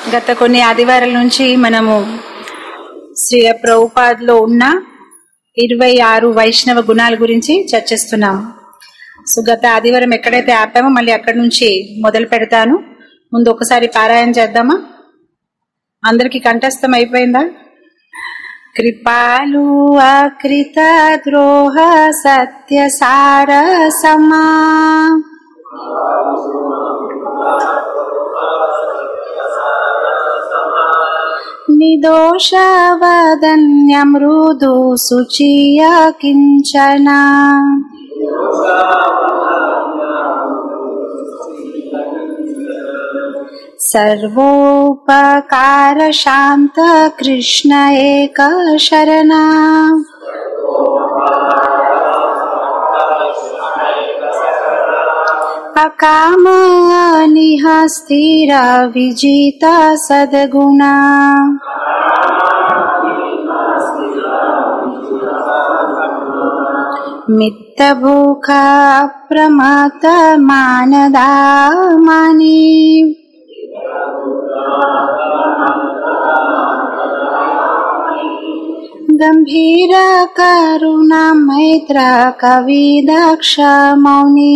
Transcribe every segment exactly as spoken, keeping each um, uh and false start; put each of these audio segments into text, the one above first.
గత కొన్ని ఆదివారాల నుంచి మనము శ్రీ ప్రభుపాదలో ఉన్న ఇరవై ఆరు వైష్ణవ గుణాల గురించి చర్చిస్తున్నాము. సో గత ఆదివారం ఎక్కడైతే ఆపామో మళ్ళీ అక్కడి నుంచి మొదలు పెడతాను. ముందు ఒకసారి పారాయణ చేద్దామా? అందరికి కంఠస్థం అయిపోయిందా? కృపాలు అకృత ద్రోహ సత్య సార సమా నిర్దోష వదన్య మృదు శుచియ కించన సర్వోపకార శాంత కృష్ణ ఏక శరణ అకామ నిహ స్థిర విజిత సద్గుణ మిత్త భూఖ ప్రమత మానదా మని గంభీర కరుణ మైత్ర కవి దక్ష మౌని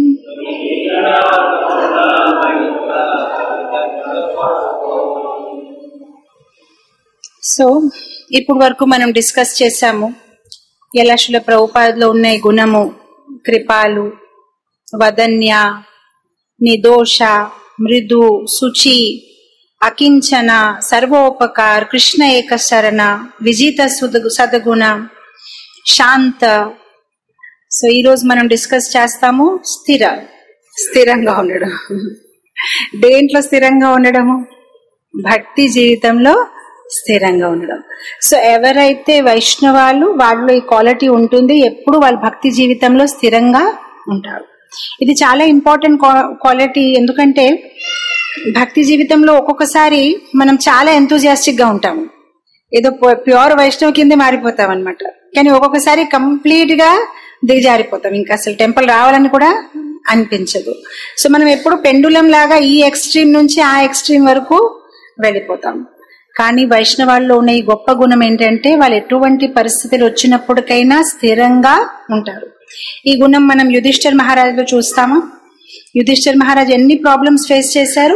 సో ఇప్పుడు వరకు మనం డిస్కస్ చేసాము ఎలా శ్రీల ప్రభుపాదలో ఉన్న ఈ గుణము కృపాలు, వదన్య, నిర్దోష, మృదు, శుచి, అకించన, సర్వోపకార్, కృష్ణ ఏక శరణ, విజిత సద్గుణ, శాంత. సో ఈరోజు మనం డిస్కస్ చేస్తాము స్థిర స్థిరంగా ఉండడం. దేంట్లో స్థిరంగా ఉండడము? భక్తి జీవితంలో స్థిరంగా ఉండడం. సో ఎవరైతే వైష్ణవాలు వాళ్ళలో ఈ క్వాలిటీ ఉంటుంది, ఎప్పుడు వాళ్ళ భక్తి జీవితంలో స్థిరంగా ఉంటారు. ఇది చాలా ఇంపార్టెంట్ క్వాలిటీ. ఎందుకంటే భక్తి జీవితంలో ఒక్కొక్కసారి మనం చాలా ఎంతూజియాస్టిక్ గా ఉంటాము, ఏదో ప్యూర్ వైష్ణవ కిందే మారిపోతాం అనమాట. కానీ ఒక్కొక్కసారి కంప్లీట్ గా దిగజారిపోతాం, ఇంకా అసలు టెంపుల్ రావాలని కూడా అనిపించదు. సో మనం ఎప్పుడు పెండులం లాగా ఈ ఎక్స్ట్రీమ్ నుంచి ఆ ఎక్స్ట్రీమ్ వరకు వెళ్ళిపోతాం. కానీ వైష్ణవాల్లో ఉన్న ఈ గొప్ప గుణం ఏంటంటే వాళ్ళు ఎటువంటి పరిస్థితులు వచ్చినప్పటికైనా స్థిరంగా ఉంటారు. ఈ గుణం మనం యుధిష్ఠిర్ మహారాజులో చూస్తాము. యుధిష్ఠిర్ మహారాజు ఎన్ని ప్రాబ్లమ్స్ ఫేస్ చేశారు.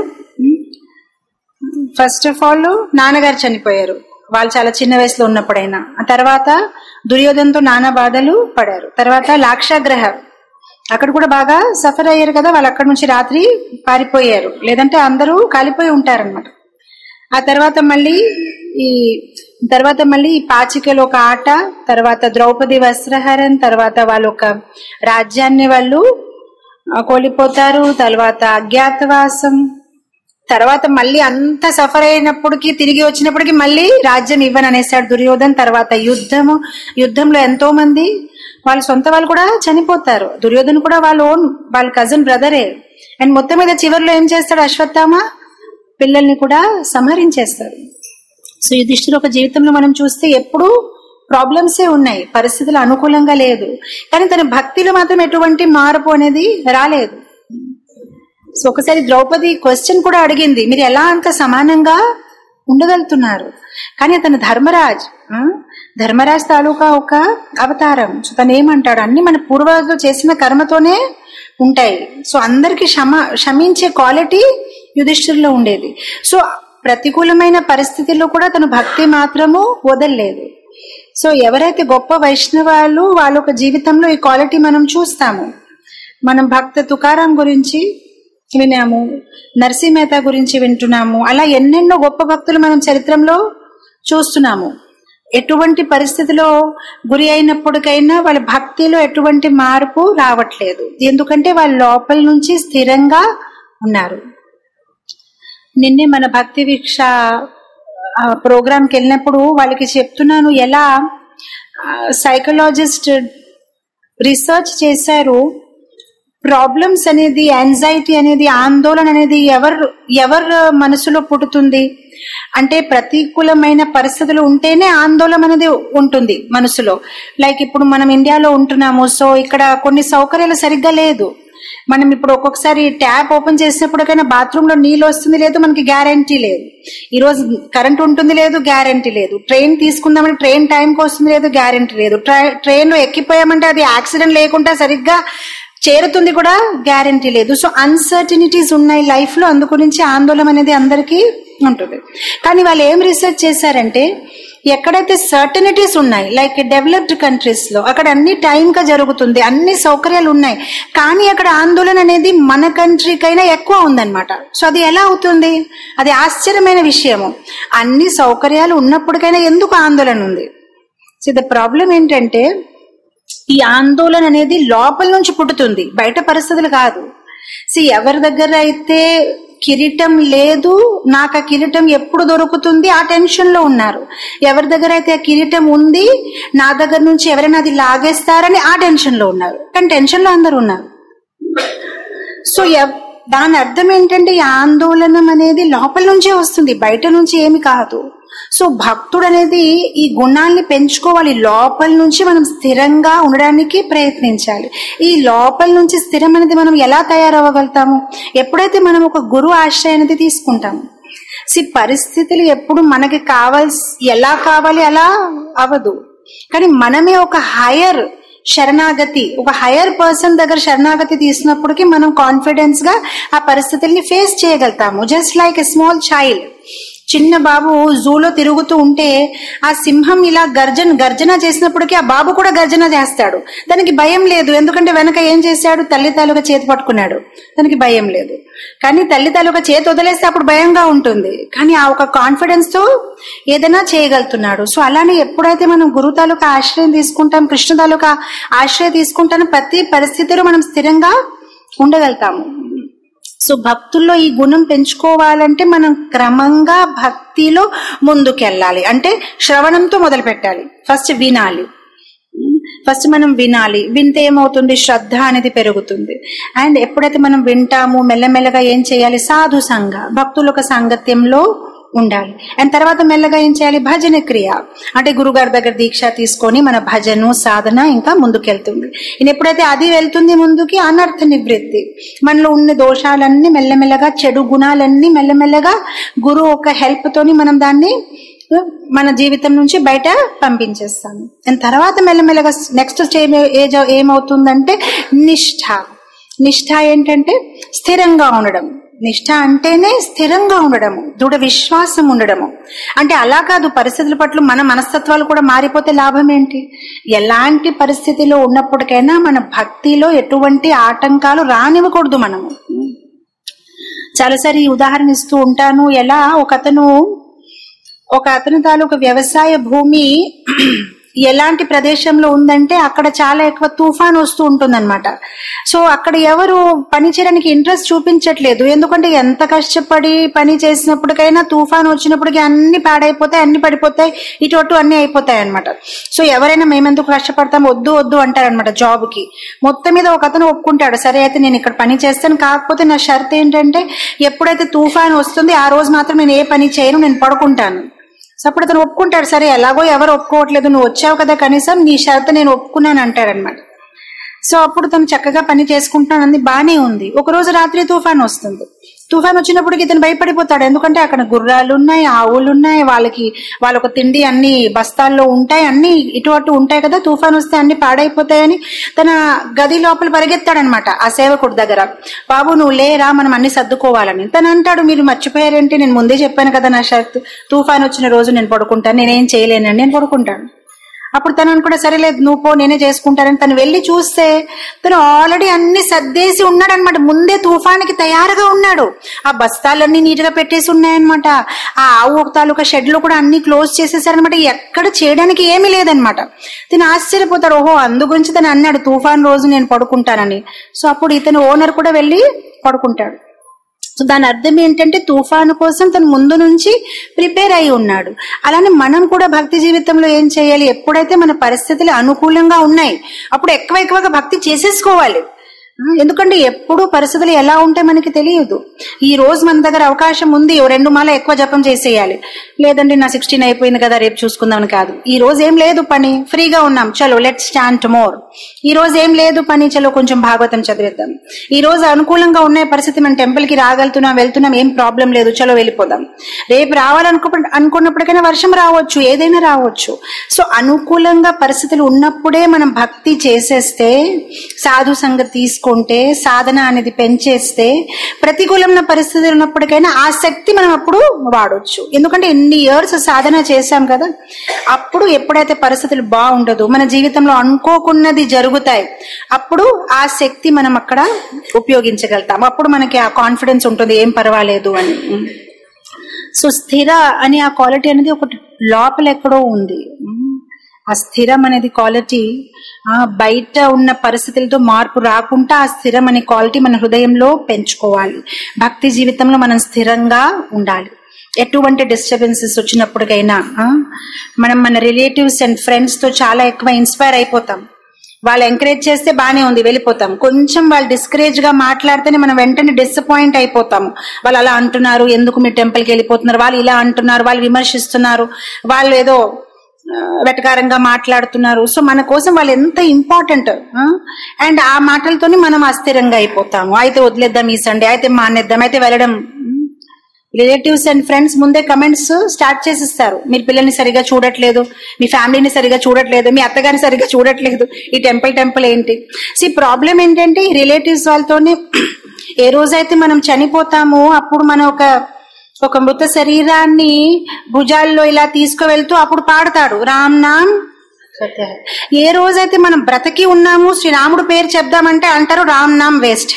ఫస్ట్ ఆఫ్ ఆల్ నాన్నగారు చనిపోయారు, వాళ్ళు చాలా చిన్న వయసులో ఉన్నప్పుడైనా. ఆ తర్వాత దుర్యోధనతో నానా బాధలు పడారు. తర్వాత లాక్షాగ్రహ, అక్కడ కూడా బాగా సఫర్ అయ్యారు కదా. వాళ్ళు అక్కడి నుంచి రాత్రి పారిపోయారు, లేదంటే అందరూ కాలిపోయి ఉంటారన్నమాట. ఆ తర్వాత మళ్ళీ ఈ తర్వాత మళ్ళీ పాచికలో ఒక ఆట, తర్వాత ద్రౌపది వస్త్రహరన్, తర్వాత వాళ్ళు ఒక రాజ్యాన్ని వాళ్ళు కోల్పోతారు, తర్వాత అజ్ఞాతవాసం, తర్వాత మళ్ళీ అంత సఫర్ అయినప్పటికీ తిరిగి వచ్చినప్పటికీ మళ్ళీ రాజ్యం ఇవ్వననేసాడు దుర్యోధన్. తర్వాత యుద్ధము, యుద్ధంలో ఎంతో మంది వాళ్ళ సొంత వాళ్ళు కూడా చనిపోతారు. దుర్యోధన్ కూడా వాళ్ళ ఓన్ వాళ్ళ కజిన్ బ్రదరే. అండ్ మొత్తం మీద చివరిలో ఏం చేస్తాడు అశ్వత్థామ? పిల్లల్ని కూడా సంహరించేస్తారు. సో యుధిష్ఠిర్ ఒక జీవితంలో మనం చూస్తే ఎప్పుడు ప్రాబ్లమ్సే ఉన్నాయి, పరిస్థితులు అనుకూలంగా లేదు. కానీ తన భక్తిలో మాత్రం ఎటువంటి మార్పు అనేది రాలేదు. సో ఒకసారి ద్రౌపది క్వశ్చన్ కూడా అడిగింది, మీరు ఎలా అంత సమానంగా ఉండగలుగుతున్నారు? కానీ అతను ధర్మరాజ్, ధర్మరాజ్ తాలూకా ఒక అవతారం. సో తను ఏమంటాడు, అన్ని మన పూర్వజులు చేసిన కర్మతోనే ఉంటాయి. సో అందరికి క్షమ క్షమించే క్వాలిటీ యుధిష్ఠిర్లో ఉండేది. సో ప్రతికూలమైన పరిస్థితుల్లో కూడా తను భక్తి మాత్రము వదలలేదు. సో ఎవరైతే గొప్ప వైష్ణవాలు వాళ్ళ ఒక జీవితంలో ఈ క్వాలిటీ మనం చూస్తాము. మనం భక్త తుకారాం గురించి విన్నాము, నరసింహ మెహతా గురించి వింటున్నాము. అలా ఎన్నెన్నో గొప్ప భక్తులు మనం చరిత్రలో చూస్తున్నాము. ఎటువంటి పరిస్థితిలో గురి అయినప్పటికైనా వాళ్ళ భక్తిలో ఎటువంటి మార్పు రావట్లేదు. ఎందుకంటే వాళ్ళ లోపల నుంచి స్థిరంగా ఉన్నారు. నిన్నే మన భక్తి వీక్ష ప్రోగ్రాంకి వెళ్ళినప్పుడు వాళ్ళకి చెప్తున్నాను, ఎలా సైకలాజిస్ట్ రీసెర్చ్ చేశారు. ప్రాబ్లమ్స్ అనేది, యాంగ్జైటీ అనేది, ఆందోళన అనేది ఎవరు ఎవరు మనసులో పుడుతుంది అంటే ప్రతికూలమైన పరిస్థితులు ఉంటేనే ఆందోళన అనేది ఉంటుంది మనసులో. లైక్ ఇప్పుడు మనం ఇండియాలో ఉంటున్నాము, సో ఇక్కడ కొన్ని సౌకర్యాలు సరిగ్గా లేదు. మనం ఇప్పుడు ఒక్కొక్కసారి ట్యాప్ ఓపెన్ చేసినప్పటికైనా బాత్రూమ్ లో నీళ్ళు వస్తుంది లేదు మనకి గ్యారంటీ లేదు. ఈ రోజు కరెంట్ ఉంటుంది లేదు గ్యారంటీ లేదు. ట్రైన్ తీసుకుందామని ట్రైన్ టైంకి వస్తుంది లేదు గ్యారంటీ లేదు. ట్రైన్ లో ఎక్కిపోయామంటే అది యాక్సిడెంట్ లేకుండా సరిగ్గా చేరుతుంది కూడా గ్యారంటీ లేదు. సో అన్సర్టినిటీస్ ఉన్నాయి లైఫ్ లో, అందు గురించి ఆందోళన అనేది అందరికీ ఉంటుంది. కానీ వాళ్ళు ఏం రీసెర్చ్ చేశారంటే ఎక్కడైతే సర్టనిటీస్ ఉన్నాయి లైక్ డెవలప్డ్ కంట్రీస్ లో అక్కడ అన్ని టైం గా జరుగుతుంది, అన్ని సౌకర్యాలు ఉన్నాయి, కానీ అక్కడ ఆందోళన అనేది మన కంట్రీకైనా ఎక్కువ ఉందన్నమాట. సో అది ఎలా అవుతుంది? అది ఆశ్చర్యమైన విషయము. అన్ని సౌకర్యాలు ఉన్నప్పటికైనా ఎందుకు ఆందోళన ఉంది? సో ద ప్రాబ్లం ఏంటంటే ఈ ఆందోళన అనేది లోపల నుంచి పుట్టుతుంది, బయట పరిస్థితులు కాదు. సి ఎవరి దగ్గర అయితే కిరీటం లేదు, నాకు ఆ కిరీటం ఎప్పుడు దొరుకుతుంది ఆ టెన్షన్ లో ఉన్నారు. ఎవరి దగ్గర అయితే ఆ కిరీటం ఉంది, నా దగ్గర నుంచి ఎవరైనా అది లాగేస్తారని ఆ టెన్షన్ లో ఉన్నారు. కానీ టెన్షన్ లో అందరు ఉన్నారు. సో దాని అర్థం ఏంటంటే ఈ ఆందోళన అనేది లోపల నుంచే వస్తుంది, బయట నుంచి ఏమి కాదు. సో భక్తుడు అనేది ఈ గుణాల్ని పెంచుకోవాలి, లోపల నుంచి మనం స్థిరంగా ఉండడానికి ప్రయత్నించాలి. ఈ లోపల నుంచి స్థిరం అనేది మనం ఎలా తయారవ్వగలుగుతాము? ఎప్పుడైతే మనం ఒక గురువు ఆశ్రయం అనేది తీసుకుంటాము. సి పరిస్థితులు ఎప్పుడు మనకి కావాల్సి ఎలా కావాలి అలా అవ్వదు, కానీ మనమే ఒక హైయర్ శరణాగతి, ఒక హైయర్ పర్సన్ దగ్గర శరణాగతి తీసినప్పటికీ మనం కాన్ఫిడెన్స్ గా ఆ పరిస్థితుల్ని ఫేస్ చేయగలుగుతాము. Just like a small child, చిన్న బాబు జూలో తిరుగుతూ ఉంటే ఆ సింహం ఇలా గర్జన గర్జన చేసినప్పటికీ ఆ బాబు కూడా గర్జన చేస్తాడు. దానికి భయం లేదు, ఎందుకంటే వెనక ఏం చేశాడు? తల్లి తాలూకా చేతి పట్టుకున్నాడు, దానికి భయం లేదు. కానీ తల్లి తాలూకా చేతి వదిలేస్తే అప్పుడు భయంగా ఉంటుంది, కానీ ఆ ఒక కాన్ఫిడెన్స్ తో ఏదైనా చేయగలుగుతున్నాడు. సో అలానే ఎప్పుడైతే మనం గురు తాలూకా ఆశ్రయం తీసుకుంటాం, కృష్ణ తాలూకా ఆశ్రయం తీసుకుంటాం, ప్రతి పరిస్థితిలో మనం స్థిరంగా ఉండగలుగుతాము. సో భక్తుల్లో ఈ గుణం పెంచుకోవాలంటే మనం క్రమంగా భక్తిలో ముందుకెళ్ళాలి. అంటే శ్రవణంతో మొదలు పెట్టాలి. ఫస్ట్ వినాలి, ఫస్ట్ మనం వినాలి. వింటే ఏమవుతుంది? శ్రద్ధ అనేది పెరుగుతుంది. అండ్ ఎప్పుడైతే మనం వింటామో మెల్లమెల్లగా ఏం చేయాలి? సాధు సంఘ, భక్తుల ఒక సాంగత్యంలో ఉండాలి. అండ్ తర్వాత మెల్లగా ఏం చేయాలి? భజన క్రియ, అంటే గురుగారి దగ్గర దీక్ష తీసుకొని మన భజన సాధన ఇంకా ముందుకెళ్తుంది. ఇది ఎప్పుడైతే అది వెళ్తుంది ముందుకి, అనర్థ నివృత్తి, మనలో ఉన్న దోషాలన్నీ మెల్లమెల్లగా, చెడు గుణాలన్నీ మెల్లమెల్లగా గురువు ఒక హెల్ప్ తోని మనం దాన్ని మన జీవితం నుంచి బయట పంపించేస్తాము. అండ్ తర్వాత మెల్లమెల్లగా నెక్స్ట్ స్టేజ్ ఏజ్ ఏమవుతుందంటే నిష్ఠ. నిష్ఠ ఏంటంటే స్థిరంగా ఉండడం. నిష్ఠ అంటేనే స్థిరంగా ఉండడము, దృఢ విశ్వాసం ఉండడము. అంటే అలా కాదు, పరిస్థితుల పట్ల మన మనస్తత్వాలు కూడా మారిపోతే లాభం ఏంటి? ఎలాంటి పరిస్థితిలో ఉన్నప్పటికైనా మన భక్తిలో ఎటువంటి ఆటంకాలు రానివ్వకూడదు. మనము చాలాసారి ఉదాహరణ ఇస్తూ ఉంటాను. ఎలా ఒక అతను ఒక అతని తాలూకు వ్యవసాయ భూమి ఎలాంటి ప్రదేశంలో ఉందంటే అక్కడ చాలా ఎక్కువ తుఫాన్ వస్తూ ఉంటుందన్నమాట. సో అక్కడ ఎవరు పని చేయడానికి ఇంట్రెస్ట్ చూపించట్లేదు, ఎందుకంటే ఎంత కష్టపడి పని చేసినప్పటికైనా తుఫాన్ వచ్చినప్పటికీ అన్ని పాడైపోతాయి, అన్ని పడిపోతాయి, ఇటు అటు అన్ని అయిపోతాయి అనమాట. సో ఎవరైనా మేమెందుకు కష్టపడతాం, వద్దు వద్దు అంటారనమాట జాబ్ కి. మొత్తం మీద ఒక అతను ఒప్పుకుంటాడు, సరే అయితే నేను ఇక్కడ పని చేస్తాను, కాకపోతే నా షరత్ ఏంటంటే ఎప్పుడైతే తుఫాన్ వస్తుంది ఆ రోజు మాత్రం నేను ఏ పని చేయను, నేను పడుకుంటాను. సో అప్పుడు అతను ఒప్పుకుంటాడు, సరే ఎలాగో ఎవరు ఒప్పుకోవట్లేదు, నువ్వు వచ్చావు కదా కనీసం నీ షరతు నేను ఒప్పుకున్నాను అంటాడనమాట. సో అప్పుడు తను చక్కగా పని చేసుకుంటాను, అంది బానే ఉంది. ఒక రోజు రాత్రి తుఫాన్ వస్తుంది. తుఫాన్ వచ్చినప్పటికి ఇతను భయపడిపోతాడు, ఎందుకంటే అక్కడ గుర్రాలు ఉన్నాయి, ఆవులు ఉన్నాయి, వాళ్ళకి వాళ్ళొక తిండి అన్ని బస్తాల్లో ఉంటాయి, అన్ని ఇటు అటు ఉంటాయి కదా, తుఫాన్ వస్తే అన్ని పాడైపోతాయని తన గది లోపల పరిగెత్తాడనమాట ఆ సేవకుడి దగ్గర. బాబు నువ్వు లేరా, మనం అన్ని సర్దుకోవాలని. తను అంటాడు, మీరు మర్చిపోయారేంటి, నేను ముందే చెప్పాను కదా నా షరతు, తుఫాన్ వచ్చిన రోజు నేను పడుకుంటాను, నేనేం చేయలేనండి, నేను పడుకుంటాను. అప్పుడు తను అనుకుంటా సరేలేదు నువ్వు పో, నేనే చేసుకుంటానని తను వెళ్ళి చూస్తే తను ఆల్రెడీ అన్ని సర్దేసి ఉన్నాడు అనమాట. ముందే తుఫానికి తయారుగా ఉన్నాడు, ఆ బస్తాలన్నీ నీట్ గా పెట్టేసి ఉన్నాయన్నమాట. ఆ ఆవు తాలూకా షెడ్లు కూడా అన్ని క్లోజ్ చేసేసారనమాట, ఎక్కడ చేయడానికి ఏమీ లేదనమాట. తను ఆశ్చర్యపోతాడు, ఓహో అందు గురించి తను అన్నాడు తుఫాన్ రోజు నేను పడుకుంటానని. సో అప్పుడు ఇతను ఓనర్ కూడా వెళ్ళి పడుకుంటాడు. సో దాని అర్థం ఏంటంటే తుఫాను కోసం తను ముందు నుంచి ప్రిపేర్ అయి ఉన్నాడు. అలానే మనం కూడా భక్తి జీవితంలో ఏం చేయాలి, ఎప్పుడైతే మన పరిస్థితులు అనుకూలంగా ఉన్నాయి అప్పుడు ఎక్కువ ఎక్కువగా భక్తి చేసేసుకోవాలి. ఎందుకంటే ఎప్పుడు పరిస్థితులు ఎలా ఉంటే మనకి తెలియదు. ఈ రోజు మన దగ్గర అవకాశం ఉంది, రెండు మాల ఎక్కువ జపం చేసేయాలి, లేదండి నా సిక్స్టీన్ అయిపోయింది కదా రేపు చూసుకుందామని కాదు. ఈ రోజు ఏం లేదు పని, ఫ్రీగా ఉన్నాం, చలో లెట్ స్టాండ్ టుమారో. ఈ రోజు ఏం లేదు పని, చలో కొంచెం భాగవతం చదివేద్దాం. ఈ రోజు అనుకూలంగా ఉన్న పరిస్థితి, మన టెంపుల్ కి రాగలుగుతున్నాం, వెళ్తున్నాం, ఏం ప్రాబ్లం లేదు, చలో వెళ్ళిపోదాం. రేపు రావాలనుకో అనుకున్నప్పటికైనా వర్షం రావచ్చు, ఏదైనా రావచ్చు. సో అనుకూలంగా పరిస్థితులు ఉన్నప్పుడే మనం భక్తి చేసేస్తే, సాధు సంగతి తీసుకుంటే, సాధన అనేది పెంచేస్తే, ప్రతికూలమైన పరిస్థితులు ఉన్నప్పటికైనా ఆ శక్తి మనం అప్పుడు వాడొచ్చు. ఎందుకంటే ఎన్ని ఇయర్స్ సాధన చేశాం కదా. అప్పుడు ఎప్పుడైతే పరిస్థితులు బాగుండదు, మన జీవితంలో అనుకోకున్నది జరుగుతాయి, అప్పుడు ఆ శక్తి మనం అక్కడ ఉపయోగించగలుగుతాం. అప్పుడు మనకి ఆ కాన్ఫిడెన్స్ ఉంటుంది, ఏం పర్వాలేదు అని. సో స్థిర అని ఆ క్వాలిటీ అనేది ఒకటి లోపల ఎక్కడో ఉంది. ఆ స్థిరం అనేది క్వాలిటీ ఆ బయట ఉన్న పరిస్థితులతో మార్పు రాకుండా ఆ స్థిరం అనే క్వాలిటీ మన హృదయంలో పెంచుకోవాలి. భక్తి జీవితంలో మనం స్థిరంగా ఉండాలి. ఎటువంటి డిస్టర్బెన్సెస్ వచ్చినప్పటికైనా మనం మన రిలేటివ్స్ అండ్ ఫ్రెండ్స్ తో చాలా ఎక్కువ ఇన్స్పైర్ అయిపోతాం. వాళ్ళు ఎంకరేజ్ చేస్తే బానే ఉంది, వెళ్ళిపోతాం. కొంచెం వాళ్ళు డిస్కరేజ్ గా మాట్లాడితేనే మనం వెంటనే డిసప్పాయింట్ అయిపోతాము. వాళ్ళు అలా అంటున్నారు, ఎందుకు మీరు టెంపుల్కి వెళ్ళిపోతున్నారు, వాళ్ళు ఇలా అంటున్నారు, వాళ్ళు విమర్శిస్తున్నారు, వాళ్ళు ఏదో వెటకారంగా మాట్లాడుతున్నారు. సో మన కోసం వాళ్ళు ఎంత ఇంపార్టెంట్, అండ్ ఆ మాటలతోనే మనం అస్థిరంగా అయిపోతాము. అయితే వదిలేద్దాం ఈ సండే, అయితే మానేద్దాం, అయితే వెళ్ళడం. రిలేటివ్స్ అండ్ ఫ్రెండ్స్ ముందే కమెంట్స్ స్టార్ట్ చేసిస్తారు, మీరు పిల్లల్ని సరిగా చూడట్లేదు, మీ ఫ్యామిలీని సరిగా చూడట్లేదు, మీ అత్తగారిని సరిగా చూడట్లేదు, ఈ టెంపుల్ టెంపుల్ ఏంటి. సో ప్రాబ్లం ఏంటంటే ఈ రిలేటివ్స్ వాళ్ళతోనే ఏ రోజైతే మనం చనిపోతామో అప్పుడు మనం ఒక ఒక మృత శరీరాన్ని భుజాల్లో ఇలా తీసుకువెళ్తూ అప్పుడు పాడతాడు రామ్ నామ్ సత్య. ఏ రోజైతే మనం బ్రతికి ఉన్నాము, శ్రీరాముడు పేరు చెప్దామంటే అంటారు రామ్ నామ్ వేస్ట్.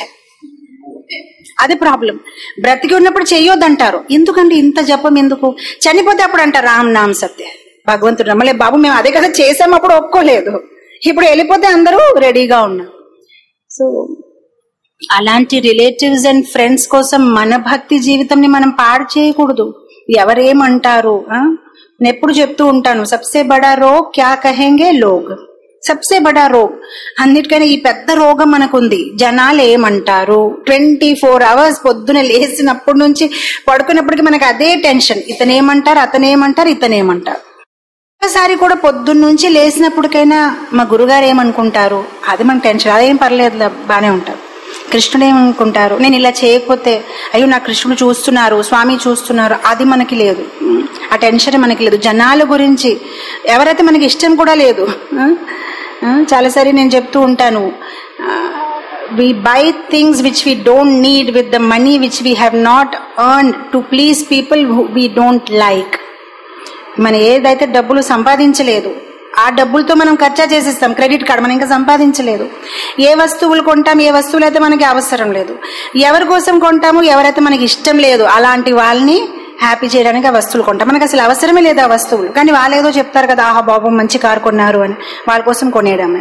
అదే ప్రాబ్లం. బ్రతికి ఉన్నప్పుడు చెయ్యొద్దంటారు, ఎందుకంటే ఇంత జపం ఎందుకు. చనిపోతే అప్పుడు అంటారు రామ్ నామ్ సత్య. భగవంతుడు నమ్మలే బాబు, మేము అదే కదా చేసాం, అప్పుడు ఒప్పుకోలేదు, ఇప్పుడు వెళ్ళిపోతే అందరూ రెడీగా ఉన్నారు. సో అలాంటి రిలేటివ్స్ అండ్ ఫ్రెండ్స్ కోసం మన భక్తి జీవితంని మనం పాడు చేయకూడదు. ఎవరేమంటారు, నేను ఎప్పుడు చెప్తూ ఉంటాను, సబ్సే బడా రోగ్ క్యా కహెంగే లోగ్, సబ్సే బడా రోగ్. అన్నిటికైనా ఈ పెద్ద రోగం మనకుంది, జనాలు ఏమంటారు. ట్వంటీ ఫోర్ అవర్స్ పొద్దున లేచినప్పటి నుంచి పడుకున్నప్పటికీ మనకు అదే టెన్షన్, ఇతనేమంటారు, అతనేమంటారు, ఇతనేమంటారు. ఒకసారి కూడా పొద్దున్న నుంచి లేచినప్పటికైనా మా గురుగారు ఏమనుకుంటారు, అది మన టెన్షన్. అదేం పర్లేదు, బానే ఉంటారు. కృష్ణుడు ఏమనుకుంటారు, నేను ఇలా చేయకపోతే అయ్యో నా కృష్ణుడు చూస్తున్నారు, స్వామి చూస్తున్నారు, అది మనకి లేదు. ఆ టెన్షన్ మనకి లేదు. జనాల గురించి ఎవరైతే మనకి ఇష్టం కూడా లేదు. చాలాసారి నేను చెప్తూ ఉంటాను, we buy things which we don't need with the money which we have not earned to please people who we don't like. మనం ఏదైతే డబ్బులు సంపాదించలేదు ఆ డబ్బులతో మనం ఖర్చా చేసేస్తాం. క్రెడిట్ కార్డు మనం ఇంకా సంపాదించలేదు. ఏ వస్తువులు కొంటాం, ఏ వస్తువులు అయితే మనకి అవసరం లేదు. ఎవరి కోసం కొంటాము, ఎవరైతే మనకి ఇష్టం లేదు అలాంటి వాళ్ళని హ్యాపీ చేయడానికి ఆ వస్తువులు కొంటాం. మనకు అసలు అవసరమే లేదు ఆ వస్తువులు, కానీ వాళ్ళు ఏదో చెప్తారు కదా, ఆహా బాబు మంచి కారు కొన్నారు అని, వాళ్ళ కోసం కొనేయడమే.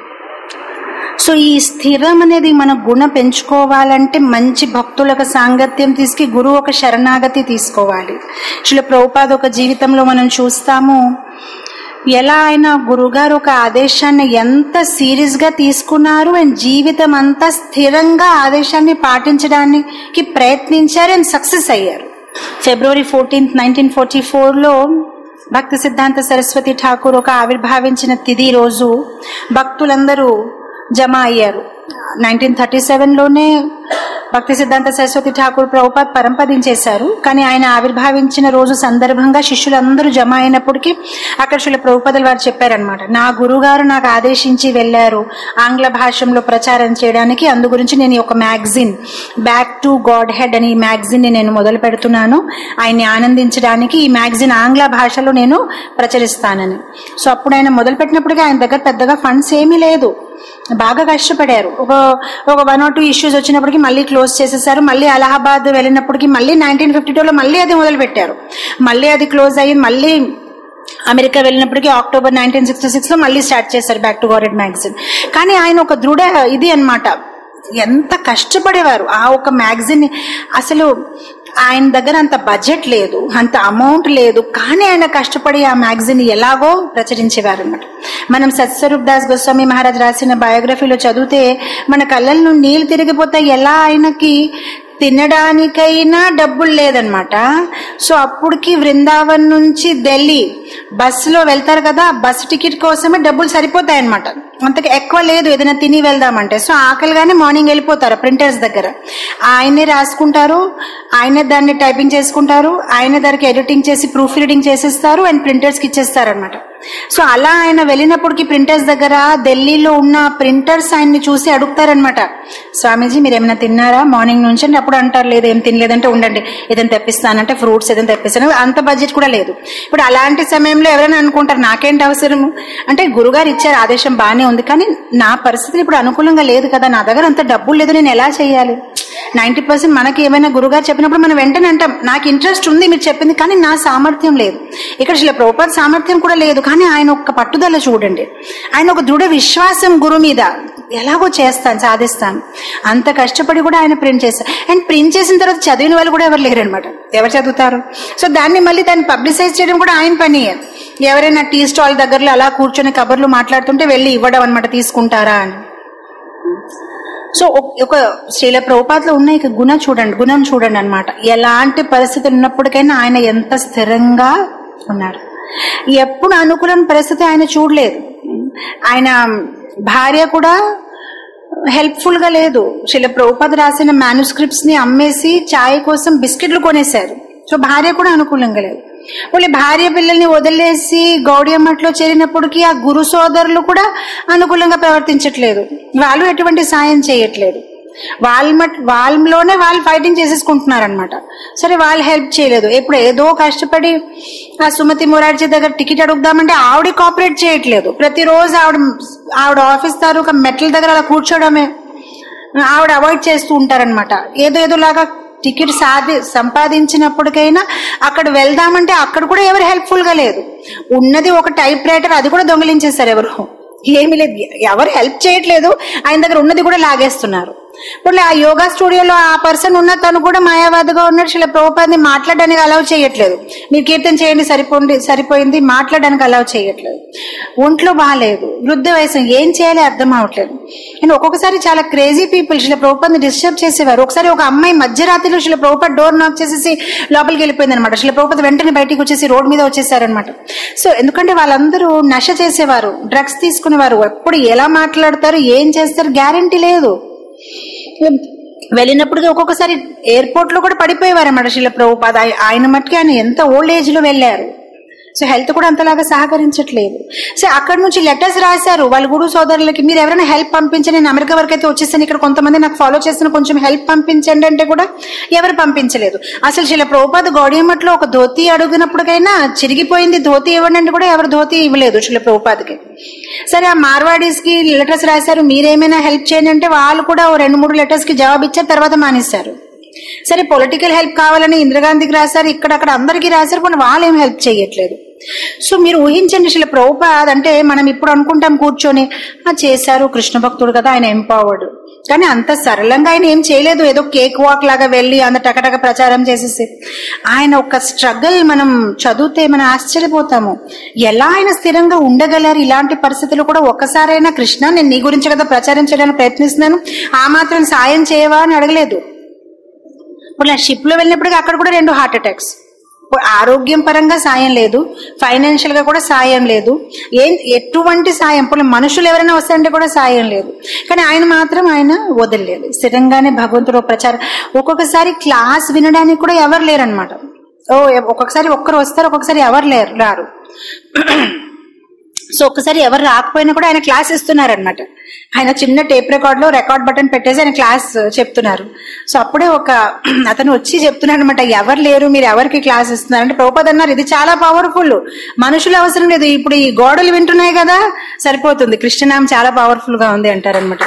సో ఈ స్థిరం అనేది మన గుణ పెంచుకోవాలంటే మంచి భక్తులకు సాంగత్యం తీసుకు గురువు ఒక శరణాగతి తీసుకోవాలి. శ్రీల ప్రభుపాద ఒక జీవితంలో మనం చూస్తాము, ఎలా ఆయన గురుగారు ఒక ఆదేశాన్ని ఎంత సీరియస్ గా తీసుకున్నారు అండ్ జీవితం అంతా స్థిరంగా ఆదేశాన్ని పాటించడానికి ప్రయత్నించారు అండ్ సక్సెస్ అయ్యారు. February fourteenth nineteen forty four లో భక్తి సిద్ధాంత సరస్వతి ఠాకూర్ ఒక ఆవిర్భావించిన తిథి రోజు భక్తులందరూ జమ అయ్యారు. నైన్టీన్ థర్టీ సెవెన్ లోనే భక్తి సిద్ధాంత సరస్వతి ఠాకూర్ ప్రభుపాద్ పరంపదించేశారు, కానీ ఆయన ఆవిర్భావించిన రోజు సందర్భంగా శిష్యులందరూ జమ అయినప్పటికీ అక్కడ శిల ప్రభుపాదులు వారు చెప్పారనమాట, నా గురుగారు నాకు ఆదేశించి వెళ్లారు ఆంగ్ల భాషలో ప్రచారం చేయడానికి, అందు గురించి నేను ఒక magazine back to Godhead అని ఈ మ్యాగజిన్ ని నేను మొదలు పెడుతున్నాను, ఆయన్ని ఆనందించడానికి ఈ మ్యాగజిన్ ఆంగ్ల భాషలో నేను ప్రచురిస్తానని. సో అప్పుడు ఆయన మొదలు పెట్టినప్పటికీ ఆయన దగ్గర పెద్దగా ఫండ్స్ ఏమీ లేదు, బాగా కష్టపడారు. ఒక ఒక వన్ ఆర్ టూ ఇష్యూస్ వచ్చినప్పటికీ మళ్ళీ క్లోజ్ చేసేసారు. మళ్ళీ అలహాబాద్ వెళ్ళినప్పటికీ మళ్ళీ నైన్టీన్ ఫిఫ్టీ టూ లో మళ్ళీ అది మొదలు పెట్టారు, మళ్ళీ అది క్లోజ్ అయ్యింది. మళ్ళీ అమెరికా వెళ్ళినప్పటికీ అక్టోబర్ నైన్టీన్ సిక్స్టీ సిక్స్ లో మళ్ళీ స్టార్ట్ చేశారు బ్యాక్ టు గాడ్ మ్యాగజిన్. కానీ ఆయన ఒక దృఢ ఇది అన్నమాట, ఎంత కష్టపడేవారు ఆ ఒక మ్యాగజిన్. అసలు ఆయన దగ్గర అంత బడ్జెట్ లేదు, అంత అమౌంట్ లేదు, కానీ ఆయన కష్టపడి ఆ మ్యాగజైన్ ఎలాగో ప్రచురించేవారు అనమాట. మనం సత్స్వరూప్ దాస్ గోస్వామి మహారాజ్ రాసిన బయోగ్రఫీలో చదివితే మన కళ్ళ నుండి నీళ్ళు తిరిగిపోతాయి. ఎలా ఆయనకి తినడానికైనా డబ్బులు లేదనమాట. సో అప్పటికి బృందావన్ నుంచి ఢిల్లీ బస్సులో వెళ్తారు కదా, బస్ టికెట్ కోసమే డబ్బులు సరిపోతాయి అనమాట, అంతకు ఎక్కువ లేదు ఏదైనా తిని వెళ్దామంటే. సో ఆకలిగానే మార్నింగ్ వెళ్ళిపోతారు ప్రింటర్స్ దగ్గర, ఆయనే రాసుకుంటారు, ఆయనే దాన్ని టైపింగ్ చేసుకుంటారు, ఆయనే దానికి ఎడిటింగ్ చేసి ప్రూఫ్ రీడింగ్ చేసేస్తారు అండ్ ప్రింటర్స్కి ఇచ్చేస్తారు అనమాట. సో అలా ఆయన వెళ్ళినప్పటికీ ప్రింటర్స్ దగ్గర ఢిల్లీలో ఉన్న ప్రింటర్స్ ఆయన్ని చూసి అడుగుతారనమాట, స్వామీజీ మీరు ఏమైనా తిన్నారా మార్నింగ్ నుంచి అంటే అప్పుడు అంటారు లేదు ఏం తినలేదంటే ఉండండి ఏదైనా తెప్పిస్తానంటే ఫ్రూట్స్ ఏదైనా తెప్పిస్తాను, అంత బడ్జెట్ కూడా లేదు. ఇప్పుడు అలాంటి సమయంలో ఎవరైనా అనుకుంటారు నాకేంటి అవసరము అంటే గురుగారు ఇచ్చారు ఆదేశం బాగానే ఉంది, కానీ నా పరిస్థితి ఇప్పుడు అనుకూలంగా లేదు కదా, నా దగ్గర అంత డబ్బులు లేదు, నేను ఎలా చేయాలి. నైన్టీ పర్సెంట్ మనకి ఏమైనా గురుగారు చెప్పినప్పుడు మనం వెంటనే అంటాం నాకు ఇంట్రెస్ట్ ఉంది మీరు చెప్పింది, కానీ నా సామర్థ్యం లేదు. ఇక్కడ శ్రీల ప్రభుపాద సామర్థ్యం కూడా లేదు, కానీ ఆయన ఒక పట్టుదల చూడండి, ఆయన ఒక దృఢ విశ్వాసం గురు మీద, ఎలాగో చేస్తాను సాధిస్తాను, అంత కష్టపడి కూడా ఆయన ప్రింట్ చేస్తారు. అండ్ ప్రింట్ చేసిన తర్వాత చదివిన వాళ్ళు కూడా ఎవరు లేరు అనమాట, ఎవరు చదువుతారు. సో దాన్ని మళ్ళీ దాన్ని పబ్లిసైజ్ చేయడం కూడా ఆయన పని. ఎవరైనా టీ స్టాల్ దగ్గరలో అలా కూర్చొని కబర్లు మాట్లాడుతుంటే వెళ్ళి ఇవ్వడం అనమాట, తీసుకుంటారా అని. సో ఒక శ్రీల ప్రభుపాదలో ఉన్న ఇక గుణ చూడండి, గుణం చూడండి అనమాట. ఎలాంటి పరిస్థితులు ఉన్నప్పటికైనా ఆయన ఎంత స్థిరంగా ఉన్నారు. ఎప్పుడు అనుకూలమైన పరిస్థితి ఆయన చూడలేదు. ఆయన భార్య కూడా హెల్ప్ఫుల్ గా లేదు. శ్రీల ప్రభుపాద రాసిన మ్యానుస్క్రిప్ట్స్ ని అమ్మేసి చాయ్ కోసం బిస్కెట్లు కొనేశారు. సో భార్య కూడా అనుకూలంగా లేదు. వాళ్ళు భార్య పిల్లల్ని వదిలేసి గౌడియమ్మట్లో చేరినప్పటికీ ఆ గురు సోదరులు కూడా అనుకూలంగా ప్రవర్తించట్లేదు, వాళ్ళు ఎటువంటి సాయం చేయట్లేదు, వాళ్ళ మట్ వాళ్ళలోనే వాళ్ళు ఫైటింగ్ చేసేసుకుంటున్నారు అనమాట. సరే వాళ్ళు హెల్ప్ చేయలేదు. ఇప్పుడు ఏదో కష్టపడి ఆ సుమతి మొరార్జీ దగ్గర టికెట్ అడుగుదామంటే ఆవిడ కోఆపరేట్ చేయట్లేదు. ప్రతిరోజు ఆవిడ ఆవిడ ఆఫీస్ తాలూకా మెట్ల దగ్గర అలా కూర్చోవడమే ఆవిడ అవాయిడ్ చేస్తూ ఉంటారనమాట. ఏదో ఏదోలాగా టికెట్ సాధి సంపాదించినప్పటికైనా అక్కడ వెళ్దామంటే అక్కడ కూడా ఎవరు హెల్ప్ఫుల్ గా లేదు. ఉన్నది ఒక టైప్ రైటర్, అది కూడా దొంగిలించేస్తారు ఎవరు, ఏమీ లేదు, ఎవరు హెల్ప్ చేయట్లేదు, ఆయన దగ్గర ఉన్నది కూడా లాగేస్తున్నారు. ఇప్పుడు ఆ యోగా స్టూడియోలో ఆ పర్సన్ ఉన్న తను కూడా మాయావాదిగా ఉన్నాడు, శ్రీల ప్రభుపాదని మాట్లాడడానికి అలౌ చేయట్లేదు. మీరు కీర్తన చేయండి సరిపోండి సరిపోయింది మాట్లాడడానికి అలౌ చేయట్లేదు. ఒంట్లో బాగాలేదు, వృద్ధ వయసు, ఏం చేయాలి అర్థం అవట్లేదు. అండ్ ఒక్కొక్కసారి చాలా క్రేజీ పీపుల్ శ్రీల ప్రభుపాదని డిస్టర్బ్ చేసేవారు. ఒకసారి ఒక అమ్మాయి మధ్యరాత్రిలో శ్రీల ప్రభుపాద డోర్ నాక్ చేసేసి లోపలికి వెళ్ళిపోయింది అనమాట. శ్రీల ప్రభుపాద వెంటనే బయటికి వచ్చేసి రోడ్ మీద వచ్చేసారనమాట. సో ఎందుకంటే వాళ్ళందరూ నశ చేసేవారు, డ్రగ్స్ తీసుకునేవారు, ఎప్పుడు ఎలా మాట్లాడతారు ఏం చేస్తారు గ్యారంటీ లేదు. వెళ్ళినప్పుడు ఒక్కొక్కసారి ఎయిర్పోర్ట్ లో కూడా పడిపోయేవారు అన్నమాట శ్రీల ప్రభుపాద. ఆయన మట్టుకి ఆయన ఎంత ఓల్డ్ ఏజ్ లో వెళ్ళారు. సో హెల్త్ కూడా అంతలాగా సహకరించట్లేదు. సో అక్కడ నుంచి లెటర్స్ రాశారు వాళ్ళ గురు సోదరులకి, మీరు ఎవరైనా హెల్ప్ పంపించండి, నేను అమెరికా వరకు అయితే వచ్చేసాను, ఇక్కడ కొంతమంది నాకు ఫాలో చేస్తున్న కొంచెం హెల్ప్ పంపించండి అంటే కూడా ఎవరు పంపించలేదు. అసలు శ్రీల ప్రభుపాద గౌడియమ్మట్లో ఒక ధోతి అడిగినప్పటికైనా చిరిగిపోయింది ధోతి ఇవ్వండి అంటే కూడా ఎవరు ధోతి ఇవ్వలేదు శ్రీల ప్రభుపాదకి. సరే ఆ మార్వాడీస్ కి లెటర్స్ రాశారు, మీరేమైనా హెల్ప్ చేయండి అంటే వాళ్ళు కూడా రెండు మూడు లెటర్స్ కి జవాబు ఇచ్చారు, తర్వాత మానేశారు. సరే పొలిటికల్ హెల్ప్ కావాలని ఇందిరాగాంధీకి రాశారు, ఇక్కడక్కడ అందరికీ రాశారు, కానీ వాళ్ళు ఏం హెల్ప్ చేయట్లేదు. సో మీరు ఊహించండి శ్రీల ప్రభుపాద అంటే మనం ఇప్పుడు అనుకుంటాం కూర్చొని చేశారు కృష్ణ భక్తుడు కదా ఆయన ఎంపవర్డ్, కానీ అంత సరళంగా ఆయన ఏం చేయలేదు. ఏదో కేక్ వాక్ లాగా వెళ్ళి అంత టకటక ప్రచారం చేసేసి ఆయన ఒక స్ట్రగుల్ మనం చదివితే మనం ఆశ్చర్యపోతాము. ఎలా ఆయన స్థిరంగా ఉండగలరు ఇలాంటి పరిస్థితులు కూడా. ఒక్కసారైనా కృష్ణ నేను నీ గురించి కదా ప్రచారం చేయడానికి ప్రయత్నిస్తున్నాను, ఆ మాత్రం సాయం చేయవా అని అడగలేదు. ఇప్పుడు షిప్ లో వెళ్ళినప్పటికీ అక్కడ కూడా రెండు హార్ట్ అటాక్స్. ఆరోగ్యం పరంగా సాయం లేదు, ఫైనాన్షియల్ గా కూడా సాయం లేదు, ఏం ఎటువంటి సాయం ఇప్పుడు మనుషులు ఎవరైనా వస్తారంటే కూడా సాయం లేదు. కానీ ఆయన మాత్రం ఆయన వదలలేదు, స్థిరంగానే భగవంతుడు ప్రచారం. ఒక్కొక్కసారి క్లాస్ వినడానికి కూడా ఎవరు లేరు అనమాట. ఓ ఒక్కొక్కసారి ఒక్కరు వస్తారు, ఒక్కొక్కసారి ఎవరు లేరు రారు. సో ఒక్కసారి ఎవరు రాకపోయినా కూడా ఆయన క్లాస్ ఇస్తున్నారు అనమాట. ఆయన చిన్న టేప్ రికార్డ్ లో రికార్డ్ బటన్ పెట్టేసి ఆయన క్లాస్ చెప్తున్నారు. సో అప్పుడే ఒక అతను వచ్చి చెప్తున్నాడు అనమాట, ఎవరు లేరు మీరు ఎవరికి క్లాస్ ఇస్తున్నారు అంటే ప్రభుపాద అన్నారు ఇది చాలా పవర్ఫుల్, మనుషులు అవసరం లేదు, ఇప్పుడు ఈ గోడలు వింటున్నాయి కదా సరిపోతుంది, కృష్ణనామం చాలా పవర్ఫుల్ గా ఉంది అంటారనమాట.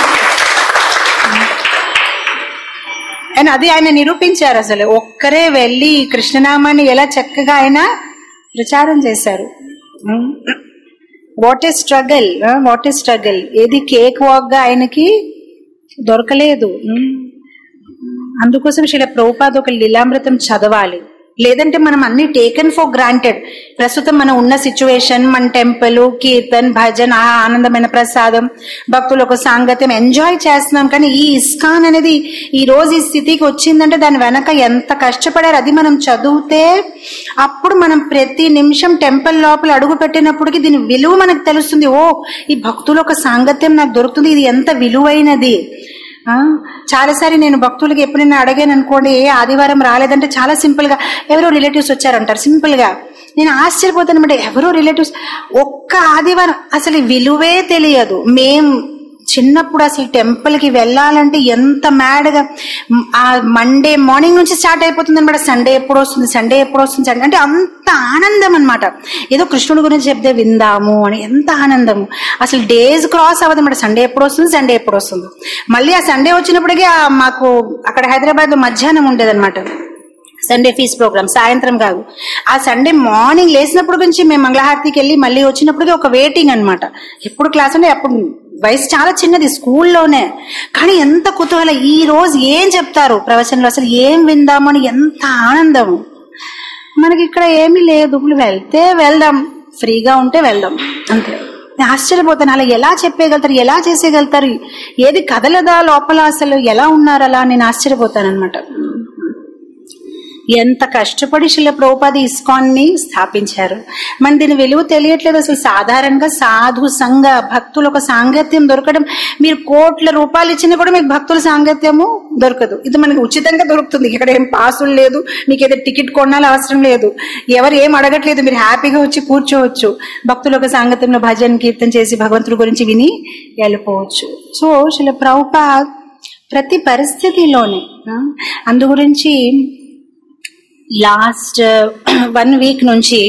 అండ్ అది ఆయన నిరూపించారు. అసలు ఒక్కరే వెళ్ళి కృష్ణనామాన్ని ఎలా చక్కగా ఆయన ప్రచారం చేశారు. What a struggle, what a struggle. ఏది కేక్ వాక్ గా ఆయనకి దొరకలేదు. అందుకోసం శిల ప్రభుపాద ఒక లీలామృతం చదవాలి. లేదంటే మనం అన్ని టేకెన్ ఫర్ గ్రాంటెడ్. ప్రస్తుతం మనం ఉన్న సిచ్యువేషన్, మన టెంపుల్, కీర్తన్, భజన్, ఆ ఆనందమైన ప్రసాదం, భక్తులు ఒక సాంగత్యం ఎంజాయ్ చేస్తున్నాం. కానీ ఈ ఇస్కాన్ అనేది ఈ రోజు ఈ స్థితికి వచ్చిందంటే దాని వెనక ఎంత కష్టపడారు అది మనం చదివితే అప్పుడు మనం ప్రతి నిమిషం టెంపుల్ లోపల అడుగు పెట్టినప్పటికీ దీని విలువ మనకు తెలుస్తుంది. ఓ, ఈ భక్తులు ఒక సాంగత్యం నాకు దొరుకుతుంది, ఇది ఎంత విలువైనది. చాలాసారి నేను భక్తులకి ఎప్పుడైనా అడిగాను అనుకోండి, ఏ ఆదివారం రాలేదంటే చాలా సింపుల్ గా ఎవరో రిలేటివ్స్ వచ్చారంటారు. సింపుల్ గా నేను ఆశ్చర్యపోతాను అనమాట. ఎవరో రిలేటివ్స్, ఒక్క ఆదివారం అసలు విలువే తెలియదు. మేం చిన్నప్పుడు అసలు టెంపుల్ కి వెళ్ళాలంటే ఎంత మ్యాడ్గా, ఆ మండే మార్నింగ్ నుంచి స్టార్ట్ అయిపోతుంది అనమాట. సండే ఎప్పుడు వస్తుంది, సండే ఎప్పుడు వస్తుంది అంటే అంత ఆనందం అనమాట. ఏదో కృష్ణుడి గురించి చెప్తే విందాము అని ఎంత ఆనందము. అసలు డేస్ క్రాస్ అవ్వదు అనమాట. సండే ఎప్పుడు వస్తుంది, సండే ఎప్పుడు వస్తుంది. మళ్ళీ ఆ సండే వచ్చినప్పటికీ మాకు అక్కడ హైదరాబాద్ లో మధ్యాహ్నం ఉండేదన్నమాట సండే ఫీస్ ప్రోగ్రామ్, సాయంత్రం కాదు. ఆ సండే మార్నింగ్ లేచినప్పుడు నుంచి మేము మంగళహారతికి వెళ్ళి మళ్ళీ వచ్చినప్పటికీ ఒక వెయిటింగ్ అనమాట. ఎప్పుడు క్లాస్ అంటే అప్పుడు వయసు చాలా చిన్నది, స్కూల్లోనే. కానీ ఎంత కుతూహలం, ఈ రోజు ఏం చెప్తారు ప్రవచనంలో, అసలు ఏం విందాము అని ఎంత ఆనందము. మనకి ఇక్కడ ఏమీ లేదు, వెళ్తే వెళ్దాం, ఫ్రీగా ఉంటే వెళ్దాం అంతే. ఆశ్చర్యపోతాను, అలా ఎలా చెప్పేయగలుగుతారు, ఎలా చేసేయగలుగుతారు, ఏది కదలదా లోపల, అసలు ఎలా ఉన్నారు అలా, నేను ఆశ్చర్యపోతాను అనమాట. ఎంత కష్టపడి శిల ప్రభుపాద ఇస్కాన్ ని స్థాపించారు. మన దీని విలువ తెలియట్లేదు అసలు. సాధారణంగా సాధు సంఘ భక్తులు ఒక సాంగత్యం దొరకడం, మీరు కోట్ల రూపాయలు ఇచ్చినా కూడా మీకు భక్తుల సాంగత్యము దొరకదు. ఇది మనకి ఉచితంగా దొరుకుతుంది. ఇక్కడ ఏం పాసులు లేదు, మీకు ఏదో టికెట్ కొనాలి అవసరం లేదు, ఎవరు ఏం అడగట్లేదు, మీరు హ్యాపీగా వచ్చి కూర్చోవచ్చు. భక్తులు ఒక సాంగత్యంలో భజన కీర్తన చేసి భగవంతుడి గురించి విని వెళ్ళిపోవచ్చు. సో శిల ప్రభుపాద ప్రతి పరిస్థితిలోనే అందు గురించి లాస్ట్ వన్ వీక్ నుంచి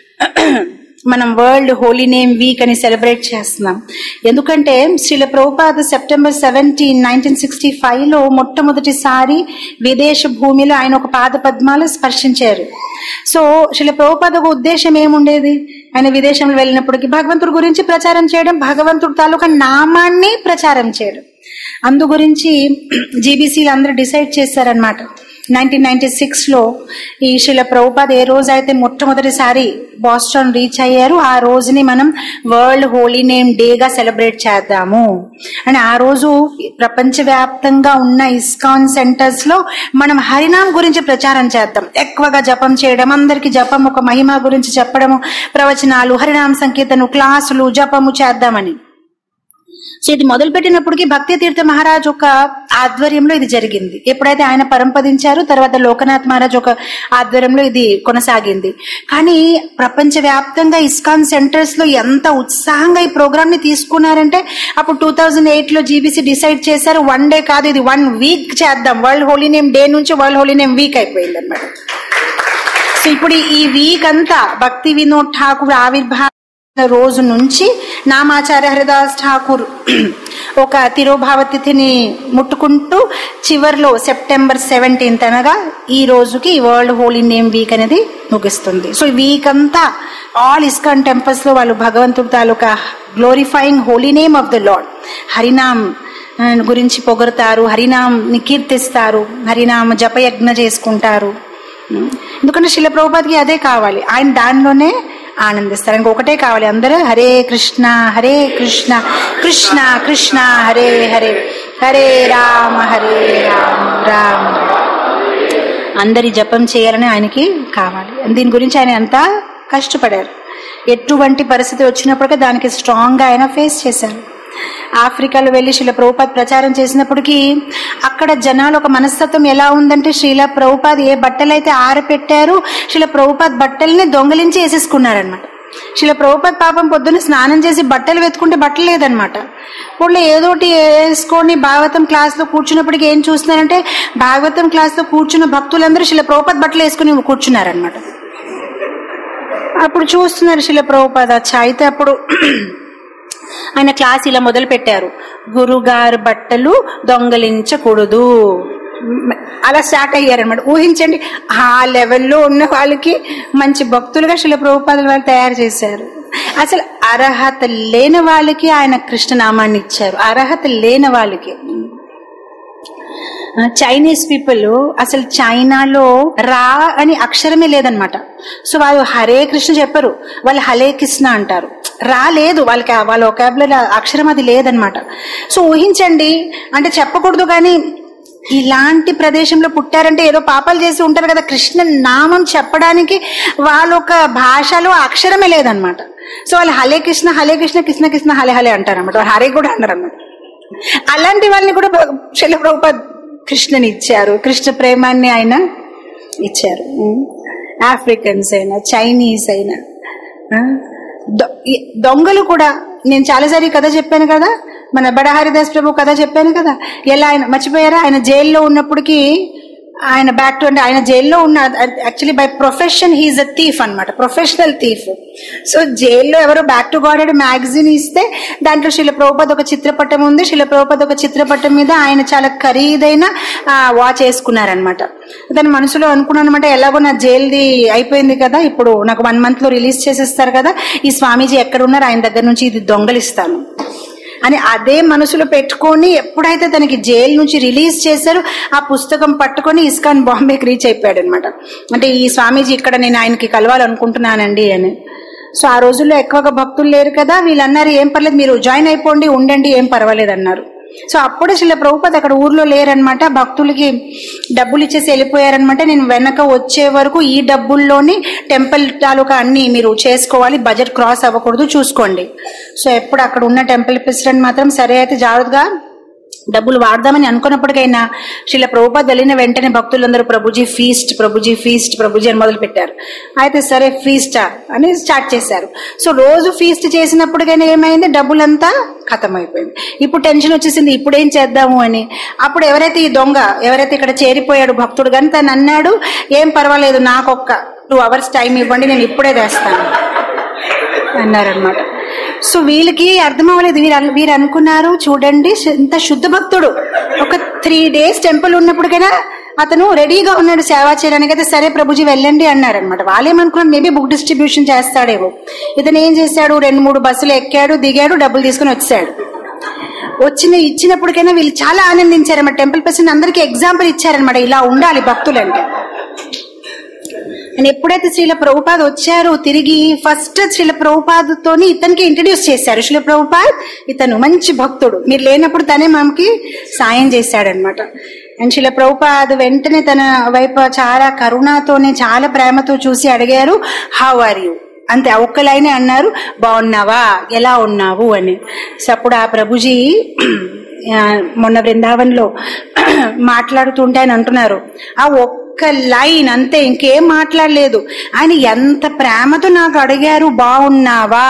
మనం వరల్డ్ హోలీ నేమ్ వీక్ అని సెలబ్రేట్ చేస్తున్నాం. ఎందుకంటే Srila Prabhupada September seventeen nineteen sixty five లో మొట్టమొదటిసారి విదేశ భూమిలో ఆయన ఒక పాద పద్మాలు స్పర్శించారు. సో శ్రీల ప్రభుపాద ఒక ఉద్దేశం ఏముండేది, ఆయన విదేశంలో వెళ్ళినప్పటికీ భగవంతుడి గురించి ప్రచారం చేయడం, భగవంతుడి తాలూకా నామాన్ని ప్రచారం చేయడం. అందు గురించి జీబీసీలు అందరూ డిసైడ్ చేశారనమాట. నైన్టీన్ నైన్టీ సిక్స్ లో ఈ శ్రీల ప్రభుపాద ఏ రోజు అయితే మొట్టమొదటిసారి బాస్టన్ రీచ్ అయ్యారు, ఆ రోజుని మనం వరల్డ్ హోలీ నేమ్ డేగా సెలబ్రేట్ చేద్దాము అని. ఆ రోజు ప్రపంచవ్యాప్తంగా ఉన్న ఇస్కాన్ సెంటర్స్ లో మనం హరినామ్ గురించి ప్రచారం చేద్దాం. ఎక్కువగా జపం చేయడం, అందరికి జపం ఒక మహిమ గురించి చెప్పడము, ప్రవచనాలు, హరినామ సంకీర్తన క్లాసులు, జపము చేద్దామని. సో ఇది మొదలు పెట్టినప్పటికీ భక్తి తీర్థ మహారాజ్ ఒక ఆధ్వర్యంలో ఇది జరిగింది. ఎప్పుడైతే ఆయన పరంపదించారు, తర్వాత లోకనాథ్ మహారాజ్ ఒక ఆధ్వర్యంలో ఇది కొనసాగింది. కానీ ప్రపంచ వ్యాప్తంగా ఇస్కాన్ సెంటర్స్ లో ఎంత ఉత్సాహంగా ఈ ప్రోగ్రామ్ ని తీసుకున్నారంటే, అప్పుడు టూ థౌజండ్ ఎయిట్ లో జీబీసీ డిసైడ్ చేశారు వన్ డే కాదు, ఇది వన్ వీక్ చేద్దాం. వరల్డ్ హోలీ నేమ్ డే నుంచి వరల్డ్ హోలీ నేమ్ వీక్ అయిపోయింది అన్నమాట. సో ఇప్పుడు ఈ వీక్ అంతా భక్తి వినోద్ ఠాకూర్ ఆవిర్భావ రోజు నుంచి నామాచార్య హరిదాస్ ఠాకూర్ ఒక తిరోభావ తిథిని ముట్టుకుంటూ చివరిలో సెప్టెంబర్ సెవెంటీన్త్ అనగా ఈ రోజుకి వరల్డ్ హోలీ నేమ్ వీక్ అనేది ముగిస్తుంది. సో ఈ వీక్ అంతా ఆల్ ఇస్కాన్ టెంపుల్స్ లో వాళ్ళు భగవంతుడి తాలూకా glorifying holy name of the Lord, Harinam గురించి పొగడతారు, హరినామ్ ని కీర్తిస్తారు, హరినామ జపయజ్ఞ చేసుకుంటారు. ఎందుకంటే శ్రీల ప్రభుపాదకి అదే కావాలి, ఆయన దానిలోనే ఆనందిస్తారు. ఇంకొకటే కావాలి, అందరూ హరే కృష్ణ హరే కృష్ణ కృష్ణ కృష్ణ హరే హరే హరే రామ హరే రామ రామ. అందరి జపం చేయాలని ఆయనకి కావాలి. దీని గురించి ఆయన ఎంత కష్టపడారు. ఎటువంటి పరిస్థితి వచ్చినప్పటికీ దానికి స్ట్రాంగ్ గా ఆయన ఫేస్ చేశారు. ఆఫ్రికాలో వెళ్లి శ్రీల ప్రభుపాద ప్రచారం చేసినప్పటికీ అక్కడ జనాలు ఒక మనస్తత్వం ఎలా ఉందంటే, శ్రీల ప్రభుపాద ఏ బట్టలు అయితే ఆరపెట్టారు, శ్రీల ప్రభుపాద బట్టల్ని దొంగలించి వేసేసుకున్నారనమాట. శ్రీల ప్రభుపాద పాపం పొద్దున్న స్నానం చేసి బట్టలు వెతుకుంటే బట్టలు లేదనమాట. వాళ్ళు ఏదోటి వేసుకొని భాగవతం క్లాస్ లో కూర్చున్నప్పటికీ ఏం చూస్తున్నారంటే, భాగవతం క్లాస్ లో కూర్చున్న భక్తులందరూ శ్రీల ప్రభుపాద బట్టలు వేసుకుని కూర్చున్నారనమాట. అప్పుడు చూస్తున్నారు శ్రీల ప్రభుపాద. అయితే అప్పుడు ఆయన క్లాస్ ఇలా మొదలు పెట్టారు, గురుగారు బట్టలు దొంగలించకూడదు, అలా స్టార్ట్ అయ్యారనమాట. ఊహించండి, ఆ లెవెల్లో ఉన్న వాళ్ళకి మంచి భక్తులుగా శ్రీల ప్రభుపాదుల వాళ్ళు తయారు చేశారు. అసలు అర్హత లేని వాళ్ళకి ఆయన కృష్ణనామాన్ని ఇచ్చారు, అర్హత లేని వాళ్ళకి. చైనీస్ పీపుల్ అసలు చైనాలో రా అని అక్షరమే లేదనమాట. సో వాళ్ళు హరే కృష్ణ చెప్పరు, వాళ్ళు హరే కృష్ణ అంటారు. రా లేదు వాళ్ళకి, వాళ్ళ ఒకాబులరీ అక్షరం అది లేదనమాట. సో ఊహించండి, అంటే చెప్పకూడదు కానీ ఇలాంటి ప్రదేశంలో పుట్టారంటే ఏదో పాపాలు చేసి ఉంటారు కదా. కృష్ణ నామం చెప్పడానికి వాళ్ళ ఒక భాషలో అక్షరమే లేదనమాట. సో వాళ్ళు హరే కృష్ణ హరే కృష్ణ కృష్ణ కృష్ణ హరే హరే అంటారు అనమాట. వాళ్ళు హరే కూడా అంటారు అనమాట. అలాంటి వాళ్ళని కూడా శ్రీల ప్రభుపాద కృష్ణని ఇచ్చారు, కృష్ణ ప్రేమాన్ని ఆయన ఇచ్చారు. ఆఫ్రికన్స్ అయినా చైనీస్ అయినా దొంగలు కూడా, నేను చాలాసారి కథ చెప్పాను కదా, మన బడా హరిదాస్ ప్రభు కథ చెప్పాను కదా, ఎలా ఆయన మర్చిపోయారా, ఆయన జైల్లో ఉన్నప్పటికీ ఆయన బ్యాక్ టు అంటే ఆయన జైల్లో ఉన్న actually by profession he is a thief అనమాట, ప్రొఫెషనల్ థీఫ్. సో జైల్లో ఎవరో బ్యాక్ టు గాడ్ అనే మ్యాగజైన్ ఇస్తే దాంట్లో శ్రీల ప్రభుపాద ఒక చిత్రపటం ఉంది. శ్రీల ప్రభుపాద ఒక చిత్రపటం మీద ఆయన చాలా ఖరీదైన వాచ్ వేసుకున్నారనమాట. దాని మనసులో అనుకున్నాను అనమాట, ఎలాగో నా జైల్ది అయిపోయింది కదా, ఇప్పుడు నాకు వన్ మంత్ లో రిలీజ్ చేసేస్తారు కదా, ఈ స్వామీజీ ఎక్కడ ఉన్నారు ఆయన దగ్గర నుంచి ఇది దొంగలిస్తాను అని అదే మనసులో పెట్టుకొని ఎప్పుడైతే తనకి జైలు నుంచి రిలీజ్ చేశారో ఆ పుస్తకం పట్టుకొని ఇస్కాన్ బాంబేకి రీచ్ అయిపోయాడు అనమాట. అంటే ఈ స్వామీజీ ఇక్కడ నేను ఆయనకి కలవాలనుకుంటున్నానండి అని. సో ఆ రోజుల్లో ఎక్కువగా భక్తులు లేరు కదా, వీళ్ళు అన్నారు ఏం పర్లేదు మీరు జాయిన్ అయిపోండి ఉండండి ఏం పర్వాలేదు అన్నారు. సో అప్పుడే శ్రీల ప్రభుపాద అక్కడ ఊర్లో లేరనమాట, భక్తులకి డబ్బులు ఇచ్చేసి వెళ్ళిపోయారనమాట. నేను వెనక వచ్చే వరకు ఈ డబ్బుల్లోని టెంపుల్ తాలూకా అన్ని మీరు చేసుకోవాలి, బడ్జెట్ క్రాస్ అవ్వకూడదు చూసుకోండి. సో ఎప్పుడు అక్కడ ఉన్న టెంపుల్ ప్రెసిడెంట్ మాత్రం సరే అయితే జాగ్రత్తగా డబ్బులు వాడదామని అనుకున్నప్పటికైనా శ్రీల ప్రభుపాద వెళ్ళిన వెంటనే భక్తులందరూ ప్రభుజీ ఫీస్ట్ ప్రభుజీ ఫీస్ట్ ప్రభుజీ అని మొదలు పెట్టారు. అయితే సరే ఫీస్టా అని స్టార్ట్ చేశారు. సో రోజు ఫీస్ట్ చేసినప్పటికైనా ఏమైంది, డబ్బులంతా ఖతం అయిపోయింది. ఇప్పుడు టెన్షన్ వచ్చేసింది, ఇప్పుడు ఏం చేద్దాము అని. అప్పుడు ఎవరైతే ఈ దొంగ ఎవరైతే ఇక్కడ చేరిపోయాడు భక్తుడు కానీ తను అన్నాడు, ఏం పర్వాలేదు నాకు ఒక్క టూ అవర్స్ టైం ఇవ్వండి నేను ఇప్పుడే తెస్తాను అన్నారనమాట. సో వీళ్ళకి అర్థం అవ్వలేదు, వీరు వీరు అనుకున్నారు చూడండి ఇంత శుద్ధ భక్తుడు ఒక త్రీ డేస్ టెంపుల్ ఉన్నప్పటికైనా అతను రెడీగా ఉన్నాడు సేవ చేయడానికి. అయితే సరే ప్రభుజీ వెళ్ళండి అన్నారనమాట. వాళ్ళేమనుకున్నారు మేబీ బుక్ డిస్ట్రిబ్యూషన్ చేస్తాడేమో. ఇతను ఏం చేశాడు, రెండు మూడు బస్సులు ఎక్కాడు దిగాడు డబ్బులు తీసుకుని వచ్చాడు. వచ్చిన ఇచ్చినప్పటికైనా వీళ్ళు చాలా ఆనందించారన్నమాట. టెంపుల్ పర్సన్ అందరికీ ఎగ్జాంపుల్ ఇచ్చారనమాట, ఇలా ఉండాలి భక్తులంటే. అండ్ ఎప్పుడైతే శ్రీల ప్రభుపాద వచ్చారు తిరిగి ఫస్ట్ శ్రీల ప్రభుపాదతోని ఇతనికి ఇంట్రడ్యూస్ చేశారు. శ్రీల ప్రభుపాద్ ఇతను మంచి భక్తుడు, మీరు లేనప్పుడు తనే మనకి సాయం చేశాడనమాట. అండ్ శ్రీల ప్రభుపాద్ వెంటనే తన వైపు చాలా కరుణతోనే చాలా ప్రేమతో చూసి అడిగారు, హౌ ఆర్ యూ అంతే, ఒక్క లైనే అన్నారు, బాగున్నావా ఎలా ఉన్నావు అని. సో అప్పుడు ఆ ప్రభుజీ మొన్న బృందావన్ లో మాట్లాడుతుంటే ఆయన అంటున్నారు, ఆ ఒక్క లైన్ అంతే ఇంకేం మాట్లాడలేదు. ఆయన ఎంత ప్రేమతో నాకు అడిగారు బాగున్నావా.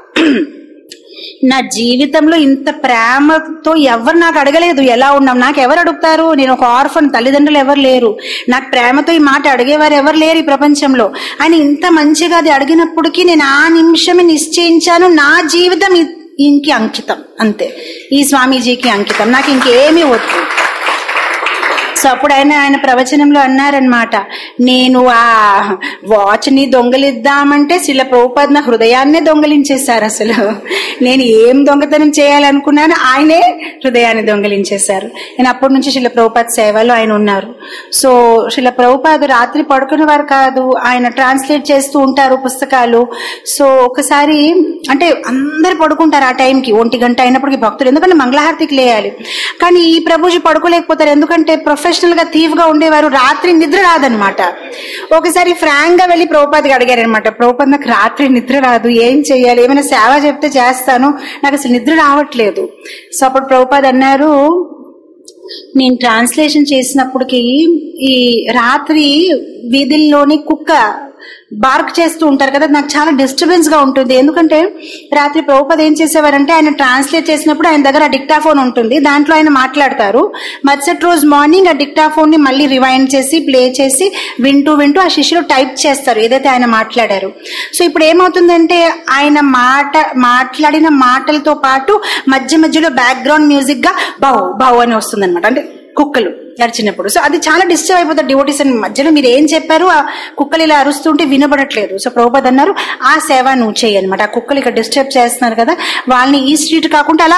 నా జీవితంలో ఇంత ప్రేమతో ఎవరు నాకు అడగలేదు ఎలా ఉన్నాం. నాకు ఎవరు అడుగుతారు, నేను ఒక ఆర్ఫన్, తల్లిదండ్రులు ఎవరు లేరు, నాకు ప్రేమతో ఈ మాట అడిగేవారు ఎవరు లేరు ఈ ప్రపంచంలో. ఆయన ఇంత మంచిగా అది అడిగినప్పటికీ నేను ఆ నిమిషమే నిశ్చయించాను నా జీవితం ఇంకి అంకితం, అంతే ఈ స్వామీజీకి అంకితం, నాకు ఇంకేమీ వద్దు. సో అప్పుడు ఆయన ఆయన ప్రవచనంలో అన్నారనమాట, నేను ఆ వాచ్ ని దొంగలిద్దామంటే శ్రీల ప్రభుపాద నా హృదయాన్నే దొంగలించేశారు. అసలు నేను ఏం దొంగతనం చేయాలనుకున్నాను ఆయనే హృదయాన్ని దొంగలించేశారు. నేను అప్పటి నుంచి శ్రీల ప్రభుపాద సేవలో ఆయన ఉన్నారు. సో శ్రీల ప్రభుపాద రాత్రి పడుకునేవారు కాదు, ఆయన ట్రాన్స్లేట్ చేస్తూ ఉంటారు పుస్తకాలు. సో ఒకసారి అంటే అందరు పడుకుంటారు ఆ టైంకి, ఒంటి గంట అయినప్పటికీ భక్తులు, ఎందుకంటే మంగళహారతికి లేయాలి. కానీ ఈ ప్రభుజీ పడుకోలేకపోతారు, ఎందుకంటే ప్రొఫెషనల్ గా థీవ్ గా ఉండేవారు, రాత్రి నిద్ర రాదనమాట. ఒకసారి ఫ్రాంక్ గా వెళ్ళి ప్రభుపాదకి అడిగారనమాట, ప్రభుపాద నాకు రాత్రి నిద్ర రాదు, ఏం చెయ్యాలి, ఏమైనా సేవ చెప్తే చేస్తాను, నాకు అసలు నిద్ర రావట్లేదు. సో అప్పుడు ప్రభుపాద అన్నారు, నేను ట్రాన్స్లేషన్ చేసినప్పటికీ ఈ రాత్రి వీధుల్లోని కుక్క బార్క్ చేస్తూ ఉంటారు కదా, నాకు చాలా డిస్టర్బెన్స్ గా ఉంటుంది. ఎందుకంటే రాత్రి ప్రభుపాద ఏం చేసేవారంటే ఆయన ట్రాన్స్లేట్ చేసినప్పుడు ఆయన దగ్గర డిక్టాఫోన్ ఉంటుంది, దాంట్లో ఆయన మాట్లాడతారు. మరుసటి రోజు మార్నింగ్ ఆ డిక్టాఫోన్ ని మళ్ళీ రివైండ్ చేసి ప్లే చేసి వింటూ వింటూ ఆ శిష్యులు టైప్ చేస్తారు ఏదైతే ఆయన మాట్లాడారు. సో ఇప్పుడు ఏమవుతుందంటే ఆయన మాట మాట్లాడిన మాటలతో పాటు మధ్య మధ్యలో బ్యాక్గ్రౌండ్ మ్యూజిక్ గా బౌ బౌ అని వస్తుంది అనమాట, అంటే కుక్కలు అరిచినప్పుడు. సో అది చాలా డిస్టర్బ్ అయిపోతుంది డివోటీస్ అని. మధ్యలో మీరు ఏం చెప్పారు, ఆ కుక్కలు ఇలా అరుస్తుంటే వినబడట్లేదు. సో ప్రభుపాద అన్నారు, ఆ సేవ నువ్వు చెయ్యి అనమాట, ఆ కుక్కలు ఇక్కడ డిస్టర్బ్ చేస్తున్నారు కదా వాళ్ళని ఈ స్ట్రీట్ కాకుండా అలా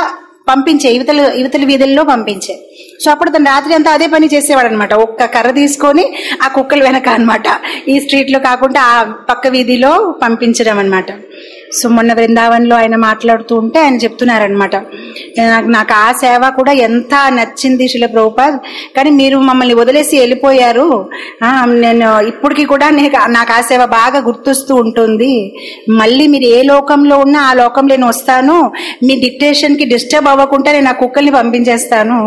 పంపించే యువతల యువతల వీధుల్లో పంపించే. సో అప్పుడు తను రాత్రి అంతా అదే పని చేసేవాడు అనమాట. ఒక్క కర్ర తీసుకొని ఆ కుక్కలు వెనక అనమాట, ఈ స్ట్రీట్ లో కాకుండా ఆ పక్క వీధిలో పంపించడం అనమాట. సో మొన్న బృందావన్లో ఆయన మాట్లాడుతూ ఉంటే ఆయన చెప్తున్నారనమాట, నాకు నాకు ఆ సేవ కూడా ఎంత నచ్చింది శ్రీల ప్రభుపాద్, కానీ మీరు మమ్మల్ని వదిలేసి వెళ్ళిపోయారు. నేను ఇప్పటికీ కూడా నాకు ఆ సేవ బాగా గుర్తొస్తూ ఉంటుంది. మళ్ళీ మీరు ఏ లోకంలో ఉన్నా ఆ లోకంలో నేను వస్తాను, మీ డిక్టేషన్ కి డిస్టర్బ్ అవ్వకుండా నేను ఆ కుక్కల్ని పంపించేస్తాను.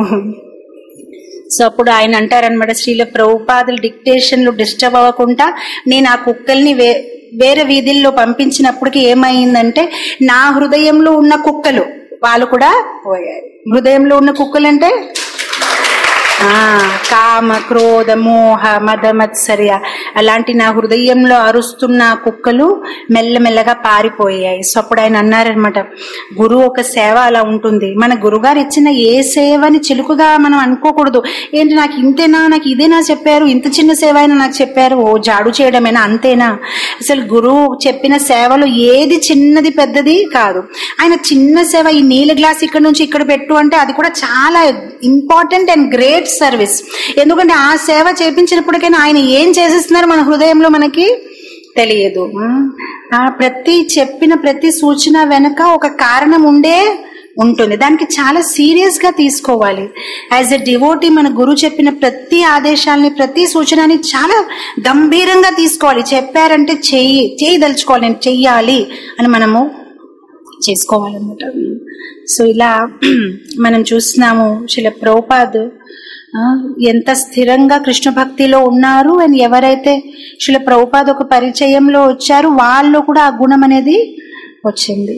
సో అప్పుడు ఆయన అంటారనమాట, శ్రీల ప్రభుపాదుల డిక్టేషన్లు డిస్టర్బ్ అవ్వకుండా నేను ఆ కుక్కల్ని వే వేరే వీధుల్లో పంపించినప్పటికీ ఏమైందంటే నా హృదయంలో ఉన్న కుక్కలు వాళ్ళు కూడా పోయారు. హృదయంలో ఉన్న కుక్కలు అంటే ఆ కామ, క్రోధ, మోహ, మద, మత్సర్య అలాంటి నా హృదయంలో అరుస్తున్న కుక్కలు మెల్లమెల్లగా పారిపోయాయి. సో అప్పుడు ఆయన అన్నారనమాట, గురువు ఒక సేవ అలా ఉంటుంది. మన గురుగారు ఇచ్చిన ఏ సేవని చిలుకుగా మనం అనుకోకూడదు. ఏంటి నాకు ఇంతేనా, నాకు ఇదేనా చెప్పారు, ఇంత చిన్న సేవ అయినా నాకు చెప్పారు, ఓ జాడు చేయడమేనా, అంతేనా? అసలు గురువు చెప్పిన సేవలు ఏది చిన్నది పెద్దది కాదు. ఆయన చిన్న సేవ, ఈ నీళ్ళ గ్లాస్ ఇక్కడ నుంచి ఇక్కడ పెట్టు అంటే అది కూడా చాలా ఇంపార్టెంట్ అండ్ గ్రేట్ సర్వీస్. ఎందుకంటే ఆ సేవ చేపించినప్పటికైనా ఆయన ఏం చేసేస్తున్నారు మన హృదయంలో మనకి తెలియదు. ఆ ప్రతి చెప్పిన ప్రతి సూచన వెనక ఒక కారణం ఉండే ఉంటుంది, దానికి చాలా సీరియస్ గా తీసుకోవాలి. యాజ్ ఎ డివోటీ మన గురువు చెప్పిన ప్రతి ఆదేశాలని ప్రతి సూచనని చాలా గంభీరంగా తీసుకోవాలి. చెప్పారంటే చెయ్యి చేయదలుచుకోవాలి, నేను చెయ్యాలి అని మనము చేసుకోవాలన్నమాట. సో ఇలా మనం చూస్తున్నాము శ్రీల ప్రభుపాద్ ఎంత స్థిరంగా కృష్ణ భక్తిలో ఉన్నారు. అండ్ ఎవరైతే శ్రీల ప్రభుపాద్ ఒక పరిచయంలో వచ్చారు వాళ్ళు కూడా ఆ గుణం అనేది వచ్చింది.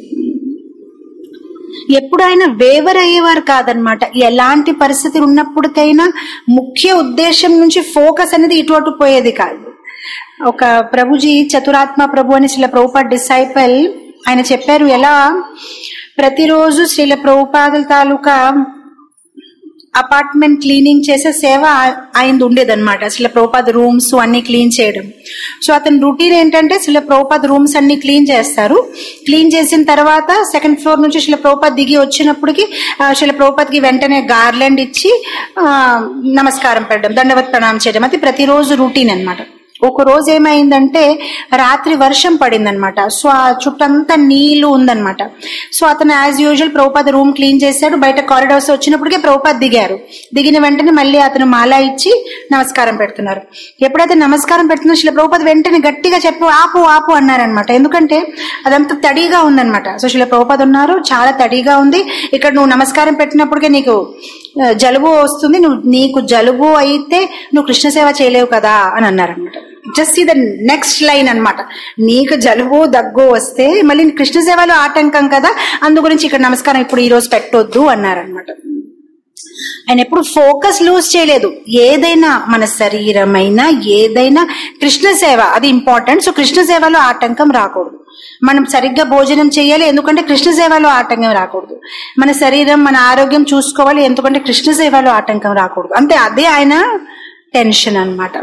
ఎప్పుడు ఆయన వేవర్ అయ్యేవారు కాదనమాట. ఎలాంటి పరిస్థితులు ఉన్నప్పటికైనా ముఖ్య ఉద్దేశం నుంచి ఫోకస్ అనేది ఇటు అటు పోయేది కాదు. ఒక ప్రభుజీ చతురాత్మ ప్రభు అని శ్రీల ప్రభుపాద్ డిసైపుల్ ఆయన చెప్పారు, ఎలా ప్రతిరోజు శ్రీల ప్రభుపాదుల తాలూకా అపార్ట్మెంట్ క్లీనింగ్ చేసే సేవ ఆయనది ఉండేదన్నమాట. శ్రీల ప్రభుపాద్ రూమ్స్ అన్ని క్లీన్ చేయడం. సో అతని రొటీన్ ఏంటంటే శ్రీల ప్రభుపాద్ రూమ్స్ అన్ని క్లీన్ చేస్తారు. క్లీన్ చేసిన తర్వాత సెకండ్ ఫ్లోర్ నుంచి శ్రీల ప్రభుపాద్ దిగి వచ్చినప్పటికి శ్రీల ప్రభుపాద్కి వెంటనే గార్లెండ్ ఇచ్చి నమస్కారం పెట్టడం, దండవత్ ప్రణామం చేయడం, అది ప్రతిరోజు రొటీన్ అన్నమాట. ఒక రోజు ఏమైందంటే రాత్రి వర్షం పడిందనమాట. సో ఆ చుట్టంతా నీళ్లు ఉందనమాట. సో అతను as usual Prabhupad room clean చేశాడు. బయట కారిడార్స్ వచ్చినప్పటికే ప్రభుపాద్ దిగారు. దిగిన వెంటనే మళ్ళీ అతను మాల ఇచ్చి నమస్కారం పెడుతున్నారు. ఎప్పుడైతే నమస్కారం పెడుతున్నా శ్రీల ప్రభుపాద్ వెంటనే గట్టిగా చెప్పు ఆపు ఆపు అన్నారనమాట. ఎందుకంటే అదంతా తడిగా ఉందనమాట. సో శ్రీల ప్రభుపాద్ ఉన్నారు, చాలా తడిగా ఉంది, ఇక్కడ నువ్వు నమస్కారం పెట్టినప్పటికే నీకు జలుబు వస్తుంది, నువ్వు నీకు జలుబు అయితే నువ్వు కృష్ణ సేవ చేయలేవు కదా అని అన్నారనమాట. జస్ట్ ఈ ద నెక్స్ట్ లైన్ అనమాట, నీకు జలుబు దగ్గు వస్తే మళ్ళీ కృష్ణ సేవలో ఆటంకం కదా, అందు గురించి ఇక్కడ నమస్కారం ఇప్పుడు ఈ రోజు పెట్టొద్దు అన్నారనమాట. ఆయన ఎప్పుడు ఫోకస్ లూజ్ చేయలేదు. ఏదైనా మన శరీరమైనా ఏదైనా కృష్ణ సేవ అది ఇంపార్టెంట్. సో కృష్ణ సేవలో ఆటంకం రాకూడదు. మనం సరిగ్గా భోజనం చేయాలి, ఎందుకంటే కృష్ణ సేవలో ఆటంకం రాకూడదు. మన శరీరం మన ఆరోగ్యం చూసుకోవాలి, ఎందుకంటే కృష్ణ సేవలో ఆటంకం రాకూడదు. అంతే, అదే ఆయన టెన్షన్ అన్నమాట.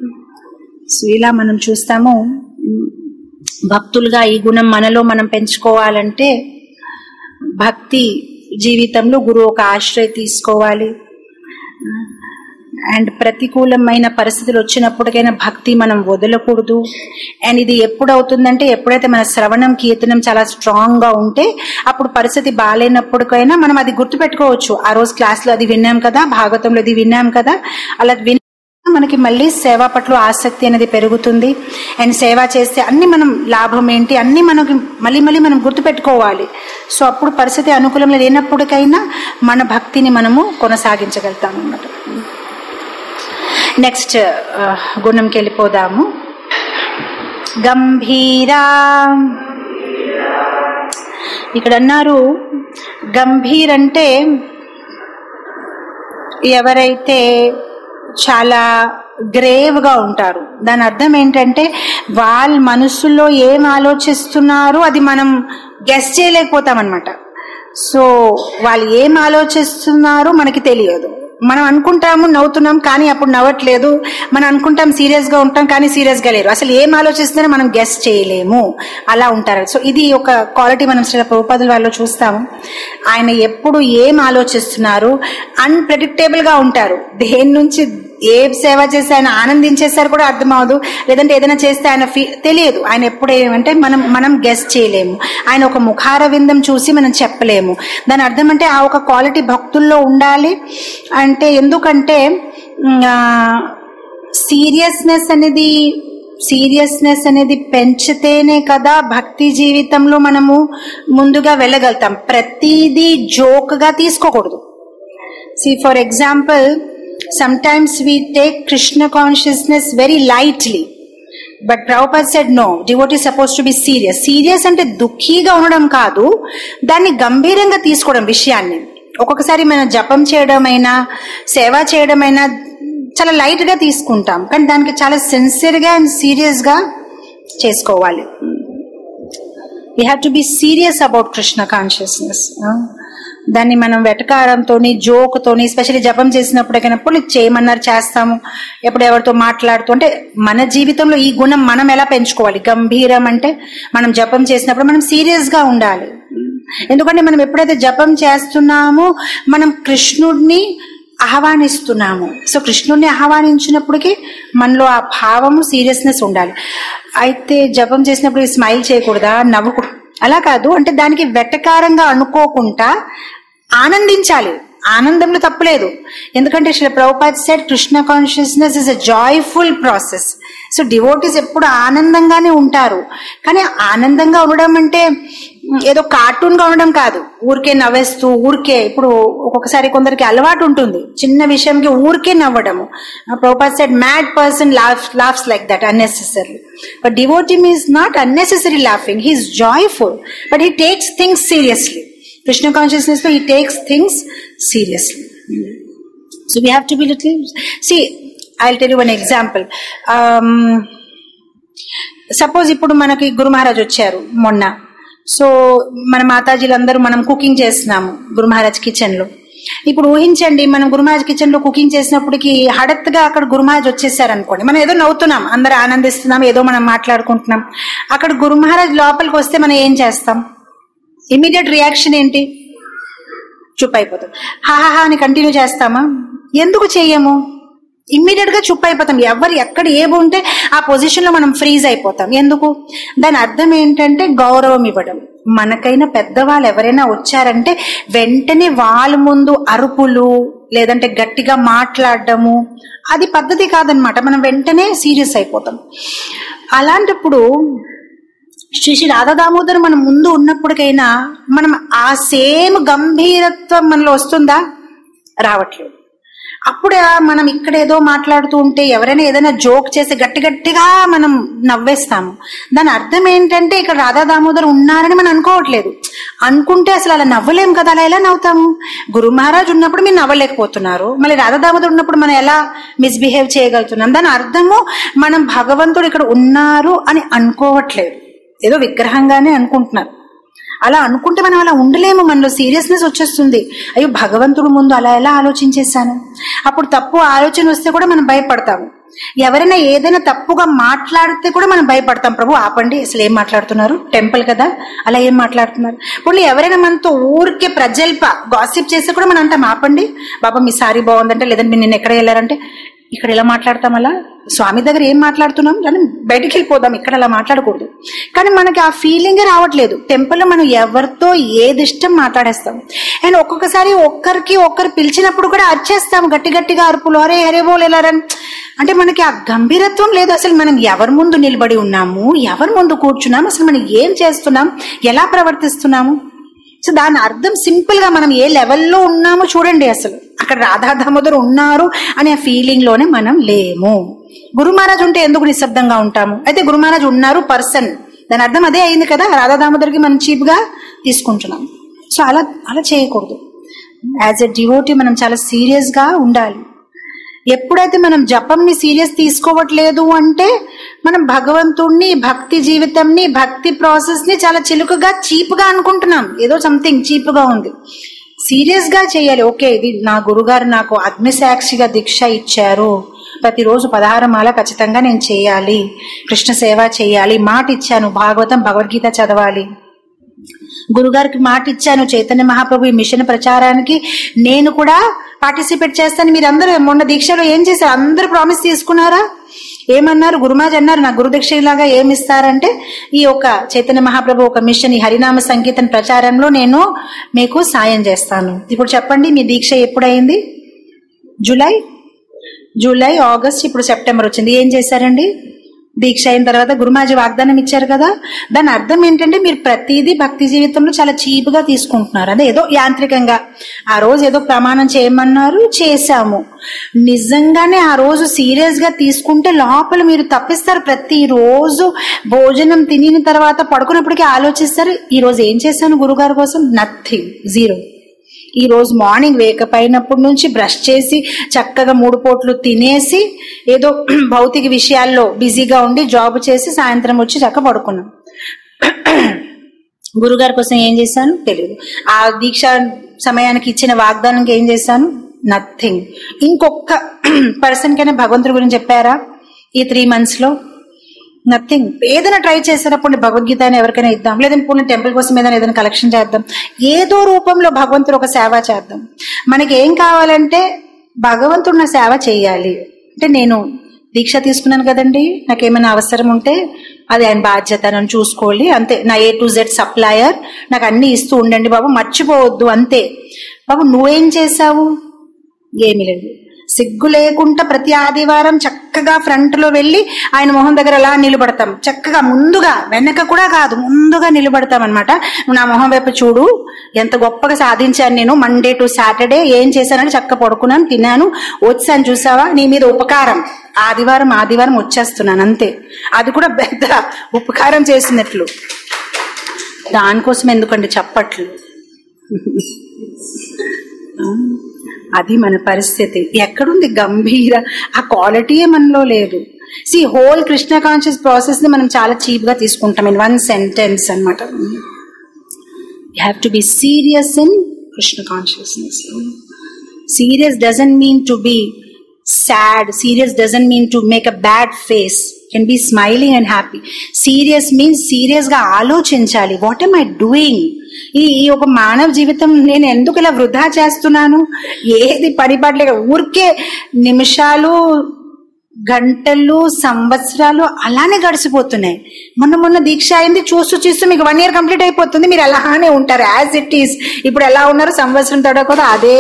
సో ఇలా మనం చూస్తాము, భక్తులుగా ఈ గుణం మనలో మనం పెంచుకోవాలంటే భక్తి జీవితంలో గురువు ఒక ఆశ్రయ తీసుకోవాలి. అండ్ ప్రతికూలమైన పరిస్థితులు వచ్చినప్పటికైనా భక్తి మనం వదలకూడదు. అండ్ ఇది ఎప్పుడు అవుతుందంటే ఎప్పుడైతే మన శ్రవణం కీర్తనం చాలా స్ట్రాంగ్ గా ఉంటే అప్పుడు పరిస్థితి బాగాలేనప్పటికైనా మనం అది గుర్తు పెట్టుకోవచ్చు. ఆ రోజు క్లాస్ లో అది విన్నాం కదా, భాగవతంలో అది విన్నాం కదా, అలా విన్న మనకి మళ్ళీ సేవ పట్ల ఆసక్తి అనేది పెరుగుతుంది. అండ్ సేవ చేస్తే అన్ని మనం లాభం ఏంటి అన్ని మనకి మళ్ళీ మళ్ళీ మనం గుర్తు పెట్టుకోవాలి. సో అప్పుడు పరిస్థితి అనుకూలంగా లేనప్పటికైనా మన భక్తిని మనము కొనసాగించగలుగుతాం అన్నమాట. నెక్స్ట్ గుణంకి వెళ్ళిపోదాము. గంభీరా, ఇక్కడ అన్నారు గంభీర్ అంటే ఎవరైతే చాలా గ్రేవ్ గా ఉంటారు. దాని అర్థం ఏంటంటే వాళ్ళ మనసులో ఏం ఆలోచిస్తున్నారో అది మనం గెస్ చేయలేకపోతాం అనమాట. సో వాళ్ళు ఏం ఆలోచిస్తున్నారో మనకి తెలియదు, మనం అనుకుంటాము నవ్వుతున్నాం, కానీ అప్పుడు నవ్వట్లేదు. మనం అనుకుంటాం సీరియస్ గా ఉంటాం, కానీ సీరియస్ గా లేరు. అసలు ఏం ఆలోచిస్తుందో మనం గెస్ చేయలేము, అలా ఉంటారు. సో ఇది ఒక క్వాలిటీ మనం శ్రీ ప్రభుపాదుల వాళ్ళలో చూస్తాము. ఆయన ఎప్పుడు ఏం ఆలోచిస్తున్నారు, అన్ప్రెడిక్టబుల్ గా ఉంటారు. దేని నుంచి ఏ సేవ చేస్తే ఆయన ఆనందించేసారు కూడా అర్థం అవదు, లేదంటే ఏదైనా చేస్తే ఆయన ఫీ తెలియదు. ఆయన ఎప్పుడు ఏమంటే మనం మనం గెస్ చేయలేము. ఆయన ఒక ముఖార విందం చూసి మనం చెప్పలేము. దాని అర్థం అంటే ఆ ఒక క్వాలిటీ భక్తుల్లో ఉండాలి. అంటే ఎందుకంటే సీరియస్నెస్ అనేది సీరియస్నెస్ అనేది పెంచితేనే కదా భక్తి జీవితంలో మనము ముందుగా వెళ్ళగలుగుతాం. ప్రతిదీ జోక్ గా తీసుకోకూడదు. See, for example, sometimes we take Krishna consciousness very lightly. But Prabhupada said, no, devotee is supposed to be serious. Serious అంటే దుఃఖీగా ఉండడం కాదు, దాన్ని గంభీరంగా తీసుకోవడం విషయాన్ని. ఒక్కొక్కసారి మనం జపం చేయడమైనా సేవ చేయడమైనా చాలా లైట్ గా తీసుకుంటాం, కానీ దానికి చాలా సిన్సియర్ గా అండ్ సీరియస్ గా చేసుకోవాలి. We have to be serious about Krishna consciousness. దాన్ని మనం వెటకారంతోని జోక్తోని, స్పెషల్లీ జపం చేసినప్పుడు చేయమన్నారు చేస్తాము, ఎప్పుడు ఎవరితో మాట్లాడుతూ, అంటే మన జీవితంలో ఈ గుణం మనం ఎలా పెంచుకోవాలి. గంభీరం అంటే మనం జపం చేసినప్పుడు మనం సీరియస్ గా ఉండాలి. ఎందుకంటే మనం ఎప్పుడైతే జపం చేస్తున్నామో మనం కృష్ణుడిని ఆహ్వానిస్తున్నాము. సో కృష్ణుడిని ఆహ్వానించినప్పటికీ మనలో ఆ భావము సీరియస్నెస్ ఉండాలి. అయితే జపం చేసినప్పుడు స్మైల్ చేయకూడదా, నవ్వుకు అలా కాదు. అంటే దానికి వెటకారంగా అనుకోకుండా ఆనందించాలి. ఆనందంలో తప్పులేదు. ఎందుకంటే Shri Prabhupad said Krishna consciousness is a joyful process. So devotees ఎప్పుడు ఆనందంగానే ఉంటారు. కానీ ఆనందంగా ఉండడం అంటే ఏదో కార్టూన్ గా ఉండడం కాదు, ఊరికే నవ్వేస్తూ ఊరికే. ఇప్పుడు ఒక్కొక్కసారి కొందరికి అలవాటు ఉంటుంది చిన్న విషయంకి ఊరికే నవ్వడము. Prabhupad said mad person laugh laughs like that unnecessary. But devotee means not unnecessary laughing, he is joyful, but he takes things seriously. Krishna consciousness, he takes things seriously. So we have to be little. See, I'll tell you one example. Um, suppose ఇప్పుడు మనకి గురు మహారాజ్ వచ్చారు మొన్న. So మన మాతాజీలందరూ మనం cooking చేస్తున్నాము గురు Maharaj kitchen లో. ఇప్పుడు ఊహించండి, మనం గురు మహారాజ్ కిచెన్ లో కుకింగ్ చేసినప్పటికి హఠత్ గా అక్కడ గురు మహారాజ్ వచ్చేసారు అనుకోండి. మనం ఏదో నవ్వుతున్నాం, అందరూ ఆనందిస్తున్నాం, ఏదో మనం మాట్లాడుకుంటున్నాం. అక్కడ గురు మహారాజ్ లోపలికి వస్తే మనం ఏం చేస్తాం? ఇమీడియట్ రియాక్షన్ ఏంటి? చుప్ అయిపోతాం. హాహా అని కంటిన్యూ చేస్తామా? ఎందుకు చెయ్యము? ఇమ్మీడియట్ గా చుప్ అయిపోతాం. ఎవరు ఎక్కడ ఏముంటే ఆ పొజిషన్ లో మనం ఫ్రీజ్ అయిపోతాం. ఎందుకు? దాని అర్థం ఏంటంటే గౌరవం ఇవ్వడం. మనకైనా పెద్దవాళ్ళు ఎవరైనా వచ్చారంటే వెంటనే వాళ్ళ ముందు అరుపులు లేదంటే గట్టిగా మాట్లాడడము అది పద్ధతి కాదనమాట. మనం వెంటనే సీరియస్ అయిపోతాం. అలాంటప్పుడు శ్రీ శ్రీ రాధా దామోదర్ మనం ముందు ఉన్నప్పటికైనా మనం ఆ సేమ్ గంభీరత్వం మనలో వస్తుందా? రావట్లేదు. అప్పుడే మనం ఇక్కడ ఏదో మాట్లాడుతూ ఉంటే ఎవరైనా ఏదైనా జోక్ చేసి గట్టి గట్టిగా మనం నవ్వేస్తాము. దాని అర్థం ఏంటంటే ఇక్కడ రాధా దామోదర్ ఉన్నారని మనం అనుకోవట్లేదు. అనుకుంటే అసలు అలా నవ్వలేము కదా, అలా ఎలా నవ్వుతాము? గురు మహారాజ్ ఉన్నప్పుడు మీరు నవ్వలేకపోతున్నారు, మళ్ళీ రాధా దామోదర్ ఉన్నప్పుడు మనం ఎలా మిస్బిహేవ్ చేయగలుగుతున్నాం? దాని అర్థము మనం భగవంతుడు ఇక్కడ ఉన్నారు అని అనుకోవట్లేదు, ఏదో విగ్రహంగానే అనుకుంటున్నారు. అలా అనుకుంటే మనం అలా ఉండలేము, మనలో సీరియస్నెస్ వచ్చేస్తుంది. అయ్యో భగవంతుడు ముందు అలా ఎలా ఆలోచించేశాను. అప్పుడు తప్పు ఆలోచన వస్తే కూడా మనం భయపడతాము. ఎవరైనా ఏదైనా తప్పుగా మాట్లాడితే కూడా మనం భయపడతాం. ప్రభు ఆపండి, అసలు ఏం మాట్లాడుతున్నారు, టెంపుల్ కదా, అలా ఏం మాట్లాడుతున్నారు. ఇప్పుడు ఎవరైనా మనతో ఊరికే ప్రజల్ప గాసిప్ చేస్తే కూడా మనం అంటాం ఆపండి బాబా మీ సారీ బాగుందంటే, లేదంటే మీరు నిన్న ఎక్కడ వెళ్ళారంటే ఇక్కడ ఎలా మాట్లాడతాం, అలా స్వామి దగ్గర ఏం మాట్లాడుతున్నాం కానీ బయటికి వెళ్ళిపోదాం, ఇక్కడ అలా మాట్లాడకూడదు. కానీ మనకి ఆ ఫీలింగే రావట్లేదు. టెంపుల్లో మనం ఎవరితో ఏది ఇష్టం మాట్లాడేస్తాం. అండ్ ఒక్కొక్కసారి ఒక్కరికి ఒక్కరు పిలిచినప్పుడు కూడా అరిచేస్తాం, గట్టి గట్టిగా అరుపులు, అరే హరే బోల్ ఎలారని. అంటే మనకి ఆ గంభీరత్వం లేదు. అసలు మనం ఎవరి ముందు నిలబడి ఉన్నాము, ఎవరి ముందు కూర్చున్నాము, అసలు మనం ఏం చేస్తున్నాం, ఎలా ప్రవర్తిస్తున్నాము. సో దాని అర్థం సింపుల్ గా మనం ఏ లెవెల్లో ఉన్నామో చూడండి. అసలు అక్కడ రాధా దామోదర్ ఉన్నారు అనే ఫీలింగ్ లోనే మనం లేము. గురు మహారాజ్ ఉంటే ఎందుకు నిశ్శబ్దంగా ఉంటాము? అయితే గురు మహారాజ్ ఉన్నారు పర్సన్, దాని అర్థం అదే అయింది కదా, రాధా దామోదర్కి మనం చీప్ గా తీసుకుంటున్నాం. సో అలా అలా చేయకూడదు. యాజ్ ఎ డివోటీ మనం చాలా సీరియస్ గా ఉండాలి. ఎప్పుడైతే మనం జపంని సీరియస్ తీసుకోవట్లేదు అంటే మనం భగవంతుణ్ణి, భక్తి జీవితంని, భక్తి ప్రాసెస్ ని చాలా చిలుకగా చీప్ గా అనుకుంటున్నాం. ఏదో సంథింగ్ చీప్ గా ఉంది. సీరియస్ గా చేయాలి. ఓకే, ఇది నా గురుగారు నాకు అగ్నిసాక్షిగా దీక్ష ఇచ్చారు, ప్రతిరోజు పదహారు మాల ఖచ్చితంగా నేను చేయాలి, కృష్ణ సేవ చేయాలి, మాట ఇచ్చాను, భాగవతం భగవద్గీత చదవాలి, గురుగారికి మాట ఇచ్చాను, చైతన్య మహాప్రభు ఈ మిషన్ ప్రచారానికి నేను కూడా పార్టిసిపేట్ చేస్తాను. మీరందరూ మొన్న దీక్షలో ఏం చేశారు? అందరూ ప్రామిస్ తీసుకున్నారా? ఏమన్నారు? గురుమాజ్ అన్నారు, నా గురుదీక్ష లాగా ఏమిస్తారంటే ఈ యొక్క చైతన్య మహాప్రభు ఒక మిషన్, ఈ హరినామ సంకీర్తన ప్రచారంలో నేను మీకు సాయం చేస్తాను. ఇప్పుడు చెప్పండి, మీ దీక్ష ఎప్పుడైంది? జూలై జూలై ఆగస్ట్, ఇప్పుడు సెప్టెంబర్ వచ్చింది. ఏం చేశారండి? దీక్ష అయిన తర్వాత గురుమాజీ వాగ్దానం ఇచ్చారు కదా. దాని అర్థం ఏంటంటే మీరు ప్రతిదీ భక్తి జీవితంలో చాలా చీప్ గా తీసుకుంటున్నారు. అదే ఏదో యాంత్రికంగా ఆ రోజు ఏదో ప్రమాణం చేయమన్నారు, చేశాము. నిజంగానే ఆ రోజు సీరియస్ గా తీసుకుంటే లోపల మీరు తప్పిస్తారు. ప్రతి రోజు భోజనం తినిన తర్వాత పడుకున్నప్పటికీ ఆలోచిస్తారు, ఈ రోజు ఏం చేశాను గురుగారి కోసం? Nothing, zero. ఈ రోజు మార్నింగ్ వేకప్ అయినప్పటి నుంచి బ్రష్ చేసి చక్కగా మూడు పూట్లు తినేసి ఏదో భౌతిక విషయాల్లో బిజీగా ఉండి జాబ్ చేసి సాయంత్రం వచ్చి చక్క పడుకున్నాం. గురుగారి కోసం ఏం చేశాను తెలియదు. ఆ దీక్ష సమయానికి ఇచ్చిన వాగ్దానానికి ఏం చేశాను? నథింగ్. ఇంకొక పర్సన్ కైనా భగవంతుడి గురించి చెప్పారా ఈ త్రీ మంత్స్ లో? నథింగ్. ఏదైనా ట్రై చేసేటప్పుడు భగవద్గీత అని ఎవరికైనా ఇద్దాం, లేదంటే పూర్ణ టెంపుల్ కోసం ఏదైనా ఏదైనా కలెక్షన్ చేద్దాం, ఏదో రూపంలో భగవంతుడు ఒక సేవ చేద్దాం. మనకి ఏం కావాలంటే భగవంతుడు నా సేవ చేయాలి అంటే, నేను దీక్ష తీసుకున్నాను కదండి, నాకేమైనా అవసరం ఉంటే అది ఆయన బాధ్యత, నన్ను చూసుకోవాలి అంతే. నా ఏ టు జెడ్ సప్లయర్, నాకు అన్ని ఇస్తూ ఉండండి బాబు, మర్చిపోవద్దు అంతే. బాబు నువ్వేం చేశావు? ఏమీ లేదు. సిగ్గు లేకుండా ప్రతి ఆదివారం చక్కగా ఫ్రంట్ లో వెళ్ళి ఆయన మొహం దగ్గర అలా నిలబడతాం. చక్కగా ముందుగా, వెనక కూడా కాదు, ముందుగా నిలబడతాం అనమాట. నువ్వు నా మొహం వైపు చూడు, ఎంత గొప్పగా సాధించాను నేను. మండే టు సాటర్డే ఏం చేశానంటే చక్క పడుకున్నాను, తిన్నాను, వచ్చాను, చూసావా నీ మీద ఉపకారం. ఆదివారం ఆదివారం వచ్చేస్తున్నాను అంతే. అది కూడా పెద్ద ఉపకారం చేసినట్లు. దానికోసం ఎందుకండి చప్పట్లు? అది మన పరిస్థితి. ఎక్కడుంది గంభీర? ఆ క్వాలిటీయే మనలో లేదు. See whole Krishna conscious process ని మనం చాలా చీప్ గా తీసుకుంటాం ఇన్ వన్ సెంటెన్స్ అనమాట. You have to be serious in Krishna consciousness. Serious doesn't mean to be sad. Serious doesn't mean to make a bad face. Can be smiling and happy. Serious means serious గా ఆలోచించాలి. What am I doing? ఈ ఈ ఒక మానవ జీవితం నేను ఎందుకు ఇలా వృధా చేస్తున్నాను? ఏది పడిపడలేక ఊరికే నిమిషాలు, గంటలు, సంవత్సరాలు అలానే గడిచిపోతున్నాయి. మొన్న మొన్న దీక్ష అయింది, చూస్తూ చూస్తూ మీకు వన్ ఇయర్ కంప్లీట్ అయిపోతుంది, మీరు అలానే ఉంటారు యాజ్ ఇట్ ఈస్. ఇప్పుడు ఎలా ఉన్నారు సంవత్సరం తర్వాత అదే.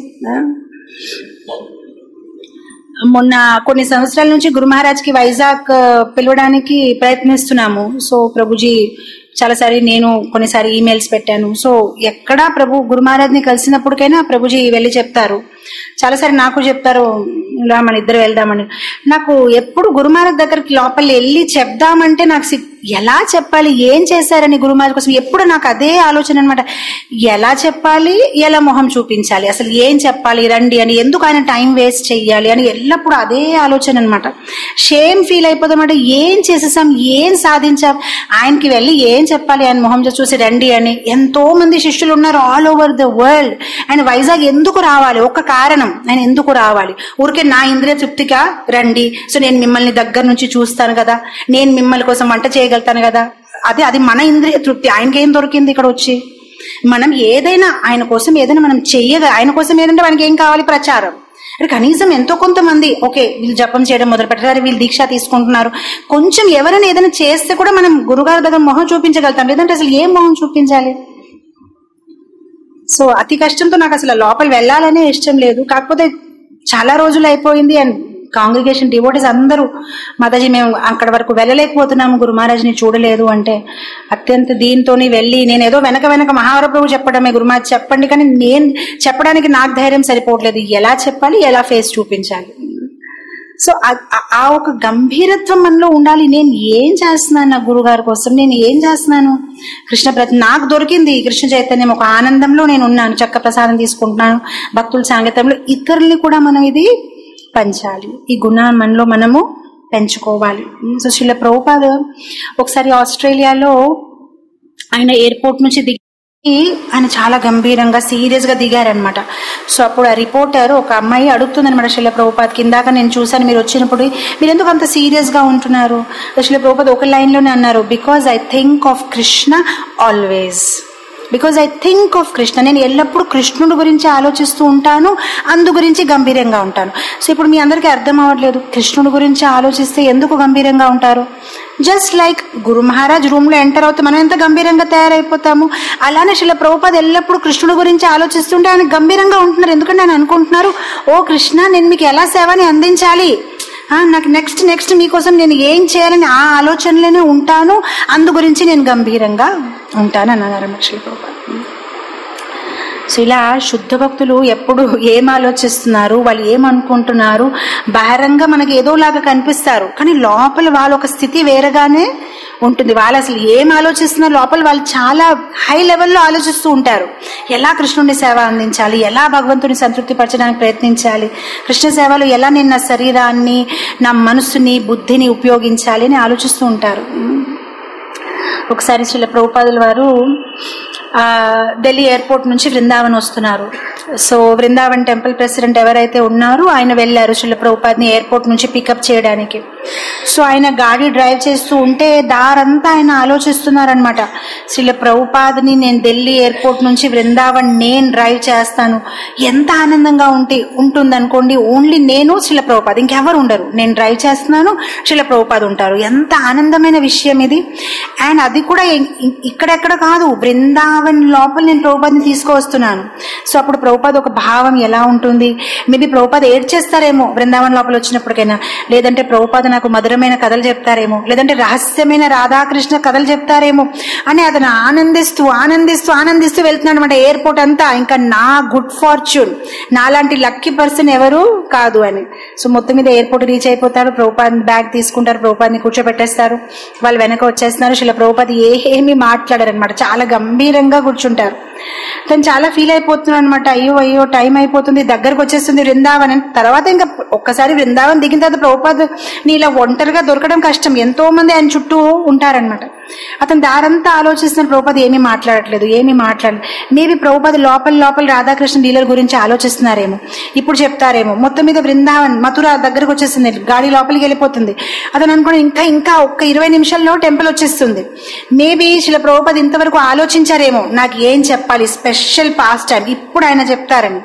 మొన్న కొన్ని సంవత్సరాల నుంచి గురు మహారాజ్ కి వైజాగ్ పిలవడానికి ప్రయత్నిస్తున్నాము. సో ప్రభుజీ చాలాసారి, నేను కొన్నిసారి ఈమెయిల్స్ పెట్టాను. సో ఎక్కడా ప్రభు గురు మహారాజ్ ని కలిసినప్పటికైనా ప్రభుజీ వెళ్ళి చెప్తారు. చాలాసారి నాకు చెప్తారు, ఇలా మన ఇద్దరు వెళ్దామని. నాకు ఎప్పుడు గురు మహారాజ్ దగ్గరికి లోపల వెళ్ళి చెప్దామంటే నాకు ఎలా చెప్పాలి, ఏం చేశారని గురు మహారాజ్ కోసం ఎప్పుడు నాకు అదే ఆలోచన అనమాట. ఎలా చెప్పాలి, ఎలా మొహం చూపించాలి, అసలు ఏం చెప్పాలి, రండి అని, ఎందుకు ఆయన టైం వేస్ట్ చెయ్యాలి అని ఎల్లప్పుడూ అదే ఆలోచన అనమాట. షేమ్ ఫీల్ అయిపోతామంటే ఏం చేసేసాం, ఏం సాధించాం, ఆయనకి వెళ్ళి ఏం చెప్పాలి, ఆయన మొహం చూసి రండి అని. ఎంతో మంది శిష్యులు ఉన్నారు ఆల్ ఓవర్ ద వరల్డ్. ఆయన వైజాగ్ ఎందుకు రావాలి? ఒక కారణం, ఆయన ఎందుకు రావాలి? ఊరికే నా ఇంద్రియ తృప్తిగా రండి, సో నేను మిమ్మల్ని దగ్గర నుంచి చూస్తాను కదా, నేను మిమ్మల్ని కోసం వంట చేయగలుగుతాను కదా, అదే అది మన ఇంద్రియ తృప్తి. ఆయనకి ఏం దొరికింది ఇక్కడ వచ్చి? మనం ఏదైనా ఆయన కోసం ఏదైనా మనం చెయ్యగా, ఆయన కోసం ఏదంటే మనకి ఏం కావాలి? ప్రచారం. అంటే కనీసం ఎంతో కొంతమంది ఓకే వీళ్ళు జపం చేయడం మొదలు పెట్టారు, వీళ్ళు దీక్ష తీసుకుంటున్నారు, కొంచెం ఎవరైనా ఏదైనా చేస్తే కూడా మనం గురుగారి దగ్గర మొహం చూపించగలుగుతాం. లేదంటే అసలు ఏం మొహం చూపించాలి? సో అతి కష్టంతో నాకు అసలు లోపల వెళ్ళాలనే ఇష్టం లేదు. కాకపోతే చాలా రోజులు అయిపోయింది అండ్ కాంగ్రిగేషన్ డివోటీస్ అందరూ, మాతాజీ మేము అక్కడ వరకు వెళ్ళలేకపోతున్నాము, గురు మహారాజ్ని చూడలేదు అంటే అత్యంత దీంతోని వెళ్ళి నేను ఏదో వెనక వెనక మహాప్రభు చెప్పడమే, గురు మహారాజ్ చెప్పండి, కానీ నేను చెప్పడానికి నాకు ధైర్యం సరిపోవట్లేదు. ఎలా చెప్పాలి, ఎలా ఫేస్ చూపించాలి? సో ఆ ఒక గంభీరత్వం మనలో ఉండాలి. నేను ఏం చేస్తున్నాను నా గురుగారి కోసం, నేను ఏం చేస్తున్నాను కృష్ణ ప్రతి నాకు దొరికింది కృష్ణ చైతన్యం, ఒక ఆనందంలో నేను ఉన్నాను, చక్క ప్రసాదం తీసుకుంటున్నాను, భక్తుల సాంగత్యంలో ఇతరుల్ని కూడా మనం ఇది పంచాలి. ఈ గుణాన్ని మనలో మనము పెంచుకోవాలి. సో శ్రీల ప్రభుపాద ఒకసారి ఆస్ట్రేలియాలో ఆయన ఎయిర్పోర్ట్ నుంచి దిగి ఆయన చాలా గంభీరంగా సీరియస్ గా దిగారనమాట. సో అప్పుడు ఆ రిపోర్టర్ ఒక అమ్మాయి అడుగుతుంది అనమాట శ్రీల ప్రభుపాద్, కిందాక నేను చూసాను మీరు వచ్చినప్పుడు మీరు ఎందుకు అంత సీరియస్ గా ఉంటున్నారు? శ్రీల ప్రభుపాద్ ఒక లైన్ లోనే అన్నారు, because I think of Krishna always, because I think of Krishna. నేను ఎల్లప్పుడూ కృష్ణుడి గురించి ఆలోచిస్తూ ఉంటాను, అందు గురించి గంభీరంగా ఉంటాను. సో ఇప్పుడు మీ అందరికీ అర్థం అవ్వట్లేదు, కృష్ణుడి గురించి ఆలోచిస్తే ఎందుకు గంభీరంగా ఉంటారు? Just like Guru Maharaj room లో ఎంటర్ అవుతే మనం ఎంత గంభీరంగా తయారైపోతాము, అలానే శ్రీల ప్రభుపాద్ ఎల్లప్పుడూ కృష్ణుడి గురించి ఆలోచిస్తుంటే ఆయన గంభీరంగా ఉంటున్నారు. ఎందుకంటే ఆయన అనుకుంటున్నారు, ఓ కృష్ణ నేను మీకు ఎలా సేవని అందించాలి, నాకు నెక్స్ట్ నెక్స్ట్ మీకోసం నేను ఏం చేయాలని ఆ ఆలోచనలోనే ఉంటాను, అందు గురించి నేను గంభీరంగా ఉంటాను అన్నారు శ్రీల ప్రభుపాద్. సో ఇలా శుద్ధ భక్తులు ఎప్పుడు ఏం ఆలోచిస్తున్నారు, వాళ్ళు ఏమనుకుంటున్నారు, బహిరంగ మనకి ఏదోలాగా కనిపిస్తారు, కానీ లోపల వాళ్ళ ఒక స్థితి వేరేగానే ఉంటుంది. వాళ్ళు అసలు ఏం ఆలోచిస్తున్నారు, లోపల వాళ్ళు చాలా హై లెవెల్లో ఆలోచిస్తూ ఉంటారు. ఎలా కృష్ణుని సేవ అందించాలి, ఎలా భగవంతుని సంతృప్తి పరచడానికి ప్రయత్నించాలి, కృష్ణ సేవలో ఎలా నేను నా శరీరాన్ని నా మనస్సుని బుద్ధిని ఉపయోగించాలి అని ఆలోచిస్తూ ఉంటారు. ఒకసారి శ్రీల ప్రభుపాదుల వారు ఆ ఢిల్లీ ఎయిర్పోర్ట్ నుంచి బృందావన్ వస్తున్నారు. సో బృందావన్ టెంపుల్ ప్రెసిడెంట్ ఎవరైతే ఉన్నారో ఆయన వెళ్ళారు శ్రీల ప్రభుపాద్ని ఎయిర్పోర్ట్ నుంచి పికప్ చేయడానికి. సో ఆయన గాడి డ్రైవ్ చేస్తూ ఉంటే దారంతా ఆయన ఆలోచిస్తున్నారనమాట, శ్రీల ప్రభుపాద్ని నేను ఢిల్లీ ఎయిర్పోర్ట్ నుంచి బృందావన్ నేను డ్రైవ్ చేస్తాను, ఎంత ఆనందంగా ఉంటే ఉంటుంది అనుకోండి, ఓన్లీ నేను శ్రీల ప్రభుపాద్, ఇంకెవరు ఉండరు, నేను డ్రైవ్ చేస్తున్నాను శ్రీల ప్రభుపాద్ ఉంటారు, ఎంత ఆనందమైన విషయం ఇది. అండ్ అది కూడా ఇక్కడెక్కడ కాదు, బృందావన్ లోపల నేను ప్రభుపాద్ని తీసుకువస్తున్నాను. సో అప్పుడు ప్రభుపాద్ ఒక భావం ఎలా ఉంటుంది, మేబీ ప్రభుపాద్ ఏడ్చేస్తారేమో బృందావన్ లోపల వచ్చినప్పటికైనా, లేదంటే ప్రభుపాద్ నాకు మధురమైన కథలు చెప్తారేమో, లేదంటే రహస్యమైన రాధాకృష్ణ కథలు చెప్తారేమో అని అతను ఆనందిస్తూ ఆనందిస్తూ ఆనందిస్తూ వెళ్తున్నాడు అనమాట ఎయిర్పోర్ట్ అంతా. ఇంకా నా గుడ్ ఫార్చ్యూన్, నాలాంటి లక్కీ పర్సన్ ఎవరు కాదు అని. సో మొత్తం మీద ఎయిర్పోర్ట్ రీచ్ అయిపోతారు, ప్రభుపాద్ బ్యాగ్ తీసుకుంటారు, ప్రభుపాద్ని కూర్చోబెట్టేస్తారు, వాళ్ళు వెనక వచ్చేస్తున్నారు. శ్రీల ప్రభుపాద్ ఏమీ మాట్లాడారు అనమాట, చాలా గంభీరంగా కూర్చుంటారు. తను చాలా ఫీల్ అయిపోతున్నాడు అనమాట, అయ్యో అయ్యో టైం అయిపోతుంది, దగ్గరకు వచ్చేస్తుంది బృందావన్. తర్వాత ఇంకా ఒక్కసారి బృందావన్ దిగిన తర్వాత ప్రభుపాద్ నీ ఇలా ఒంటరిగా దొరకడం కష్టం, ఎంతో మంది ఆయన చుట్టూ ఉంటారనమాట. అతను దారంతా ఆలోచిస్తున్న ప్రభుపాద్ ఏమీ మాట్లాడట్లేదు ఏమీ మాట్లాడలేదు మేబీ ప్రభుపాద్ లోపల లోపల రాధాకృష్ణ లీలల గురించి ఆలోచిస్తున్నారేమో, ఇప్పుడు చెప్తారేమో. మొత్తం మీద బృందావన్ మథుర దగ్గరకు వచ్చేస్తుంది, గాడి లోపలికి వెళ్ళిపోతుంది. అతను అనుకుని ఇంకా ఇంకా ఒక్క ఇరవై నిమిషాల్లో టెంపుల్ వచ్చేస్తుంది. మేబీ శ్రీల ప్రభుపాద్ ఇంతవరకు ఆలోచించారేమో, నాకు ఏం చెప్పాలి, స్పెషల్ పాస్ టైం ఇప్పుడు ఆయన చెప్తారని.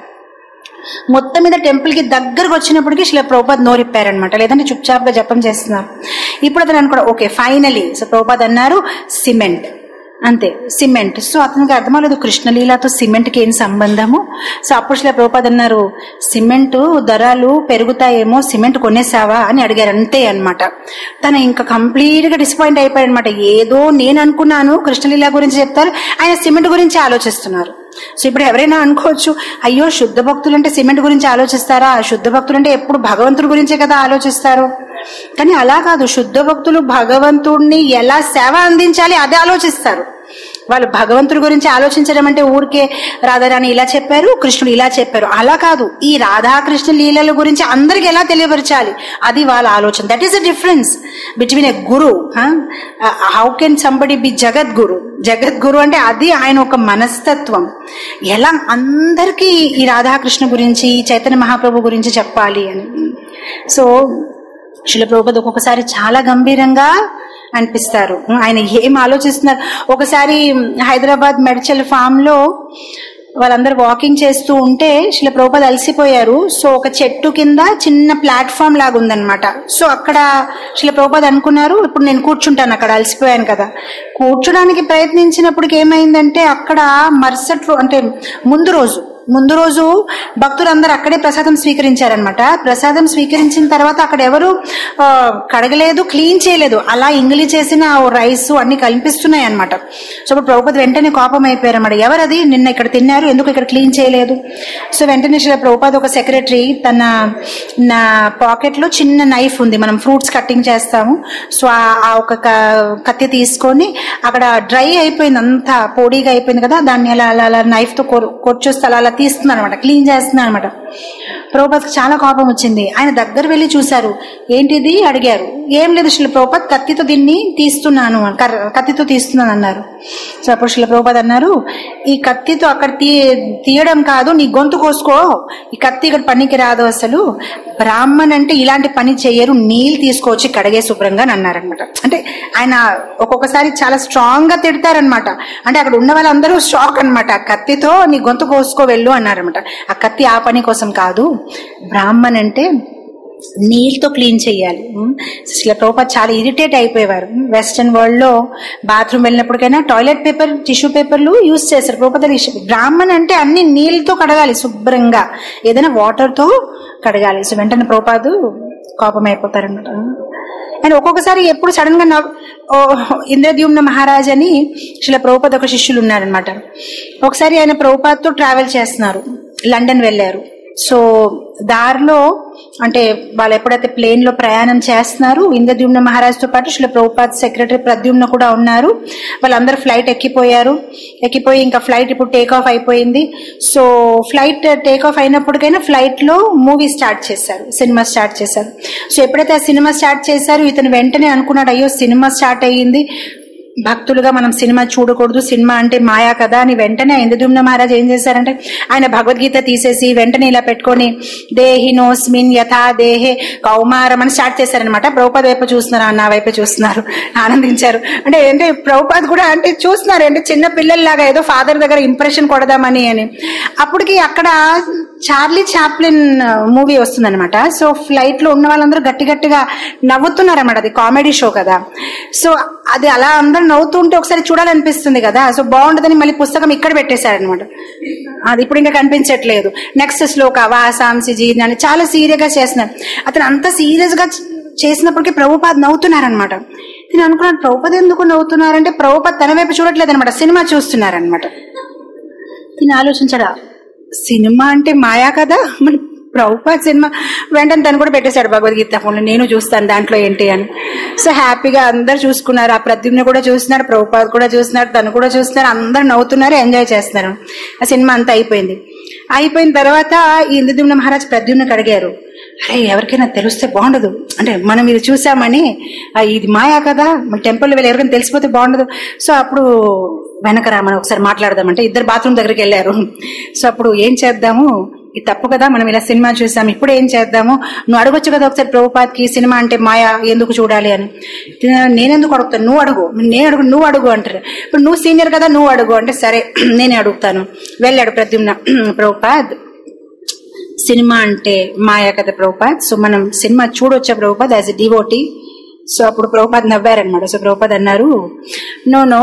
మొత్తం మీద టెంపుల్ కి దగ్గరకు వచ్చినప్పటికీ శ్రీల ప్రభుపాద్ నోరిప్పారనమాట, లేదంటే చుప్చాప్ గా జపం చేస్తున్నారు. ఇప్పుడు అతను అనుకో ఓకే ఫైనలీ. సో ప్రభుపాద్ అన్నారు సిమెంట్, అంతే సిమెంట్. సో అతనికి అర్థమలేదు కృష్ణలీలతో సిమెంట్కి ఏం సంబంధము. సో అప్పుడు శ్రీల ప్రభుపాద్ అన్నారు, సిమెంట్ ధరలు పెరుగుతాయేమో, సిమెంట్ కొనేసావా అని అడిగారు, అంతే అనమాట. తను ఇంకా కంప్లీట్ గా డిసప్పాయింట్ అయిపోయాడు అనమాట. ఏదో నేను అనుకున్నాను కృష్ణలీల గురించి చెప్తారు, ఆయన సిమెంట్ గురించి ఆలోచిస్తున్నారు. సో ఇప్పుడు ఎవరైనా అనుకోవచ్చు, అయ్యో శుద్ధ భక్తులు అంటే సిమెంట్ గురించి ఆలోచిస్తారా, శుద్ధ భక్తులు అంటే ఎప్పుడు భగవంతుడి గురించే కదా ఆలోచిస్తారు. కానీ అలా కాదు, శుద్ధ భక్తులు భగవంతుడిని ఎలా సేవ అందించాలి అదే ఆలోచిస్తారు. వాళ్ళు భగవంతుడి గురించి ఆలోచించడం అంటే ఊరికే రాధారాణి ఇలా చెప్పారు, కృష్ణుడు ఇలా చెప్పారు అలా కాదు, ఈ రాధాకృష్ణ లీలల గురించి అందరికి ఎలా తెలియపరచాలి అది వాళ్ళ ఆలోచన. That is the difference between a guru. How can somebody be Jagadguru? Jagadguru అంటే అది ఆయన ఒక మనస్తత్వం, ఎలా అందరికీ ఈ రాధాకృష్ణ గురించి చైతన్య మహాప్రభు గురించి చెప్పాలి అని. సో శ్రీల ప్రభుపాద్ ఒక్కొక్కసారి చాలా గంభీరంగా అనిపిస్తారు, ఆయన ఏం ఆలోచిస్తున్నారు. ఒకసారి హైదరాబాద్ మెడ్చల్ ఫామ్ లో వాళ్ళందరూ వాకింగ్ చేస్తూ ఉంటే శ్రీల ప్రభుపాద్ అలసిపోయారు. సో ఒక చెట్టు కింద చిన్న ప్లాట్ఫామ్ లాగా ఉందన్నమాట. సో అక్కడ శ్రీల ప్రభుపాద్ అనుకున్నారు, ఇప్పుడు నేను కూర్చుంటాను అక్కడ, అలసిపోయాను కదా. కూర్చోడానికి ప్రయత్నించినప్పటికి ఏమైందంటే అక్కడ మరుసటి అంటే ముందు రోజు ముందు రోజు భక్తులందరూ అక్కడే ప్రసాదం స్వీకరించారనమాట. ప్రసాదం స్వీకరించిన తర్వాత అక్కడ ఎవరు కడగలేదు, క్లీన్ చేయలేదు, అలా ఇంగిలి చేసిన రైస్ అన్ని కనిపిస్తున్నాయి అనమాట. సో అప్పుడు ప్రభుపాద్ వెంటనే కోపం అయిపోయారు అన్నమాట, ఎవరది నిన్న ఇక్కడ తిన్నారు, ఎందుకు ఇక్కడ క్లీన్ చేయలేదు? సో వెంటనే శ్రీ ప్రభుపాద్ ఒక సెక్రటరీ తన నా పాకెట్ లో చిన్న నైఫ్ ఉంది, మనం ఫ్రూట్స్ కట్టింగ్ చేస్తాము. సో ఆ ఒక కత్తి తీసుకొని అక్కడ డ్రై అయిపోయింది, అంతా పొడిగా అయిపోయింది కదా, దాన్ని అలా అలా అలా నైఫ్ తో కొట్టొస్తే అలా అలా తీస్తున్నారు అనమాట, క్లీన్ చేస్తున్నారు అనమాట. ప్రభుపాద్కి చాలా కోపం వచ్చింది. ఆయన దగ్గర వెళ్ళి చూశారు, ఏంటిది అడిగారు. ఏం లేదు శ్రీల ప్రభుపాద్, కత్తితో దీన్ని తీస్తున్నాను, కత్తితో తీస్తున్నాను అన్నారు. సో అప్పుడు శ్రీల ప్రభుపాద్ అన్నారు, ఈ కత్తితో అక్కడ తీ తీయడం కాదు, నీ గొంతు కోసుకో, ఈ కత్తి ఇక్కడ పనికి రాదు, అసలు బ్రాహ్మణ్ అంటే ఇలాంటి పని చెయ్యరు, నీళ్ళు తీసుకొచ్చి కడిగే శుభ్రంగా అని అన్నారనమాట. అంటే ఆయన ఒక్కొక్కసారి చాలా స్ట్రాంగ్ గా తిడతారనమాట. అంటే అక్కడ ఉన్న వాళ్ళందరూ షాక్ అనమాట. ఆ కత్తితో నీ గొంతు కోసుకో వెళ్ళు అన్నారనమాట. ఆ కత్తి ఆ పని కోసం కాదు, బ్రాహ్మణ్ అంటే నీళ్ళతో క్లీన్ చేయాలి. అసలు ప్రభుపాద్ చాలా ఇరిటేట్ అయిపోయేవారు. వెస్టర్న్ వరల్డ్ లో బాత్రూమ్ వెళ్ళినప్పటికైనా టాయిలెట్ పేపర్, టిష్యూ పేపర్లు యూజ్ చేస్తారు. ప్రభుపాద్ బ్రాహ్మణ్ అంటే అన్ని నీళ్ళతో కడగాలి శుభ్రంగా, ఏదైనా వాటర్ తో కడగాలి. సో వెంటనే ప్రభుపాద్ కోపం అయిపోతారనమాట. అండ్ ఒక్కొక్కసారి ఎప్పుడు సడన్ గా నవ్ ఇంద్రద్యుమ్న మహారాజ్ అని శిలా ప్రభుపాద్ ఒక శిష్యులు ఉన్నారనమాట. ఒకసారి ఆయన ప్రభుపాద్ తో ట్రావెల్ చేస్తున్నారు, లండన్ వెళ్ళారు. సో దారిలో అంటే వాళ్ళు ఎప్పుడైతే ప్లేన్ లో ప్రయాణం చేస్తున్నారు, ఇంద్రద్యుమ్న మహారాజ్ తో పాటు శిలా ప్రభుపాద్ సెక్రటరీ ప్రద్యుమ్న కూడా ఉన్నారు. వాళ్ళందరూ ఫ్లైట్ ఎక్కిపోయారు. ఎక్కిపోయి ఇంకా ఫ్లైట్ ఇప్పుడు టేక్ ఆఫ్ అయిపోయింది. సో ఫ్లైట్ టేక్ ఆఫ్ అయినప్పటికైనా ఫ్లైట్ లో మూవీ స్టార్ట్ చేశారు, సినిమా స్టార్ట్ చేశారు. సో ఎప్పుడైతే ఆ సినిమా స్టార్ట్ చేశారు, ఇతను వెంటనే అనుకున్నాడు, అయ్యో సినిమా స్టార్ట్ అయ్యింది, భక్తులుగా మనం సినిమా చూడకూడదు, సినిమా అంటే మాయా కదా అని వెంటనే ఇంద్రద్యుమ్న మహారాజ్ ఏం చేశారంటే ఆయన భగవద్గీత తీసేసి వెంటనే ఇలా పెట్టుకొని దేహినోస్మిన్ యథా దేహే కౌమారం అని స్టార్ట్ చేశారనమాట. ప్రభుపాద్ వైపు చూస్తున్నారు, నా వైపు చూస్తున్నారు, ఆనందించారు. అంటే అంటే ప్రభుపాద్ కూడా అంటే చూస్తున్నారు, అంటే చిన్న పిల్లల్లాగా ఏదో ఫాదర్ దగ్గర ఇంప్రెషన్ కొడదామని అని. అప్పటికి అక్కడ చార్లీ చాప్లిన్ మూవీ వస్తుందన్నమాట. సో ఫ్లైట్ లో ఉన్న వాళ్ళందరూ గట్టి గట్టిగా నవ్వుతున్నారన్నమాట. అది కామెడీ షో కదా. సో అది అలా అందరూ నవ్వుతుంటే ఒకసారి చూడాలనిపిస్తుంది కదా. సో బాగుండదని మళ్ళీ పుస్తకం ఇక్కడ పెట్టేశారనమాట. అది ఇప్పుడు ఇంకా కనిపించట్లేదు. నెక్స్ట్ శ్లోక వాసాంసి జీర్ణ అని చాలా సీరియస్ గా చేస్తున్నారు. అతను అంత సీరియస్ గా చేసినప్పటికీ ప్రభుపాద్ నవ్వుతున్నారనమాట. నేను అనుకున్నాను ప్రభుపాద్ ఎందుకు నవ్వుతున్నారంటే ప్రభుపాద్ తన వైపు చూడట్లేదు అనమాట, సినిమా చూస్తున్నారనమాట. నేను ఆలోచించాడా, సినిమా అంటే మాయా కదా, మన ప్రభుపాద్ సినిమా. వెంటనే తను కూడా పెట్టేశాడు భగవద్గీత ఫోన్లో, నేను చూస్తాను దాంట్లో ఏంటి అని. సో హ్యాపీగా అందరు చూసుకున్నారు. ఆ ప్రద్యుమ్న కూడా చూస్తున్నారు, ప్రభుపాద్ కూడా చూస్తున్నారు, తను కూడా చూస్తున్నారు, అందరు నవ్వుతున్నారు, ఎంజాయ్ చేస్తున్నారు. ఆ సినిమా అంతా అయిపోయింది. అయిపోయిన తర్వాత ఈ ఇంద్రద్యుమ్న మహారాజ్ ప్రద్యుమ్నకి అడిగారు, అరే ఎవరికైనా తెలిస్తే బాగుండదు, అంటే మనం ఇది చూసామని, ఇది మాయా కదా, మన టెంపుల్ వెళ్ళి ఎవరికైనా తెలిసిపోతే బాగుండదు. సో అప్పుడు వెనకరా మనం ఒకసారి మాట్లాడదామంటే ఇద్దరు బాత్రూమ్ దగ్గరికి వెళ్ళారు. సో అప్పుడు ఏం చేద్దాము, ఇది తప్పు కదా, మనం ఇలా సినిమా చూసాము, ఇప్పుడు ఏం చేద్దాము, నువ్వు అడగొచ్చు కదా ఒకసారి ప్రభుపాద్కి సినిమా అంటే మాయా ఎందుకు చూడాలి అని. నేనెందుకు అడుగుతాను, నువ్వు అడుగు, నేను అడుగు, నువ్వు అడుగు అంటారు. ఇప్పుడు నువ్వు సీనియర్ కదా, నువ్వు అడుగు అంటే సరే నేనే అడుగుతాను. వెళ్ళాడు ప్రద్యుమ్న, ప్రభుపాద్ సినిమా అంటే మాయా కదా ప్రభుపాద్, సో మనం సినిమా చూడొచ్చా Prabhupad as a devotee. So అప్పుడు ప్రభుపాద్ నవ్వారనమాట. సో ప్రభుపాద్ అన్నారు, no no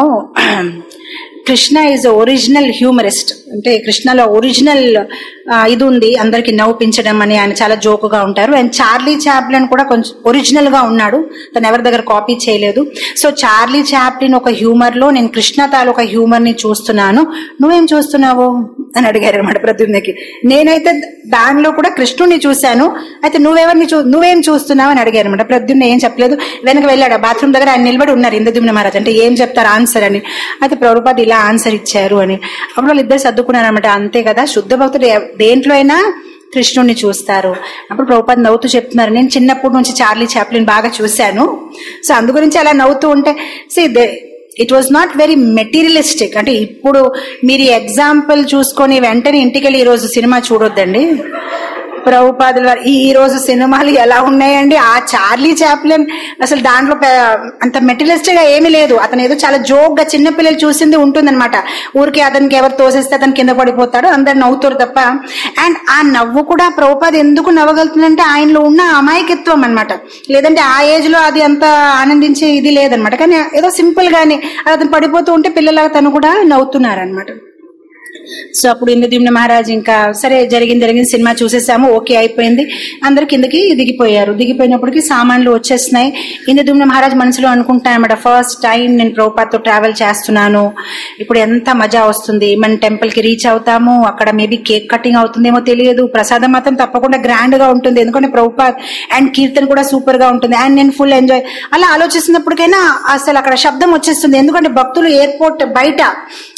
Krishna is original humorist, అంటే కృష్ణలో ఒరిజినల్ ఇది ఉంది, అందరికి నవ్వుపించడం అని ఆయన చాలా జోకుగా ఉంటారు. అండ్ చార్లీ చాప్లిన్ కూడా కొంచెం ఒరిజినల్ గా ఉన్నాడు, తను ఎవరి దగ్గర కాపీ చేయలేదు. సో చార్లీ చాప్లిన్ ఒక హ్యూమర్ లో నేను కృష్ణ తాలూకా హ్యూమర్ ని చూస్తున్నాను, నువ్వేం చూస్తున్నావు అని అడిగారు అనమాట ప్రద్యుమ్నకి. నేనైతే దానిలో కూడా కృష్ణుడిని చూశాను, అయితే నువ్వెవరిని చూ నువ్వేం చూస్తున్నావు అని అడిగారు అనమాట. ప్రద్యుమ్న ఏం చెప్పలేదు, వెనక వెళ్ళాడు. బాత్రూమ్ దగ్గర ఆయన నిలబడి ఉన్నారు ఇంద్రద్యుమ్న మహారాజ్, అంటే ఏం చెప్తారు ఆన్సర్ అని. అయితే ప్రభుపాద్ ఇలా ఆన్సర్ ఇచ్చారు అని. అప్పుడు వాళ్ళు ఇద్దరు సర్దుకున్నారు అనమాట. అంతే కదా, శుద్ధ భక్తుడు దేంట్లో అయినా కృష్ణుడిని చూస్తారు. అప్పుడు ప్రభుపాద్ నవ్వుతూ చెప్తున్నారు, నేను చిన్నప్పటి నుంచి చార్లీ చాప్లిన్ బాగా చూశాను, సో అందు గురించి అలా నవ్వుతూ ఉంటే see it was not very materialistic. అంటే ఇప్పుడు మీరు ఎగ్జాంపుల్ చూసుకొని వెంటనే ఇంటికి వెళ్ళి ఈ రోజు సినిమా చూడొద్దండి. ప్రభుపాదుల వారు ఈ రోజు సినిమాలు ఎలా ఉన్నాయండి, ఆ చార్లీ చాప్లిన్ అసలు దాంట్లో అంత మెటీరియలిస్టిక్ గా ఏమీ లేదు. అతను ఏదో చాలా జోక్ గా చిన్నపిల్లలు చూసింది ఉంటుందన్నమాట. ఊరికి అతనికి ఎవరు తోసేస్తే అతను కింద పడిపోతాడు, అందరు నవ్వుతారు తప్ప. అండ్ ఆ నవ్వు కూడా ప్రభుపాద్ ఎందుకు నవ్వగలుగుతుందంటే ఆయనలో ఉన్న అమాయకత్వం అనమాట. లేదంటే ఆ ఏజ్ లో అది అంత ఆనందించే ఇది లేదనమాట. కానీ ఏదో సింపుల్ గానే అతను పడిపోతూ ఉంటే పిల్లలాగా తను కూడా నవ్వుతున్నారనమాట. సో అప్పుడు ఇంద్రద్యుమ్న మహారాజ్ ఇంకా సరే జరిగింది జరిగింది సినిమా చూసేసాము, ఓకే అయిపోయింది, అందరు కిందకి దిగిపోయారు. దిగిపోయినప్పటికీ సామాన్లు వచ్చేస్తున్నాయి. ఇంద్రద్యుమ్న మహారాజ్ మనసులో అనుకుంటానమాట, ఫస్ట్ టైం నేను ప్రభుపాద్తో ట్రావెల్ చేస్తున్నాను, ఇప్పుడు ఎంత మజా వస్తుంది, మన టెంపుల్ కి రీచ్ అవుతాము, అక్కడ మేబీ కేక్ కటింగ్ అవుతుందేమో తెలియదు, ప్రసాదం మాత్రం తప్పకుండా గ్రాండ్ గా ఉంటుంది ఎందుకంటే ప్రభుపాద్, అండ్ కీర్తన కూడా సూపర్ గా ఉంటుంది, అండ్ నేను ఫుల్ ఎంజాయ్. అలా ఆలోచిస్తున్నప్పటికైనా అసలు అక్కడ శబ్దం వచ్చేస్తుంది, ఎందుకంటే భక్తులు ఎయిర్పోర్ట్ బయట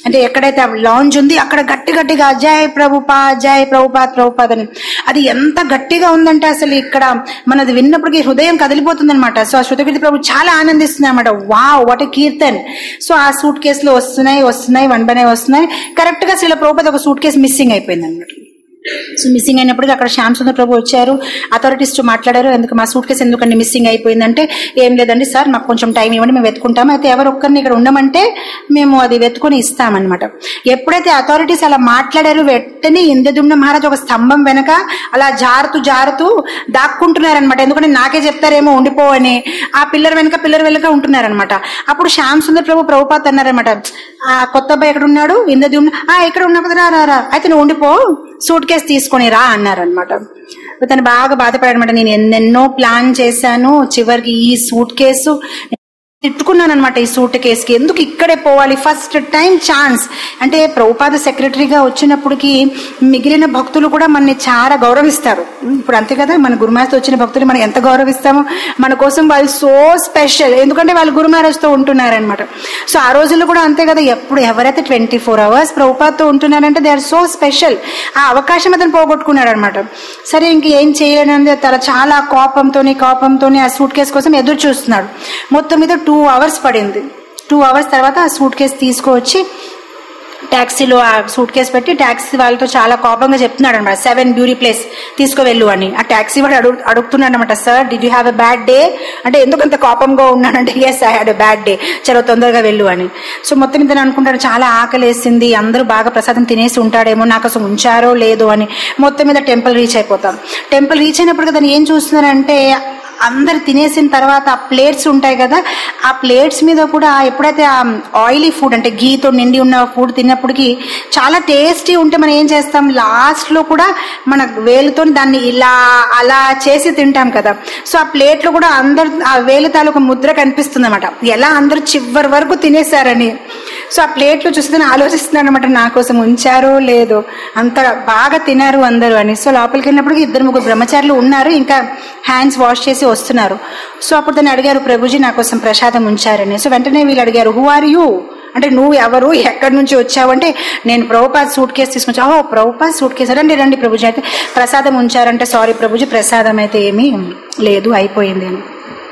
అంటే ఎక్కడైతే లాంజ్ ఉంది అక్కడ గట్టి గట్టిగా జై ప్రభుపాద్ జై ప్రభుపాద్ ప్రభుపాద్ అని, అది ఎంత గట్టిగా ఉందంటే అసలు ఇక్కడ మనది విన్నప్పటికీ హృదయం కదిలిపోతుంది అనమాట. సో ఆ శృతకీర్తి ప్రభు చాలా ఆనందిస్తుంది అనమాట. Wow what a kirtan. So ఆ సూట్ కేసులో వస్తున్నాయి వస్తున్నాయి వన్ బై వస్తున్నాయి. కరెక్ట్ గా శ్రీల ప్రభుపాద్ ఒక సూట్ కేసు మిస్సింగ్ అయిపోయింది అనమాట. సో మిస్సింగ్ అయినప్పటికీ అక్కడ శ్యామ్ సుందర్ ప్రభు వచ్చారు, అథారిటీస్ తో మాట్లాడారు. ఎందుకు మా సూట్ కేసు ఎందుకండి మిస్సింగ్ అయిపోయిందంటే, ఏం లేదండి సార్ మాకు కొంచెం టైం ఇవ్వండి మేము వెతుకుంటాము, అయితే ఎవరు ఒక్కరిని ఇక్కడ ఉండమంటే మేము అది వెతుకుని ఇస్తామన్నమాట. ఎప్పుడైతే అథారిటీస్ అలా మాట్లాడారు వెంటనే ఇంద్రద్యుమ్న మహారాజ్ ఒక స్తంభం వెనక అలా జారుతూ జారుతూ దాక్కుంటున్నారనమాట. ఎందుకంటే నాకే చెప్తారేమో ఉండిపో అని. ఆ పిల్లర్ వెనక పిల్లర్ వెనక ఉంటున్నారనమాట. అప్పుడు శ్యామ్ సుందర్ ప్రభు ప్రభుపాద్ అన్నారనమాట, ఆ కొత్త అబ్బాయి ఎక్కడ ఉన్నాడు, ఇంద్రద్యుమ్న ఆ ఇక్కడ ఉన్నా కదా రా రా అయితే నువ్వు ఉండిపో సూట్ కేసు తీసుకొని రా అన్నారనమాట. తను బాగా బాధపడారనమాట. నేను ఎన్నెన్నో ప్లాన్ చేశాను, చివరికి ఈ సూట్ కేసు తిట్టుకున్నాను అనమాట. ఈ సూట్ కేసుకి ఎందుకు ఇక్కడే పోవాలి, ఫస్ట్ టైం ఛాన్స్. అంటే ప్రభుపాద సెక్రటరీగా వచ్చినప్పటికి మిగిలిన భక్తులు కూడా మనని చాలా గౌరవిస్తారు. ఇప్పుడు అంతే కదా, మన గురుమహారాజ్ వచ్చిన భక్తులు మనం ఎంత గౌరవిస్తామో, మన కోసం వాళ్ళు సో స్పెషల్, ఎందుకంటే వాళ్ళు గురుమహారాజ్తో ఉంటున్నారనమాట. సో ఆ రోజుల్లో కూడా అంతే కదా, ఎప్పుడు ఎవరైతే ట్వంటీ ఫోర్ అవర్స్ ప్రభుపాదతో ఉంటున్నారంటే దే ఆర్ సో స్పెషల్. ఆ అవకాశం అతను పోగొట్టుకున్నాడు అనమాట. సరే ఇంక ఏం చేయలేనంటే తన చాలా కోపంతోని కోపంతోని ఆ సూట్ కేసు కోసం ఎదురు చూస్తున్నాడు. మొత్తం మీద టూ అవర్స్ పడింది. టూ అవర్స్ తర్వాత ఆ సూట్ కేసు తీసుకువచ్చి ట్యాక్సీలో ఆ సూట్ కేసు పెట్టి ట్యాక్సీ వాళ్ళతో చాలా కోపంగా చెప్తున్నాడు అనమాట, సెవెన్ బ్యూరీ ప్లేస్ తీసుకువెళ్ళు అని. ఆ ట్యాక్సీ వాడు అడుగు అడుగుతున్నాడు అనమాట, sir did you have a bad day అంటే, ఎందుకంత కోపంగా ఉన్నాడంటే, yes I had a bad day, చలో తొందరగా వెళ్ళు అని. సో మొత్తం మీద అనుకుంటాడు చాలా ఆకలేసింది, అందరూ బాగా ప్రసాదం తినేసి ఉంటాడేమో, నాకు అసలు ఉంచారో లేదో అని. మొత్తం మీద టెంపుల్ రీచ్ అయిపోతాం. టెంపుల్ రీచ్ అయినప్పుడు కదా ఏం చూస్తున్నారంటే, అందరు తినేసిన తర్వాత ఆ ప్లేట్స్ ఉంటాయి కదా, ఆ ప్లేట్స్ మీద కూడా ఎప్పుడైతే ఆ ఆయిలీ ఫుడ్ అంటే గీతో నిండి ఉన్న ఫుడ్ తిన్నప్పటికీ చాలా టేస్టీ ఉంటే మనం ఏం చేస్తాం, లాస్ట్ లో కూడా మన వేలుతో దాన్ని ఇలా అలా చేసి తింటాం కదా. సో ఆ ప్లేట్ లో కూడా అందరు ఆ వేలు తాలూకు ముద్ర కనిపిస్తుంది అనమాట, ఎలా అందరూ చివరి వరకు తినేశారని. సో ఆ ప్లేట్ లో చూస్తే ఆలోచిస్తున్నాడు అనమాట, నా కోసం ఉంచారో లేదో, అంత బాగా తినారు అందరూ అని. సో లోపలికి వెళ్ళినప్పటికీ ఇద్దరు ముగ్గురు బ్రహ్మచారులు ఉన్నారు, ఇంకా హ్యాండ్స్ వాష్ చేసి వస్తున్నారు. సో అప్పుడు తను అడిగారు, ప్రభుజీ నా కోసం ప్రసాదం ఉంచారని. సో వెంటనే వీళ్ళు అడిగారు, హూ ఆర్ యూ అంటే, నువ్వు ఎవరు, ఎక్కడి నుంచి వచ్చావు అంటే, నేను ప్రభుపాద్ సూట్ కేసు తీసుకొచ్చా. ఓ ప్రభుపాద్ సూట్ కేసు రండి రండి ప్రభుజీ, అయితే ప్రసాదం ఉంచారంటే, సారీ ప్రభుజీ ప్రసాదం అయితే ఏమీ లేదు అయిపోయింది అని.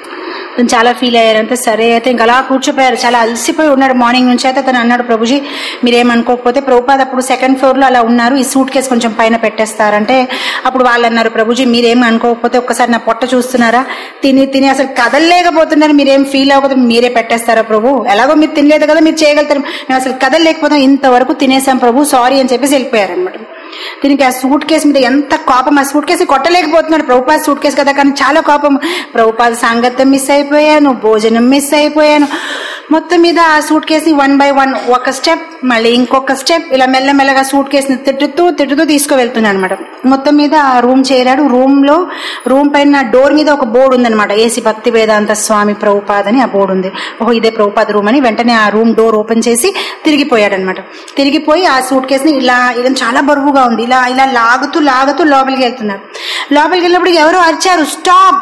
తను చాలా ఫీల్ అయ్యారంటే, సరే అయితే ఇంకా అలా కూర్చోపోయారు. చాలా అలసిపోయి ఉన్నాడు మార్నింగ్ నుంచి. అయితే తను అన్నాడు, ప్రభుజీ మీరేమనుకోకపోతే ప్రభుపాద్ అప్పుడు సెకండ్ ఫ్లోర్ లో అలా ఉన్నారు, ఈ సూట్ కేసు కొంచెం పైన పెట్టేస్తారంటే, అప్పుడు వాళ్ళు అన్నారు, ప్రభుజీ మీరేం అనుకోకపోతే ఒక్కసారి నా పొట్ట చూస్తున్నారా, తిని తిని అసలు కదలలేకపోతున్నారు, మీరేం ఫీల్ అవ్వకపోతే మీరే పెట్టేస్తారా ప్రభు, ఎలాగో మీరు తినలేదు కదా మీరు చేయగలుగుతారు, మేము అసలు కదలలేకపోతాం, ఇంతవరకు తినేసాం ప్రభు సారీ అని చెప్పేసి వెళ్ళిపోయారనమాట. దీనికి ఆ సూట్ కేసు మీద ఎంత కోపం, ఆ సూట్ కేసు కొట్టలేకపోతున్నాడు, ప్రభుపాద్ సూట్ కేసు కదా, కానీ చాలా కోపం. ప్రభుపాద్ సాంగత్యం మిస్ అయిపోయాను, భోజనం మిస్ అయిపోయాను. మొత్తం మీద ఆ సూట్ కేసుని వన్ బై వన్ ఒక స్టెప్ మళ్ళీ ఇంకొక స్టెప్ ఇలా మెల్లమెల్లగా సూట్ కేసుని తిట్టుతూ తిట్టుతూ తీసుకువెళ్తున్నాను అనమాట. మొత్తం మీద ఆ రూమ్ చేరాడు. రూమ్ లో రూమ్ పైన డోర్ మీద ఒక బోర్డు ఉందనమాట, ఏసీ భక్తి వేదాంత స్వామి ప్రభుపాద్ అని ఆ బోర్డు ఉంది. ఓహో ఇదే ప్రభుపాద్ రూమ్ అని వెంటనే ఆ రూమ్ డోర్ ఓపెన్ చేసి తిరిగిపోయాడు అనమాట. తిరిగిపోయి ఆ సూట్ కేసుని ఇలా ఇలా చాలా బరువుగా ఉంది, ఇలా ఇలా లాగుతూ లాగుతూ లోపలికి వెళ్తున్నారు. లోపలికి వెళ్ళినప్పుడు ఎవరో అరిచారు, stop,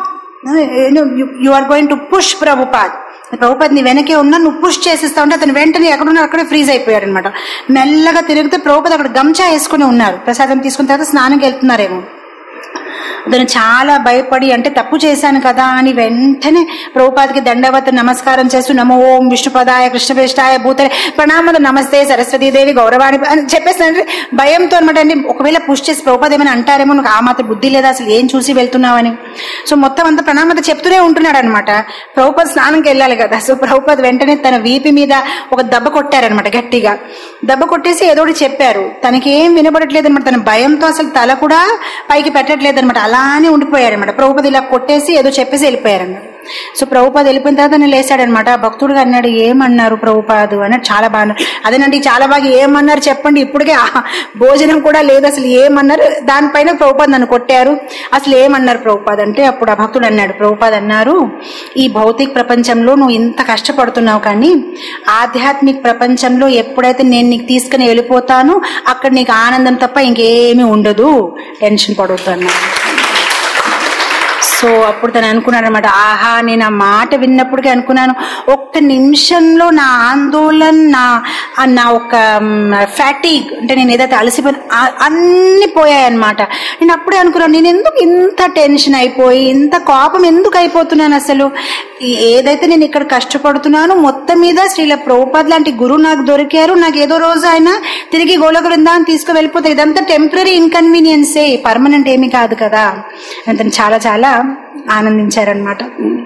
you are going to push Prabhupad. Prabhupad నీ వెనకే ఉన్నా, నువ్వు పుష్ చేసిస్తా ఉంటే అతను వెంటనే ఎక్కడున్నా అక్కడే ఫ్రీజ్ అయిపోయాడు అనమాట. మెల్లగా తిరిగితే ప్రభుపాద్ అక్కడ గంచా వేసుకుని ఉన్నారు, ప్రసాదం తీసుకున్న తర్వాత స్నానంకి వెళ్తున్నారేమో. అతను చాలా భయపడి, అంటే తప్పు చేశాను కదా అని వెంటనే ప్రభుపాద్కి దండవత నమస్కారం చేస్తూ, నమో ఓం విష్ణుపదాయ కృష్ణపేష్టాయ భూతలే ప్రణామద నమస్తే సరస్వతీదేవి గౌరవాణి అని చెప్పేసి భయంతో అనమాట. అండి ఒకవేళ పుష్ చేసి ప్రభుపాద్ ఏమైనా అంటారేమో, నాకు ఆ మాత్రం బుద్ధి లేదా, అసలు ఏం చూసి వెళ్తున్నావని. సో మొత్తం అంతా ప్రణామత చెప్తూనే ఉంటున్నాడు అనమాట. ప్రభుపాద్ స్నానంకి వెళ్ళాలి కదా. సో ప్రభుపాద్ వెంటనే తన వీపి మీద ఒక దెబ్బ కొట్టారనమాట, గట్టిగా దెబ్బ కొట్టేసి ఏదోటి చెప్పారు. తనకి ఏం వినబడట్లేదు అనమాట, తన భయంతో అసలు తల కూడా పైకి పెట్టట్లేదు అనమాట, అలానే ఉండిపోయాడనమాట. ప్రభుపాద్ ఇలా కొట్టేసి ఏదో చెప్పేసి వెళ్ళిపోయారన్నమాట. సో ప్రభుపాద్ వెళ్ళిపోయిన తర్వాత నేను లేచాడనమాట. భక్తుడుగా అన్నాడు, ఏమన్నారు ప్రభుపాద్ అన్నాడు. చాలా బాగా, అదేనండి చాలా బాగా ఏమన్నారు చెప్పండి, ఇప్పటికే భోజనం కూడా లేదు, అసలు ఏమన్నారు, దానిపైన ప్రభుపాద్ నన్ను కొట్టారు, అసలు ఏమన్నారు ప్రభుపాద్ అంటే, అప్పుడు ఆ భక్తుడు అన్నాడు, ప్రభుపాద్ అన్నారు, ఈ భౌతిక ప్రపంచంలో నువ్వు ఇంత కష్టపడుతున్నావు, కానీ ఆధ్యాత్మిక ప్రపంచంలో ఎప్పుడైతే నేను నీకు తీసుకుని వెళ్ళిపోతానో అక్కడ నీకు ఆనందం తప్ప ఇంకేమీ ఉండదు, టెన్షన్ పడొద్దు అన్నాడు. సో అప్పుడు తను అనుకున్నాడు అనమాట, ఆహా నేను ఆ మాట విన్నప్పటికీ అనుకున్నాను, ఒక్క నిమిషంలో నా ఆందోళన, నా నా ఒక ఫ్యాటిగ్ అంటే నేను ఏదైతే అలసిపోయిన అన్ని పోయాయన్నమాట. నేను అప్పుడే అనుకున్నాను, నేను ఎందుకు ఇంత టెన్షన్ అయిపోయి ఇంత కోపం ఎందుకు అయిపోతున్నాను అసలు, ఏదైతే నేను ఇక్కడ కష్టపడుతున్నాను మొత్తం మీద శ్రీల ప్రభుపాద్ లాంటి గురువు నాకు దొరికారు, నాకు ఏదో రోజు ఆయన తిరిగి గోలోక బృందావనం తీసుకు వెళ్ళిపోతాయి, ఇదంతా టెంపరీ ఇన్కన్వీనియన్సే, పర్మనెంట్ ఏమీ కాదు కదా. అతను చాలా చాలా ఆనందించారనమాట.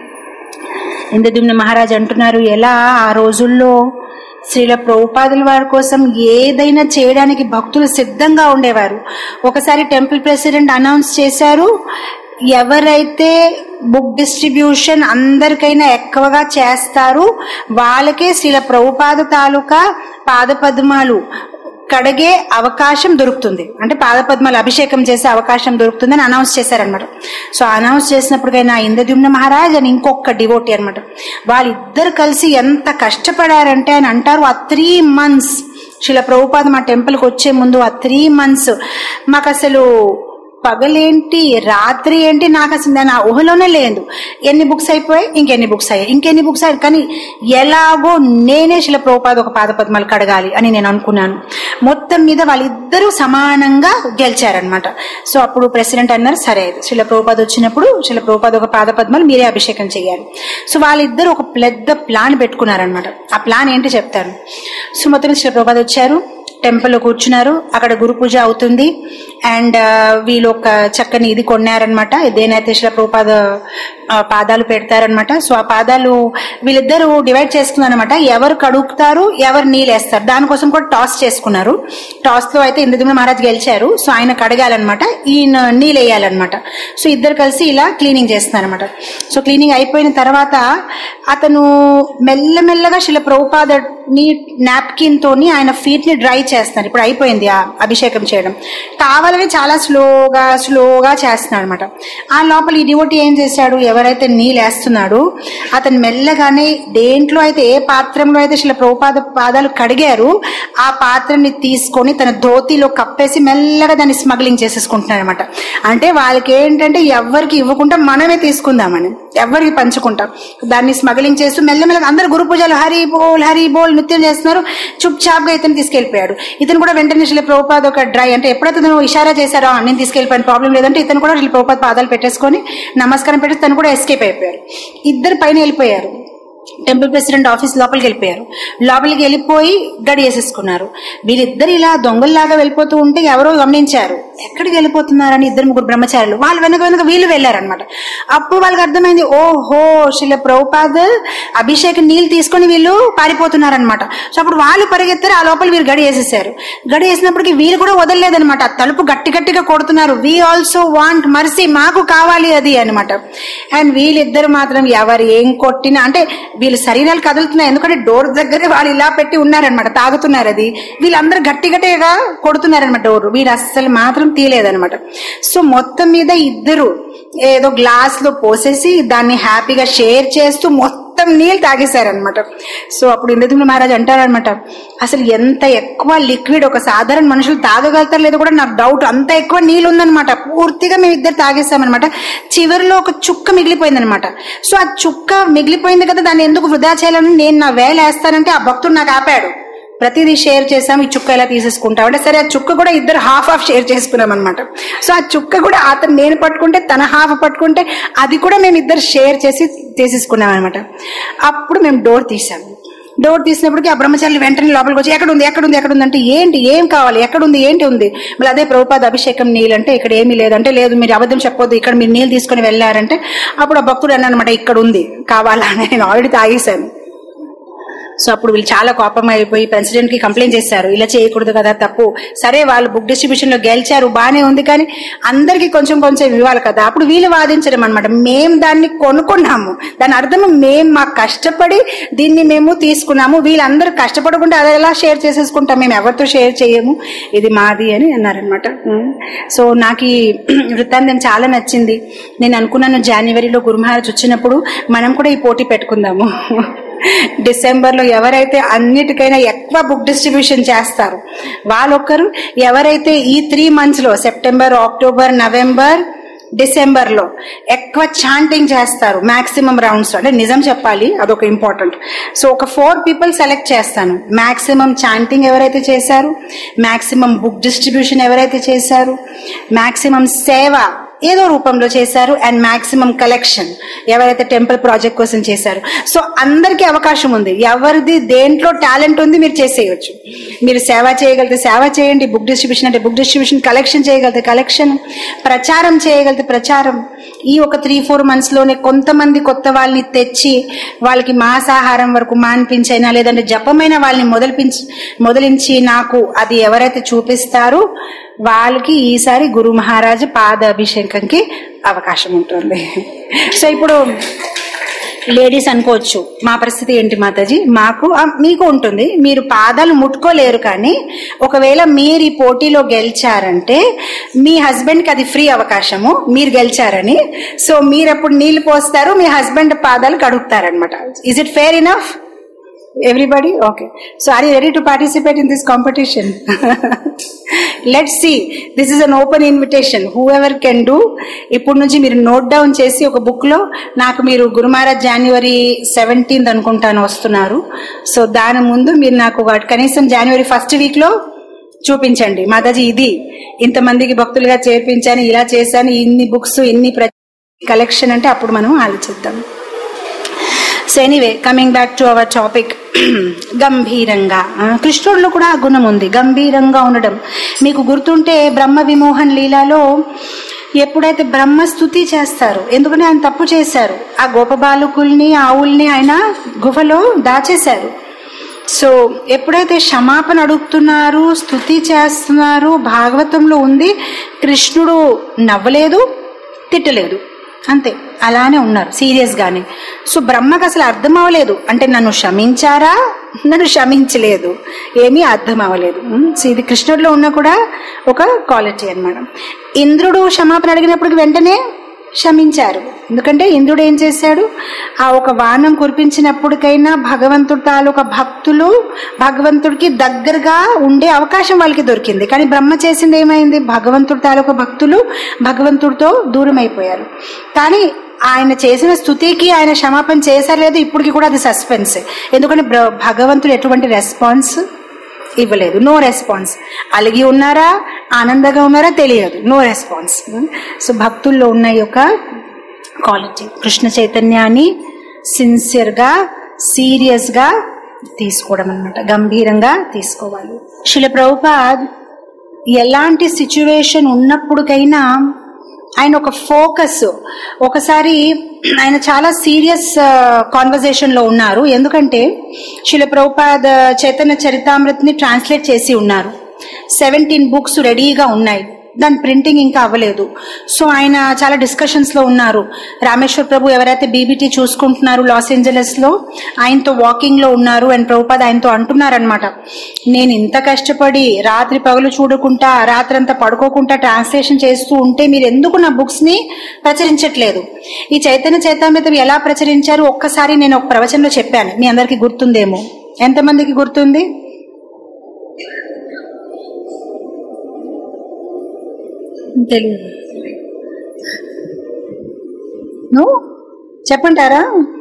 ఇంద్రద్యుమ్న మహారాజ్ అంటున్నారు, ఎలా ఆ రోజుల్లో శ్రీల ప్రభుపాదుల వారి కోసం ఏదైనా చేయడానికి భక్తులు సిద్ధంగా ఉండేవారు. ఒకసారి టెంపుల్ ప్రెసిడెంట్ అనౌన్స్ చేశారు, ఎవరైతే బుక్ డిస్ట్రిబ్యూషన్ అందరికైనా ఎక్కువగా చేస్తారు వాళ్ళకే శ్రీల ప్రభుపాద తాలూకా పాదపద్మాలు కడిగే అవకాశం దొరుకుతుంది, అంటే పాదపద్మాలు అభిషేకం చేసే అవకాశం దొరుకుతుంది అని అనౌన్స్ చేశారనమాట. సో అనౌన్స్ చేసినప్పటికైనా ఇంద్రద్యుమ్న మహారాజ్ అని ఇంకొక డివోటీ అనమాట, వాళ్ళిద్దరు కలిసి ఎంత కష్టపడారంటే అని అంటారు, ఆ త్రీ మంత్స్ శ్రీల ప్రభుపాద మా టెంపుల్కి వచ్చే ముందు ఆ త్రీ మంత్స్ మాకు అసలు పగలేంటి రాత్రి ఏంటి నాకు అసలు నా ఊహలోనే లేదు. ఎన్ని బుక్స్ అయిపోయాయి, ఇంకెన్ని బుక్స్ అయ్యాయి, ఇంకెన్ని బుక్స్ అయ్యాయి, కానీ ఎలాగో నేనే శ్రీల ప్రభుపాద ఒక పాదపద్మాలు కడగాలి అని నేను అనుకున్నాను. మొత్తం మీద వాళ్ళిద్దరూ సమానంగా గెలిచారనమాట. సో అప్పుడు ప్రెసిడెంట్ అన్నారు, సరే శ్రీల ప్రభుపాద వచ్చినప్పుడు శ్రీల ప్రభుపాద ఒక పాదపద్మాలు మీరే అభిషేకం చేయాలి. సో వాళ్ళిద్దరు ఒక పెద్ద ప్లాన్ పెట్టుకున్నారనమాట. ఆ ప్లాన్ ఏంటి చెప్తాను. సో మొత్తం శ్రీల ప్రభుపాద వచ్చారు, టెంపుల్లో కూర్చున్నారు, అక్కడ గురు పూజ అవుతుంది. అండ్ వీళ్ళు ఒక చక్కని ఇది కొన్నారనమాట, ఇదేనైతే శ్రీల ప్రభుపాద పాదాలు పెడతారనమాట. సో ఆ పాదాలు వీళ్ళిద్దరూ డివైడ్ చేసుకున్నారనమాట, ఎవరు కడుగుతారు ఎవరు నీళ్ళు వేస్తారు, దానికోసం కూడా టాస్ చేసుకున్నారు. టాస్ లో అయితే ఇంద్రద్యుమ్న మహారాజ్ గెలిచారు. సో ఆయన కడగాలన్నమాట, ఈయన నీళ్ళు వేయాలన్నమాట. సో ఇద్దరు కలిసి ఇలా క్లీనింగ్ చేస్తున్నారనమాట. సో క్లీనింగ్ అయిపోయిన తర్వాత అతను మెల్లమెల్లగా శ్రీల ప్రభుపాద ని నాప్కిన్ తోని ఆయన ఫీట్ ని డ్రై చేస్తున్నారు. ఇప్పుడు అయిపోయింది ఆ అభిషేకం చేయడం, కావాలని చాలా స్లోగా స్లోగా చేస్తున్నాడు అనమాట. ఆ లోపల ఈ డివోటీ ఏం చేశాడు, ఎవరైతే నీళ్ళు వేస్తున్నాడు అతను మెల్లగానే దేంట్లో అయితే ఏ పాత్రంలో అయితే శ్రీల ప్రభుపాద పాదాలు కడిగారు ఆ పాత్రని తీసుకొని తన ధోతిలో కప్పేసి మెల్లగా దాన్ని స్మగ్లింగ్ చేసేసుకుంటున్నాడు అనమాట. అంటే వాళ్ళకి ఏంటంటే ఎవరికి ఇవ్వకుండా మనమే తీసుకుందామని, ఎవరికి పంచుకుంటాం, దాన్ని స్మగ్లింగ్ చేస్తూ మెల్లమెల్లగా అందరు గురు పూజలు హరి బోల్ హరి బోల్ నృత్యం చేస్తున్నారు. చుప్ చాప్ గా ఇతను తీసుకెళ్లిపోయాడు. ఇతను కూడా వెంటనే శ్రీల ప్రభుపాద ఒక డ్రై అంటే ఎప్పుడైతే తను ఇషారా చేశారో నేను తీసుకెళ్లిపోయాను ప్రాబ్లం లేదంటే ఇతను కూడా శ్రీల ప్రభుపాద పాదాలు పెట్టేసుకొని నమస్కారం పెట్టి తను కూడా ఎస్కేప్ అయిపోయారు. ఇద్దరు పైన వెళ్ళిపోయారు, టెంపుల్ ప్రెసిడెంట్ ఆఫీస్ లోపలికి వెళ్ళిపోయారు. లోపలికి వెళ్ళిపోయి గడి వేసేసుకున్నారు. వీళ్ళిద్దరు ఇలా దొంగల్లాగా వెళ్ళిపోతూ ఉంటే ఎవరో గమనించారు, ఎక్కడికి వెళ్ళిపోతున్నారని ఇద్దరు ముగ్గురు బ్రహ్మచారులు వాళ్ళు వెనక వెనక వీళ్ళు వెళ్ళారనమాట. అప్పుడు వాళ్ళకి అర్థమైంది, ఓహో శ్రీల ప్రభుపాద అభిషేకం నీళ్ళు తీసుకొని వీళ్ళు పారిపోతున్నారనమాట. సో అప్పుడు వాళ్ళు పరిగెత్తారు, ఆ లోపల వీళ్ళు గడి వేసేసారు. గడి వేసినప్పటికీ వీళ్ళు కూడా వదలలేదనమాట, తలుపు గట్టి గట్టిగా కొడుతున్నారు, వీ ఆల్సో వాంట్ మర్సీ, మాకు కావాలి అది అనమాట. అండ్ వీళ్ళిద్దరు మాత్రం ఎవరు ఏం కొట్టినా అంటే వీళ్ళు శరీరాలు కదులుతున్నాయి, ఎందుకంటే డోర్ దగ్గరే వాళ్ళు ఇలా పెట్టి ఉన్నారనమాట, తాగుతున్నారు అది, వీళ్ళందరూ గట్టి గట్టిగా కొడుతున్నారనమాట డోర్, వీళ్ళు అస్సలు మాత్రం తీయలేదనమాట. సో మొత్తం మీద ఇద్దరు ఏదో గ్లాస్ లో పోసేసి దాన్ని హ్యాపీగా షేర్ చేస్తూ మొత్తం నీళ్ళు తాగేశారనమాట. సో అప్పుడు ఇంద్రద్యుమ్న మహారాజ్ అంటారనమాట, అసలు ఎంత ఎక్కువ లిక్విడ్ ఒక సాధారణ మనుషులు తాగగలుగుతారు లేదో కూడా నాకు డౌట్, అంత ఎక్కువ నీళ్ళు ఉందనమాట. పూర్తిగా మేము ఇద్దరు తాగేస్తామన్నమాట. చివరిలో ఒక చుక్క మిగిలిపోయిందనమాట. సో ఆ చుక్క మిగిలిపోయింది కదా, దాన్ని ఎందుకు వృధా చేయాలని నేను నా వేలు వేస్తానంటే ఆ భక్తుడు నాకు ఆపాడు, ప్రతిదీ షేర్ చేసాం, ఈ చుక్క ఎలా తీసేసుకుంటాం అంటే సరే ఆ చుక్క కూడా ఇద్దరు హాఫ్ హాఫ్ షేర్ చేసుకున్నాం అనమాట. సో ఆ చుక్క కూడా అతను నేను పట్టుకుంటే తన హాఫ్ పట్టుకుంటే అది కూడా మేము ఇద్దరు షేర్ చేసి తీసేసుకున్నాం అనమాట. అప్పుడు మేము డోర్ తీసాము. డోర్ తీసినప్పటికీ ఆ బ్రహ్మచారులు వెంటనే లోపలికి వచ్చి ఎక్కడ ఉంది ఎక్కడ ఉంది ఎక్కడ ఉంది అంటే ఏంటి ఏం కావాలి ఎక్కడ ఉంది ఏంటి ఉంది మళ్ళీ అదే ప్రభుపాద అభిషేకం నీళ్ళు అంటే ఇక్కడ ఏమీ లేదంటే లేదు మీరు అబద్ధం చెప్పొద్దు ఇక్కడ మీరు నీళ్ళు తీసుకుని వెళ్ళారంటే అప్పుడు ఆ భక్తుడు అన్నమాట ఇక్కడ ఉంది కావాలా అని నేను ఆల్రెడీ తాగేశాను. సో అప్పుడు వీళ్ళు చాలా కోపం అయిపోయి ప్రెసిడెంట్ కి కంప్లైంట్ చేశారు, ఇలా చేయకూడదు కదా తప్పు, సరే వాళ్ళు బుక్ డిస్ట్రిబ్యూషన్ లో గెలిచారు బానే ఉంది కానీ అందరికి కొంచెం కొంచెం ఇవ్వాలి కదా. అప్పుడు వీళ్ళు వాదించడం అనమాట, మేము దాన్ని కొనుక్కున్నాము, దాని అర్థం మేము మాకు కష్టపడి దీన్ని మేము తీసుకున్నాము, వీళ్ళందరూ కష్టపడకుండా అది ఎలా షేర్ చేసేసుకుంటాం, మేము ఎవరితో షేర్ చేయము, ఇది మాది అని అన్నారనమాట. సో నాకు ఈ వృత్తాంతం చాలా నచ్చింది. నేను అనుకున్నాను జనవరిలో గురు మహారాజ్ వచ్చినప్పుడు మనం కూడా ఈ పోటీ పెట్టుకుందాము. డిసెంబర్ లో ఎవరైతే అన్నిటికైనా ఎక్కువ బుక్ డిస్ట్రిబ్యూషన్ చేస్తారు వాళ్ళొక్కరు, ఎవరైతే ఈ త్రీ మంత్స్ లో సెప్టెంబర్ అక్టోబర్ నవంబర్ డిసెంబర్ లో ఎక్కువ చాంటింగ్ చేస్తారు మాక్సిమం రౌండ్స్. అంటే నిజం చెప్పాలి, అదొక ఇంపార్టెంట్. సో ఒక ఫోర్ పీపుల్ సెలెక్ట్ చేస్తాను. మాక్సిమం చాంటింగ్ ఎవరైతే చేశారు, మాక్సిమం బుక్ డిస్ట్రిబ్యూషన్ ఎవరైతే చేశారు, మాక్సిమం సేవ ఏదో రూపంలో చేశారు, అండ్ మాక్సిమం కలెక్షన్ ఎవరైతే టెంపుల్ ప్రాజెక్ట్ కోసం చేశారు. సో అందరికీ అవకాశం ఉంది. ఎవరిది దేంట్లో టాలెంట్ ఉంది మీరు చేసేయచ్చు. మీరు సేవ చేయగలిగితే సేవ చేయండి, బుక్ డిస్ట్రిబ్యూషన్ అంటే బుక్ డిస్ట్రిబ్యూషన్, కలెక్షన్ చేయగలిగితే కలెక్షన్, ప్రచారం చేయగలిగితే ప్రచారం. ఈ ఒక త్రీ ఫోర్ మంత్స్ లోనే కొంతమంది కొత్త వాళ్ళని తెచ్చి వాళ్ళకి మాంసాహారం వరకు మాన్పించైనా లేదంటే జపమైన వాళ్ళని మొదలుపించి మొదలించి నాకు అది ఎవరైతే చూపిస్తారో వాళ్ళకి ఈసారి గురు మహారాజు పాద అభిషేకంకి అవకాశం ఉంటుంది. సో ఇప్పుడు లేడీస్ అనుకోవచ్చు, మా పరిస్థితి ఏంటి మాతాజీ? మాకు మీకు ఉంటుంది, మీరు పాదాలు ముట్టుకోలేరు, కానీ ఒకవేళ మీరు ఈ పోటీలో గెలిచారంటే మీ హస్బెండ్ కి అది ఫ్రీ అవకాశము, మీరు గెలిచారని. సో మీరు అప్పుడు నీళ్లు పోస్తారు, మీ హస్బెండ్ పాదాలు కడుగుతారనమాట. Is it fair enough everybody? Okay, so are you ready to participate in this competition? Let's see, this is an open invitation, whoever can do. ఇప్పుడు నుంచి మీరు నోట్ డౌన్ చేసి ఒక బుక్ లో, నాకు మీరు గురు మహారాజ్ జనవరి సెవెంటీన్త్ అనుకుంటాను వస్తున్నారు, సో దాని ముందు మీరు నాకు కనీసం జనవరి ఫస్ట్ వీక్ లో చూపించండి, మాతాజీ ఇది ఇంతమందికి భక్తులుగా చేర్పించాను, ఇలా చేశాను, ఇన్ని బుక్స్ ఇన్ని కలెక్షన్ అంటే అప్పుడు మనం ఆలోచిద్దాం. So anyway, coming back to our topic, గంభీరంగా. కృష్ణుడిలో కూడా ఆ గుణం ఉంది, గంభీరంగా ఉండడం. మీకు గుర్తుంటే బ్రహ్మ విమోహన్ లీలాలో ఎప్పుడైతే బ్రహ్మ స్తుతి చేస్తారు, ఎందుకంటే ఆయన తప్పు చేశారు, ఆ గోపబాలకుల్ని ఆవుల్ని ఆయన గుహలో దాచేశారు. సో ఎప్పుడైతే క్షమాపణ అడుగుతున్నారు, స్తుతి చేస్తున్నారు, భాగవతంలో ఉంది, కృష్ణుడు నవ్వలేదు, తిట్టలేదు, అంతే, అలానే ఉన్నారు సీరియస్ గానే. సో బ్రహ్మకు అసలు అర్థం అవ్వలేదు, అంటే నన్ను క్షమించారా, నన్ను క్షమించలేదు, ఏమీ అర్థం అవ్వలేదు. సో ఇది కృష్ణుడిలో ఉన్న కూడా ఒక క్వాలిటీ అన్నమాట. ఇంద్రుడు క్షమాపణ అడిగినప్పుడు వెంటనే క్షమించారు, ఎందుకంటే ఇంద్రుడు ఏం చేశాడు, ఆ ఒక వానం కురిపించినప్పటికైనా భగవంతుడు తాలూకా భక్తులు భగవంతుడికి దగ్గరగా ఉండే అవకాశం వాళ్ళకి దొరికింది. కానీ బ్రహ్మ చేసింది ఏమైంది, భగవంతుడి తాలూకా భక్తులు భగవంతుడితో దూరం అయిపోయారు. కానీ ఆయన చేసిన స్తుతికి ఆయన క్షమాపణ చేశారు లేదు, ఇప్పటికి కూడా అది సస్పెన్స్. ఎందుకంటే భగవంతుడు ఎటువంటి రెస్పాన్స్ ఇవ్వలేదు, నో రెస్పాన్స్. అలిగి ఉన్నారా, ఆనందంగా ఉన్నారా తెలియదు, నో రెస్పాన్స్. సో భక్తుల్లో ఉన్న యొక్క క్వాలిటీ, కృష్ణ చైతన్యాన్ని సిన్సియర్ గా సీరియస్ గా తీసుకోవడం అన్నమాట, గంభీరంగా తీసుకోవాలి. శ్రీల ప్రభుపాద్ ఎలాంటి సిచ్యువేషన్ ఉన్నప్పటికైనా ఆయన ఒక ఫోకస్, ఒకసారి ఆయన చాలా సీరియస్ కాన్వర్జేషన్ లో ఉన్నారు. ఎందుకంటే శ్రీల ప్రభుపాద్ చైతన్య చరితామృత్ ని ట్రాన్స్లేట్ చేసి ఉన్నారు, సెవెంటీన్ బుక్స్ రెడీగా ఉన్నాయి, దాని ప్రింటింగ్ ఇంకా అవ్వలేదు. సో ఆయన చాలా డిస్కషన్స్ లో ఉన్నారు. రామేశ్వర ప్రభు ఎవరైతే బీబీటీ చూసుకుంటున్నారు లాస్ ఏంజలస్ లో, ఆయనతో వాకింగ్ లో ఉన్నారు. అండ్ ప్రభుపాద్ ఆయనతో అంటున్నారనమాట, నేను ఇంత కష్టపడి రాత్రి పగలు చూడకుండా రాత్రంతా పడుకోకుండా ట్రాన్స్లేషన్ చేస్తూ ఉంటే మీరు ఎందుకు నా బుక్స్ ని ప్రచురించట్లేదు? ఈ చైతన్య చైతన్యత ఎలా ప్రచురించారు ఒక్కసారి నేను ఒక ప్రవచనంలో చెప్పాను, మీ అందరికి గుర్తుందేమో. ఎంతమందికి గుర్తుంది? తెలియదు, నువ్వు చెప్పంటారా?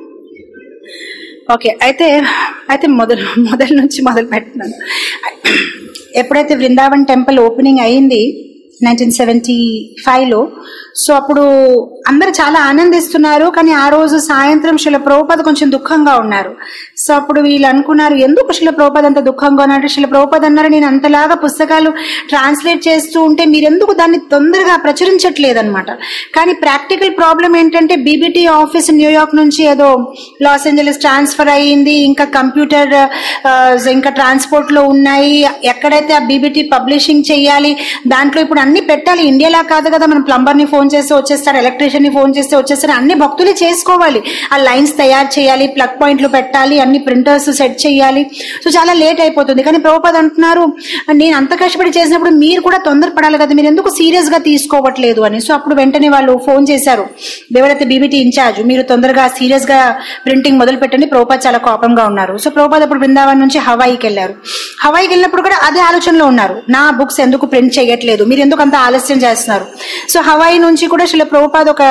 ఓకే, అయితే అయితే మొదలు మొదలు నుంచి మొదలు పెట్టినాను. ఎప్పుడైతే బృందావన్ టెంపుల్ ఓపెనింగ్ అయింది నైన్టీన్ సెవెంటీ ఫైవ్ లో, సో అప్పుడు అందరు చాలా ఆనందిస్తున్నారు. కానీ ఆ రోజు సాయంత్రం శ్రీల ప్రభుపాద్ కొంచెం దుఃఖంగా ఉన్నారు. సో అప్పుడు వీళ్ళు అనుకున్నారు, ఎందుకు శ్రీల ప్రభుపాద్ అంత దుఃఖంగా ఉన్నారు? శ్రీల ప్రభుపాద్ అన్నారు, నేను అంతలాగా పుస్తకాలు ట్రాన్స్లేట్ చేస్తూ ఉంటే మీరెందుకు దాన్ని తొందరగా ప్రచురించట్లేదు అనమాట. కానీ ప్రాక్టికల్ ప్రాబ్లం ఏంటంటే బీబీటీ ఆఫీస్ న్యూయార్క్ నుంచి ఏదో లాస్ ఏంజలస్ ట్రాన్స్ఫర్ అయ్యింది, ఇంకా కంప్యూటర్ ఇంకా ట్రాన్స్పోర్ట్ లో ఉన్నాయి. ఎక్కడైతే ఆ బీబీటీ పబ్లిషింగ్ చేయాలి దాంట్లో ఇప్పుడు అన్ని పెట్టాలి. ఇండియాలా కాదు కదా, మనం ప్లంబర్ ని ఫోన్ చేస్తే వచ్చేస్తారు, ఎలక్ట్రీషియన్ ని ఫోన్ చేస్తే వచ్చేస్తారు, అన్ని భక్తులే చేసుకోవాలి. ఆ లైన్స్ తయారు చేయాలి, ప్లగ్ పాయింట్లు పెట్టాలి, అన్ని ప్రింటర్స్ సెట్ చేయాలి. సో చాలా లేట్ అయిపోతుంది. కానీ ప్రభుపాద్ అంటున్నారు, నేను అంత కష్టపడి చేసినప్పుడు మీరు కూడా తొందరపడాలి కదా, మీరు ఎందుకు సీరియస్ గా తీసుకోవట్లేదు అని. సో అప్పుడు వెంటనే వాళ్ళు ఫోన్ చేశారు, ఎవరైతే బీబీటీ ఇన్ఛార్జ్, మీరు తొందరగా సీరియస్ గా ప్రింటింగ్ మొదలు పెట్టండి. ప్రభుపాద్ చాలా కోపంగా ఉన్నారు. సో ప్రభుపాద్ అప్పుడు బృందావన్ నుంచి హవాయికి వెళ్లారు. హవాయికి వెళ్ళినప్పుడు కూడా అదే ఆలోచనలో ఉన్నారు, నా బుక్స్ ఎందుకు ప్రింట్ చేయట్లేదు, మీరు ఎందుకు ఎందుకు అంత ఆలస్యం చేస్తున్నారు. సో హవాయి నుంచి కూడా శ్రీల ప్రభుపాద్ ఒక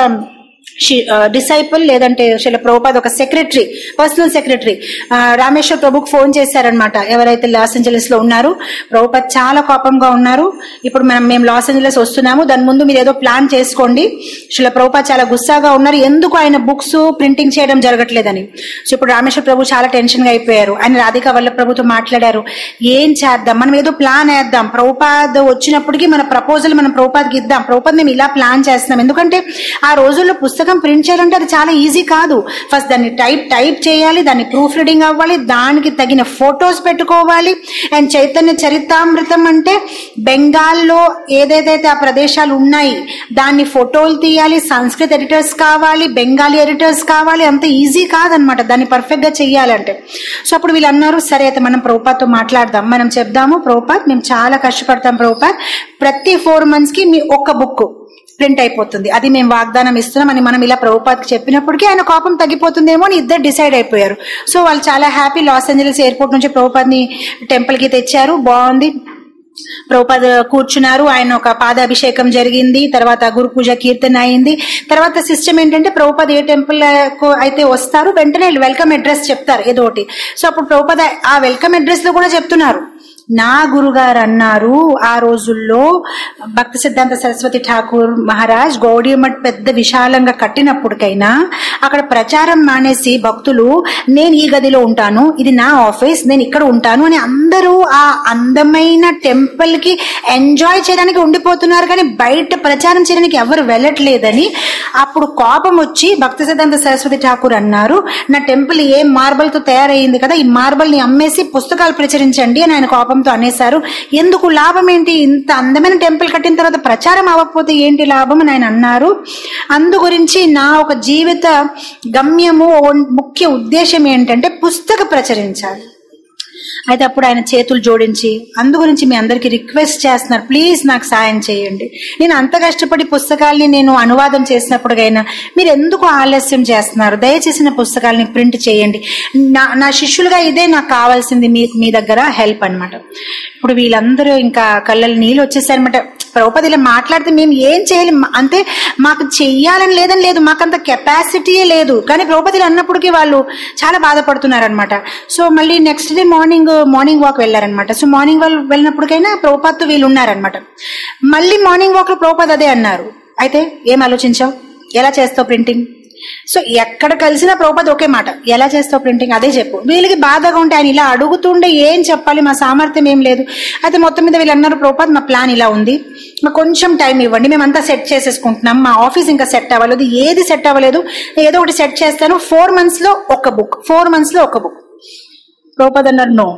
డిసైపుల్ లేదంటే శ్రీల ప్రభుపాద్ ఒక సెక్రటరీ, పర్సనల్ సెక్రటరీ రామేశ్వర్ ప్రభుకి ఫోన్ చేశారనమాట. ఎవరైతే లాస్ ఏంజలస్ లో ఉన్నారు, ప్రభుపాద్ చాలా కోపంగా ఉన్నారు, ఇప్పుడు మనం మేము లాస్ ఏంజలస్ వస్తున్నాము, దాని ముందు మీరు ఏదో ప్లాన్ చేసుకోండి. శ్రీల ప్రభుపాద్ చాలా గుస్సాగా ఉన్నారు, ఎందుకు ఆయన బుక్స్ ప్రింటింగ్ చేయడం జరగట్లేదని. సో ఇప్పుడు రామేశ్వర్ ప్రభు చాలా టెన్షన్ గా అయిపోయారు. ఆయన రాధికా వల్లభ్ ప్రభుతో మాట్లాడారు, ఏం చేద్దాం, మనం ఏదో ప్లాన్ వేద్దాం, ప్రభుపాద్ వచ్చినప్పటికీ మన ప్రపోజల్ మనం ప్రభుపాద్కి ఇద్దాం, ప్రభుపాద్ మేము ఇలా ప్లాన్ చేస్తున్నాం. ఎందుకంటే ఆ రోజుల్లో పుస్తకం ప్రింట్ చేయాలంటే అది చాలా ఈజీ కాదు. ఫస్ట్ దాన్ని టైప్ టైప్ చేయాలి, దాన్ని ప్రూఫ్ రీడింగ్ అవ్వాలి, దానికి తగిన ఫొటోస్ పెట్టుకోవాలి. అండ్ చైతన్య చరితామృతం అంటే బెంగాల్లో ఏదేదైతే ఆ ప్రదేశాలు ఉన్నాయి దాన్ని ఫోటోలు తీయాలి, సంస్కృత్ ఎడిటర్స్ కావాలి, బెంగాలీ ఎడిటర్స్ కావాలి, అంత ఈజీ కాదనమాట దాన్ని పర్ఫెక్ట్ గా చెయ్యాలంటే. సో అప్పుడు వీళ్ళు అన్నారు, సరే అయితే మనం ప్రభుపాద్తో మాట్లాడదాం, మనం చెప్దాము ప్రభుపాద్ మేము చాలా కష్టపడతాం ప్రభుపాద్, ప్రతి ఫోర్ మంత్స్ కి మీ ఒక్క బుక్ ప్రింట్ అయిపోతుంది, అది మేము వాగ్దానం ఇస్తున్నాం అని మనం ఇలా ప్రభుపాద్కి చెప్పినప్పటికీ ఆయన కోపం తగ్గిపోతుందేమో అని ఇద్దరు డిసైడ్ అయిపోయారు. సో వాళ్ళు చాలా హ్యాపీ. లాస్ ఏంజలస్ ఎయిర్పోర్ట్ నుంచి ప్రభుపాద్ ని టెంపుల్ కి తెచ్చారు, బాగుంది. ప్రభుపాద్ కూర్చున్నారు, ఆయన ఒక పాదాభిషేకం జరిగింది, తర్వాత గురు పూజ కీర్తన అయింది. తర్వాత సిస్టమ్ ఏంటంటే ప్రభుపాద్ ఏ టెంపుల్ అయితే వస్తారు వెంటనే వెల్కమ్ అడ్రస్ చెప్తారు ఏదో ఒకటి. సో అప్పుడు ప్రభుపాద్ ఆ వెల్కమ్ అడ్రస్ లో కూడా చెప్తున్నారు, నా గురుగారు అన్నారు ఆ రోజుల్లో భక్తి సిద్ధాంత సరస్వతి ఠాకూర్ మహారాజ్ గౌడీ మఠ్ పెద్ద విశాలంగా కట్టినప్పటికైనా అక్కడ ప్రచారం మానేసి భక్తులు నేను ఈ గదిలో ఉంటాను, ఇది నా ఆఫీస్, నేను ఇక్కడ ఉంటాను అని అందరూ ఆ అందమైన టెంపుల్ కి ఎంజాయ్ చేయడానికి ఉండిపోతున్నారు, కానీ బయట ప్రచారం చేయడానికి ఎవరు వెళ్ళట్లేదని అప్పుడు కోపం వచ్చి భక్తి సిద్ధాంత సరస్వతి ఠాకూర్ అన్నారు, నా టెంపుల్ ఏ మార్బల్ తో తయారయ్యింది కదా, ఈ మార్బల్ ని అమ్మేసి పుస్తకాలు ప్రచురించండి అని ఆయన కోపం అనేసారు. ఎందుకు, లాభం ఏంటి, ఇంత అందమైన టెంపుల్ కట్టిన తర్వాత ప్రచారం అవ్వకపోతే ఏంటి లాభం అని ఆయన అన్నారు. అందు గురించి నా ఒక జీవిత గమ్యము ముఖ్య ఉద్దేశం ఏంటంటే పుస్తక ప్రచురించాలి. అయితే అప్పుడు ఆయన చేతులు జోడించి అందు గురించి మీ అందరికి రిక్వెస్ట్ చేస్తున్నారు, ప్లీజ్ నాకు సాయం చేయండి, నేను అంత కష్టపడి పుస్తకాల్ని నేను అనువాదం చేసినప్పుడుగైనా మీరు ఎందుకు ఆలస్యం చేస్తున్నారు, దయచేసి నా పుస్తకాలని ప్రింట్ చేయండి, నా నా శిష్యులుగా ఇదే నాకు కావాల్సింది, మీ మీ దగ్గర హెల్ప్ అనమాట. ఇప్పుడు వీళ్ళందరూ ఇంకా కళ్ళలో నీళ్ళు వచ్చేసారనమాట. ప్రభుపాద్ ఇలా మాట్లాడితే మేము ఏం చేయాలి, అంటే మాకు చెయ్యాలని లేదని లేదు, మాకంత కెపాసిటీయే లేదు, కానీ ప్రభుపాద్ ఇలా అన్నప్పటికీ వాళ్ళు చాలా బాధపడుతున్నారనమాట. సో మళ్ళీ next day morning morning walk వెళ్ళారనమాట. సో మార్నింగ్ వాళ్ళు వెళ్ళినప్పటికైనా ప్రభుపాద్తో వీళ్ళు ఉన్నారనమాట. మళ్ళీ మార్నింగ్ వాక్ లో ప్రభుపాద్ అదే అన్నారు, అయితే ఏం ఆలోచించావు, ఎలా చేస్తావు ప్రింటింగ్. సో ఎక్కడ కలిసినా ప్రభుపాద్ ఒకే మాట, ఎలా చేస్తావు ప్రింటింగ్ అదే చెప్పు. వీళ్ళకి బాధగా ఉంటే ఆయన ఇలా అడుగుతుండే ఏం చెప్పాలి, మా సామర్థ్యం ఏం లేదు. అయితే మొత్తం మీద వీళ్ళు అన్నారు, ప్రభుపాద్ మా ప్లాన్ ఇలా ఉంది, మాకు కొంచెం టైం ఇవ్వండి, మేమంతా సెట్ చేసేసుకుంటున్నాం, మా ఆఫీస్ ఇంకా సెట్ అవ్వలేదు, ఏది సెట్ అవ్వలేదు, ఏదో ఒకటి సెట్ చేస్తాను, ఫోర్ మంత్స్ లో ఒక బుక్ ఫోర్ మంత్స్ లో ఒక బుక్ ప్రభుపాద్ అన్నారు, నో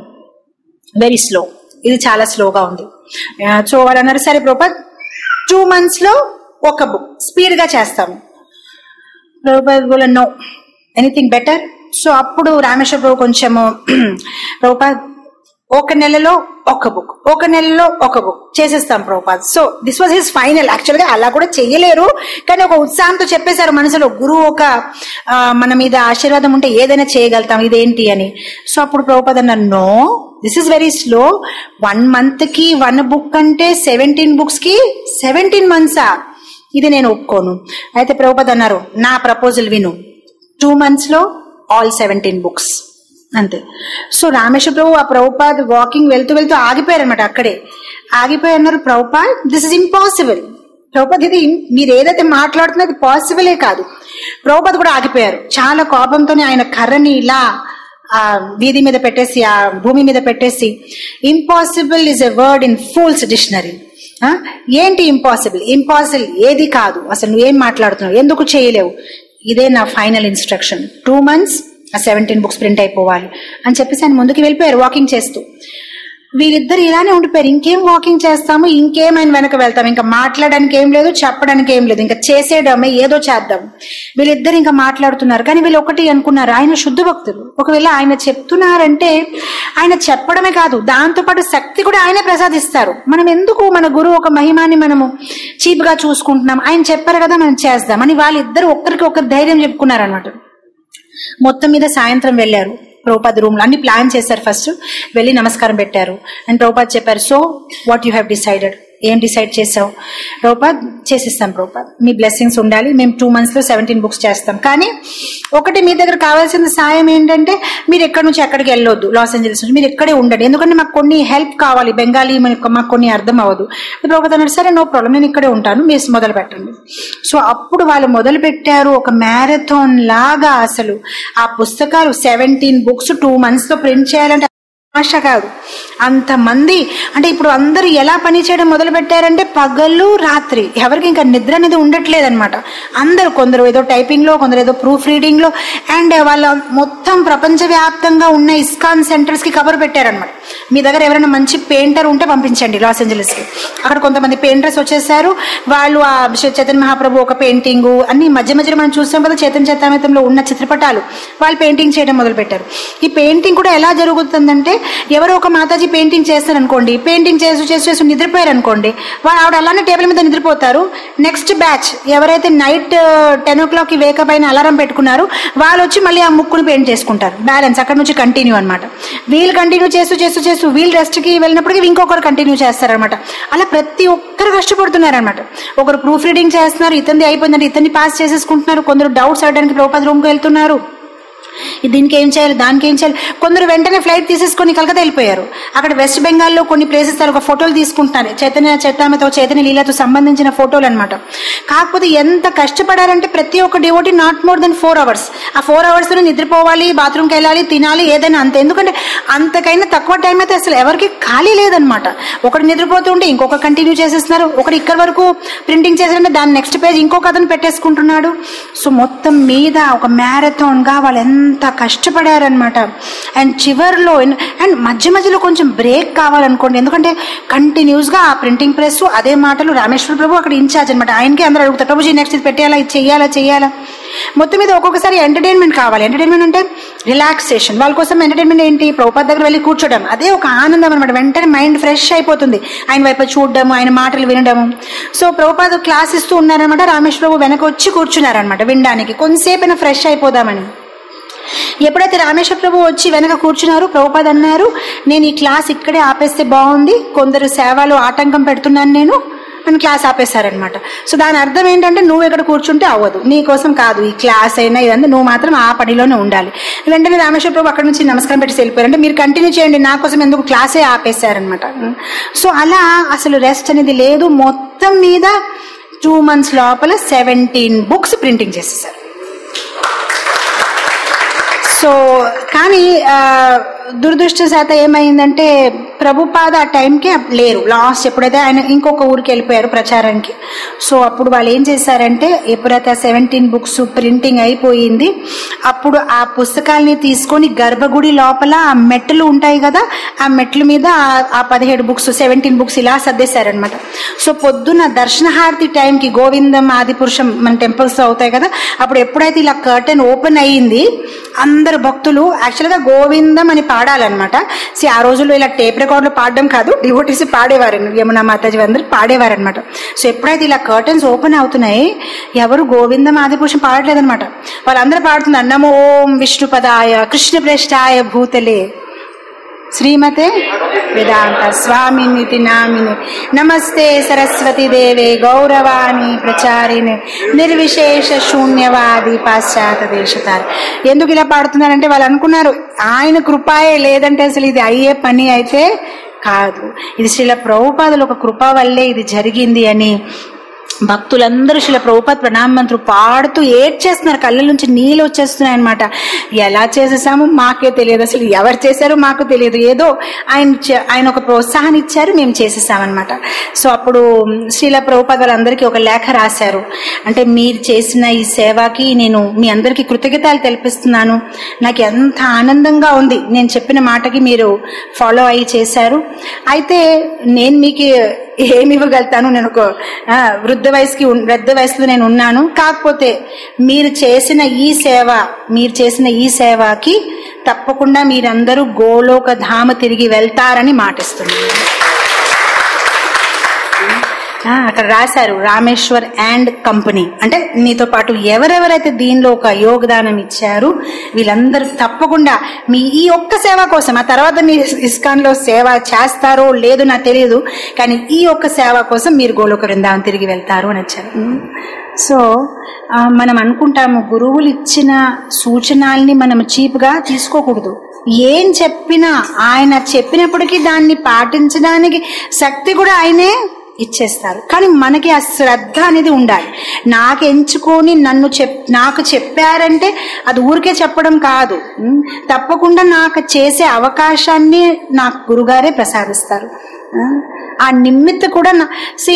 వెరీ స్లో, ఇది చాలా స్లోగా ఉంది. సో వాళ్ళు అన్నారు, సరే ప్రభుపాద్ టూ మంత్స్ లో ఒక బుక్ స్పీడ్ గా చేస్తాము. ప్రభుపాద్ కూడా నో, ఎనీథింగ్ బెటర్. సో అప్పుడు రామేశ్వర ప్రభు కొంచెము ప్రభుపాద్ ఒక నెలలో ఒక బుక్ ఒక నెలలో ఒక బుక్ చేసేస్తాం Prabhupad. So this was his final. Actual గా అలా కూడా చెయ్యలేరు, కానీ ఒక ఉత్సాహంతో చెప్పేశారు మనసులో, గురువు ఒక మన మీద ఆశీర్వాదం ఉంటే ఏదైనా చేయగలుగుతాం, ఇదేంటి అని. సో అప్పుడు ప్రభుపాద్ అన్నారు, no this is very slow, one month కి వన్ బుక్ అంటే సెవెంటీన్ బుక్స్ కి సెవెంటీన్ మంత్సా, ఇది నేను ఒప్పుకోను. అయితే ప్రభుపాద్ అన్నారు, నా ప్రపోజల్ విను, టూ మంత్స్ లో ఆల్ సెవెంటీన్ బుక్స్ అంతే. సో రామేశ్వర ప్రభు ఆ ప్రభుపాద్ వాకింగ్ వెళ్తూ వెళ్తూ ఆగిపోయారు అనమాట, అక్కడే ఆగిపోయి అన్నారు, Prabhupad this is impossible, Prabhupad ఇది మీరు ఏదైతే మాట్లాడుతున్నది పాసిబులే కాదు. ప్రభుపాద్ కూడా ఆగిపోయారు, చాలా కోపంతోనే ఆయన కర్రని ఇలా ఆ వీధి మీద పెట్టేసి, ఆ భూమి మీద పెట్టేసి, impossible is a word in fools dictionary. ఏంటి ఇంపాసిబుల్, ఇంపాసిబుల్ ఏది కాదు, అసలు నువ్వేం మాట్లాడుతున్నావు, ఎందుకు చేయలేవు, ఇదే నా ఫైనల్ ఇన్స్ట్రక్షన్, టూ మంత్స్ ఆ సెవెంటీన్ బుక్స్ ప్రింట్ అయిపోవాలి అని చెప్పేసి ఆయన ముందుకు వెళ్ళిపోయారు వాకింగ్ చేస్తూ. వీళ్ళిద్దరు ఇలానే ఉండిపోయారు, ఇంకేం వాకింగ్ చేస్తాము, ఇంకేమైనా వెనక వెళ్తాం, ఇంకా మాట్లాడడానికి ఏం లేదు, చెప్పడానికి ఏం లేదు, ఇంకా చేసేయడమే, ఏదో చేద్దాం. వీళ్ళిద్దరు ఇంకా మాట్లాడుతున్నారు, కానీ వీళ్ళు ఒకటి అనుకున్నారు, ఆయన శుద్ధ భక్తులు, ఒకవేళ ఆయన చెప్తున్నారంటే ఆయన చెప్పడమే కాదు దాంతో పాటు శక్తి కూడా ఆయనే ప్రసాదిస్తారు. మనం ఎందుకు మన గురువు ఒక మహిమాని మనము చీప్ గా చూసుకుంటున్నాం, ఆయన చెప్పారు కదా మనం చేద్దాం అని వాళ్ళిద్దరు ఒక్కరికి ఒకరు ధైర్యం చెప్పుకున్నారు అనమాట. మొత్తం మీద సాయంత్రం వెళ్ళారు ప్రభుపాద్ రూమ్ లో, అన్ని ప్లాన్ చేశారు, ఫస్ట్ వెళ్ళి నమస్కారం పెట్టారు అండ్ ప్రభుపాద్ చెప్పారు, so what you have decided, ఏం డిసైడ్ చేసావు? ప్రభుపాద్ చేసిస్తాం ప్రభుపాద్, మీ బ్లెస్సింగ్స్ ఉండాలి, మేము టూ మంత్స్ లో సెవెంటీన్ బుక్స్ చేస్తాం. కానీ ఒకటి మీ దగ్గర కావాల్సిన సాయం ఏంటంటే మీరు ఎక్కడి నుంచి ఎక్కడికి వెళ్ళొద్దు, లాస్ ఏంజల్స్ నుంచి మీరు ఇక్కడే ఉండండి, ఎందుకంటే మాకు కొన్ని హెల్ప్ కావాలి, బెంగాలీ మాకు కొన్ని అర్థం అవ్వదు. ప్రభుపాద్ అన్నాడు సరే నో ప్రాబ్లం, నేను ఇక్కడే ఉంటాను, మీరు మొదలు పెట్టండి. సో అప్పుడు వాళ్ళు మొదలు పెట్టారు ఒక మ్యారథాన్ లాగా. అసలు ఆ పుస్తకాలు సెవెంటీన్ బుక్స్ టూ మంత్స్ లో ప్రింట్ చేయాలంటే ఆశ కాదు. అంతమంది అంటే ఇప్పుడు అందరూ ఎలా పని చేయడం మొదలు పెట్టారంటే పగలు రాత్రి, ఎవరికి ఇంకా నిద్ర అనేది ఉండట్లేదు అనమాట. అందరూ కొందరు ఏదో టైపింగ్ లో, కొందరు ఏదో ప్రూఫ్ రీడింగ్ లో, అండ్ వాళ్ళ మొత్తం ప్రపంచవ్యాప్తంగా ఉన్న ఇస్కాన్ సెంటర్స్ కి కవర్ పెట్టారనమాట. మీ దగ్గర ఎవరైనా మంచి పెయింటర్ ఉంటే పంపించండి లాస్ ఏంజలస్ కి. అక్కడ కొంతమంది పెయింటర్స్ వచ్చేసారు. వాళ్ళు ఆ చైతన్య మహాప్రభు ఒక పెయింటింగ్ అన్ని మధ్య మధ్యలో మనం చూస్తాం కదా, చైతన్య చైతన్యంలో ఉన్న చిత్రపటాలు వాళ్ళు పెయింటింగ్ చేయడం మొదలు పెట్టారు. ఈ పెయింటింగ్ కూడా ఎలా జరుగుతుందంటే ఎవరో ఒక మాతాజీ పెయింటింగ్ చేస్తారు అనుకోండి, పెయింటింగ్ చేసి చేసి చేసి నిద్రపోయారు అనుకోండి, వాళ్ళు ఆవిడ అలానే టేబుల్ మీద నిద్రపోతారు. నెక్స్ట్ బ్యాచ్ ఎవరైతే నైట్ టెన్ ఓ క్లాక్ కి వేకప్ అయిన అలారం పెట్టుకున్నారు వాళ్ళు వచ్చి మళ్ళీ ఆ ముక్కును పెయింట్ చేసుకుంటారు. బ్యాలెన్స్ అక్కడ నుంచి కంటిన్యూ అనమాట. వీళ్ళు కంటిన్యూ చేస్తూ చేస్తూ చేస్తూ వీళ్ళు రెస్ట్ కి వెళ్ళినప్పటికీ ఇంకొకరు కంటిన్యూ చేస్తారనమాట. అలా ప్రతి ఒక్కరు కష్టపడుతున్నారనమాట. ఒకరు ప్రూఫ్ రీడింగ్ చేస్తున్నారు, ఇతన్ని అయిపోయిందంటే ఇతన్ని పాస్ చేసేసుకుంటున్నారు, కొందరు డౌట్స్ అడడానికి ప్రభుపాద రూమ్ కి వెళ్తున్నారు, దీనికి ఏం చేయాలి దానికి ఏం చేయాలి. కొందరు వెంటనే ఫ్లైట్ తీసేసుకొని కలకత్తా వెళ్ళిపోయారు. అక్కడ వెస్ట్ బెంగాల్లో కొన్ని ప్లేసెస్ ఒక ఫోటోలు తీసుకుంటున్నారు, చైతన్య చైతన్యతో చైతన్య లీలతో సంబంధించిన ఫోటోలు అనమాట. కాకపోతే ఎంత కష్టపడారంటే ప్రతి ఒక్క devotee not more than four hours ఆ ఫోర్ అవర్స్ లో నిద్రపోవాలి, బాత్రూమ్కి వెళ్ళాలి, తినాలి, ఏదైనా అంతే. ఎందుకంటే అంతకైనా తక్కువ టైం అయితే అసలు ఎవరికి ఖాళీ లేదనమాట. ఒకటి నిద్రపోతూ ఉంటే ఇంకొక కంటిన్యూ చేసేస్తున్నారు, ఒకటి ఇక్కడ వరకు ప్రింటింగ్ చేసారంటే దాని నెక్స్ట్ పేజ్ ఇంకొక అతను పెట్టేసుకుంటున్నాడు. సో మొత్తం మీద ఒక మ్యారథాన్ గా వాళ్ళు ఎంత కష్టపడారనమాట. అండ్ చివర్లో అండ్ మధ్య మధ్యలో కొంచెం బ్రేక్ కావాలనుకోండి, ఎందుకంటే కంటిన్యూస్ గా ఆ ప్రింటింగ్ ప్రెస్ అదే మాటలు. రామేశ్వర ప్రభు అక్కడ ఇన్ఛార్జ్ అనమాట, ఆయనకే అందరూ అడుగుతారు ప్రభుజీ నెక్స్ట్ ఇది పెట్టేయాలా, ఇది చెయ్యాలా చెయ్యాలా. మొత్తం మీద ఒక్కొక్కసారి ఎంటర్టైన్మెంట్ కావాలి. ఎంటర్టైన్మెంట్ అంటే రిలాక్సేషన్. వాళ్ళ కోసం ఎంటర్టైన్మెంట్ ఏంటి, ప్రభుపాద దగ్గర వెళ్ళి కూర్చోడం, అదే ఒక ఆనందం అనమాట. వెంటనే మైండ్ ఫ్రెష్ అయిపోతుంది ఆయన వైపు చూడడము, ఆయన మాటలు వినడము. సో ప్రభుపాద క్లాస్ ఇస్తూ ఉన్నారనమాట, రామేశ్వర ప్రభు వెనక వచ్చి కూర్చున్నారనమాట వినడానికి, కొంతసేపు ఫ్రెష్ అయిపోదామని. ఎప్పుడైతే రామేశ్వర ప్రభు వచ్చి వెనక కూర్చున్నారు, ప్రభుపాద అన్నారు నేను ఈ క్లాస్ ఇక్కడే ఆపేస్తే బాగుంది, కొందరు సేవలో ఆటంకం పెడుతున్నాను నేను అని క్లాస్ ఆపేశారనమాట. సో దాని అర్థం ఏంటంటే నువ్వు ఇక్కడ కూర్చుంటే అవ్వదు, నీ కోసం కాదు ఈ క్లాస్ అయినా ఇదంతా, నువ్వు మాత్రం ఆ పనిలోనే ఉండాలి. వెంటనే రామేశ్వర ప్రభు అక్కడ నుంచి నమస్కారం పెట్టి వెళ్ళిపోయారు. అంటే మీరు కంటిన్యూ చేయండి, నా కోసం ఎందుకు క్లాసే ఆపేశారనమాట. సో అలా అసలు రెస్ట్ అనేది లేదు. మొత్తం మీద టూ మంత్స్ లోపల సెవెంటీన్ బుక్స్ ప్రింటింగ్ చేసేసారు. సో కానీ దురదృష్టశాతం ఏమైందంటే ప్రభుపాద ఆ టైంకి లేరు. లాస్ట్ ఎప్పుడైతే ఆయన ఇంకొక ఊరికి వెళ్ళిపోయారు ప్రచారానికి. సో అప్పుడు వాళ్ళు ఏం చేశారంటే ఎప్పుడైతే సెవెంటీన్ బుక్స్ ప్రింటింగ్ అయిపోయింది, అప్పుడు ఆ పుస్తకాలని తీసుకొని గర్భగుడి లోపల ఆ మెట్లు ఉంటాయి కదా, ఆ మెట్ల మీద ఆ పదిహేడు బుక్స్ సెవెంటీన్ బుక్స్ ఇలా సర్దేశారనమాట. సో పొద్దున్న దర్శనహారతి టైంకి గోవిందం ఆది పురుషం మన టెంపుల్స్ అవుతాయి కదా, అప్పుడు ఎప్పుడైతే ఇలా కర్టెన్ ఓపెన్ అయ్యింది అందరు భక్తులు యాక్చువల్ గా గోవిందం అని పాడాలన్నమాట. సి ఆ రోజుల్లో ఇలా టేప్ రికార్డులు పాడడం కాదు, డివోటీస్ పాడేవారు, యమునా మాతాజీ అందరూ పాడేవారు అనమాట. సో ఎప్పుడైతే ఇలా కర్టెన్స్ ఓపెన్ అవుతున్నాయి ఎవరు గోవిందం ఆదిపురుషం పాడట్లేదనమాట, వాళ్ళందరూ పాడుతున్నారు నమో ఓం విష్ణుపదాయ కృష్ణ ప్రేష్టాయ భూతలే శ్రీమతే వేదాంత స్వామిని నామిని నమస్తే సరస్వతి దేవే గౌరవాణి ప్రచారిణి నిర్విశేష శూన్యవాది పాశ్చాత్య దేశతారు. ఎందుకు ఇలా పాడుతున్నారంటే వాళ్ళు అనుకున్నారు ఆయన కృపాయే, లేదంటే అసలు ఇది అయ్యే పని అయితే కాదు, ఇది శ్రీల ప్రభుపాదుల ఒక కృప వల్లే ఇది జరిగింది అని భక్తులందరూ శ్రీల ప్రభుపాద ప్రణామ మంత్రులు పాడుతూ ఏడ్చేస్తున్నారు, కళ్ళ నుంచి నీళ్ళు వచ్చేస్తున్నాయి అనమాట. ఎలా చేసేసాము మాకే తెలియదు, అసలు ఎవరు చేశారో మాకు తెలియదు, ఏదో ఆయన ఆయన ఒక ప్రోత్సాహాన్ని ఇచ్చారు, మేము చేసేసామన్నమాట. సో అప్పుడు శ్రీల ప్రభుపాద వాళ్ళందరికీ ఒక లేఖ రాశారు. అంటే మీరు చేసిన ఈ సేవకి నేను మీ అందరికీ కృతజ్ఞతలు తెలిపిస్తున్నాను, నాకు ఎంత ఆనందంగా ఉంది, నేను చెప్పిన మాటకి మీరు ఫాలో అయ్యి చేశారు. అయితే నేను మీకు ఏమి ఇవ్వగలుగుతాను, నేను ఒక వృద్ధ వయసుకి వృద్ధ వయసులో నేను ఉన్నాను, కాకపోతే మీరు చేసిన ఈ సేవ మీరు చేసిన ఈ సేవకి తప్పకుండా మీరందరూ గోలోక ధామ తిరిగి వెళ్తారని మాటిస్తున్నాను. అక్కడ రాశారు రామేశ్వర్ అండ్ కంపెనీ. అంటే మీతో పాటు ఎవరెవరైతే దీనిలో ఒక యోగదానం ఇచ్చారు వీళ్ళందరూ తప్పకుండా మీ ఈ ఒక్క సేవ కోసం, ఆ తర్వాత మీరు ఇస్కాన్ లో సేవ చేస్తారో లేదో నాకు తెలియదు, కానీ ఈ ఒక్క సేవ కోసం మీరు గోలోక బృందావనం తిరిగి వెళ్తారు అని వచ్చారు. సో మనం అనుకుంటాము గురువులు ఇచ్చిన సూచనల్ని మనం చీప్గా తీసుకోకూడదు. ఏం చెప్పినా ఆయన చెప్పినప్పటికీ దాన్ని పాటించడానికి శక్తి కూడా ఆయనే ఇచ్చేస్తారు. కానీ మనకి ఆ శ్రద్ధ అనేది ఉండాలి. నాకు ఎంచుకొని నన్ను చెప్ నాకు చెప్పారంటే అది ఊరికే చెప్పడం కాదు, తప్పకుండా నాకు చేసే అవకాశాన్ని నాకు గురుగారే ప్రసాదిస్తారు. ఆ నిమిత్త కూడా నా సి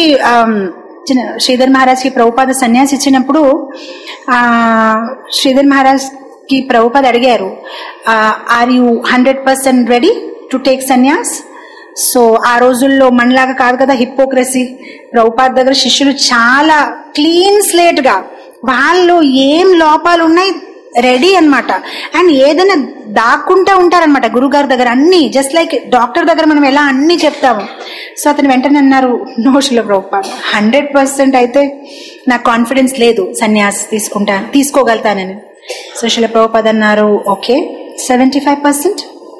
శ్రీధర్ మహారాజ్కి ప్రభుపాద సన్యాసి ఇచ్చినప్పుడు ఆ శ్రీధర్ మహారాజ్ కి ప్రభుపాద అడిగారు, are you hundred percent ready to take sannyas? So ఆ రోజుల్లో మనలాగా కాదు కదా హిపోక్రసీ. ప్రభుపాద దగ్గర శిష్యులు చాలా క్లీన్ స్లేట్ గా, వాళ్ళు ఏం లోపాలు ఉన్నాయి రెడీ అనమాట. అండ్ ఏదైనా దాక్కుంటా ఉంటారనమాట గురుగారి దగ్గర అన్ని, జస్ట్ లైక్ డాక్టర్ దగ్గర మనం ఎలా అన్ని చెప్తాము. సో అతను వెంటనే అన్నారు, నో శిల ప్రభుపాద, హండ్రెడ్ పర్సెంట్ అయితే నాకు కాన్ఫిడెన్స్ లేదు సన్యాస్ తీసుకుంటాను తీసుకోగలుగుతానని. సో శిల ప్రభుపాద అన్నారు, okay seventy five percent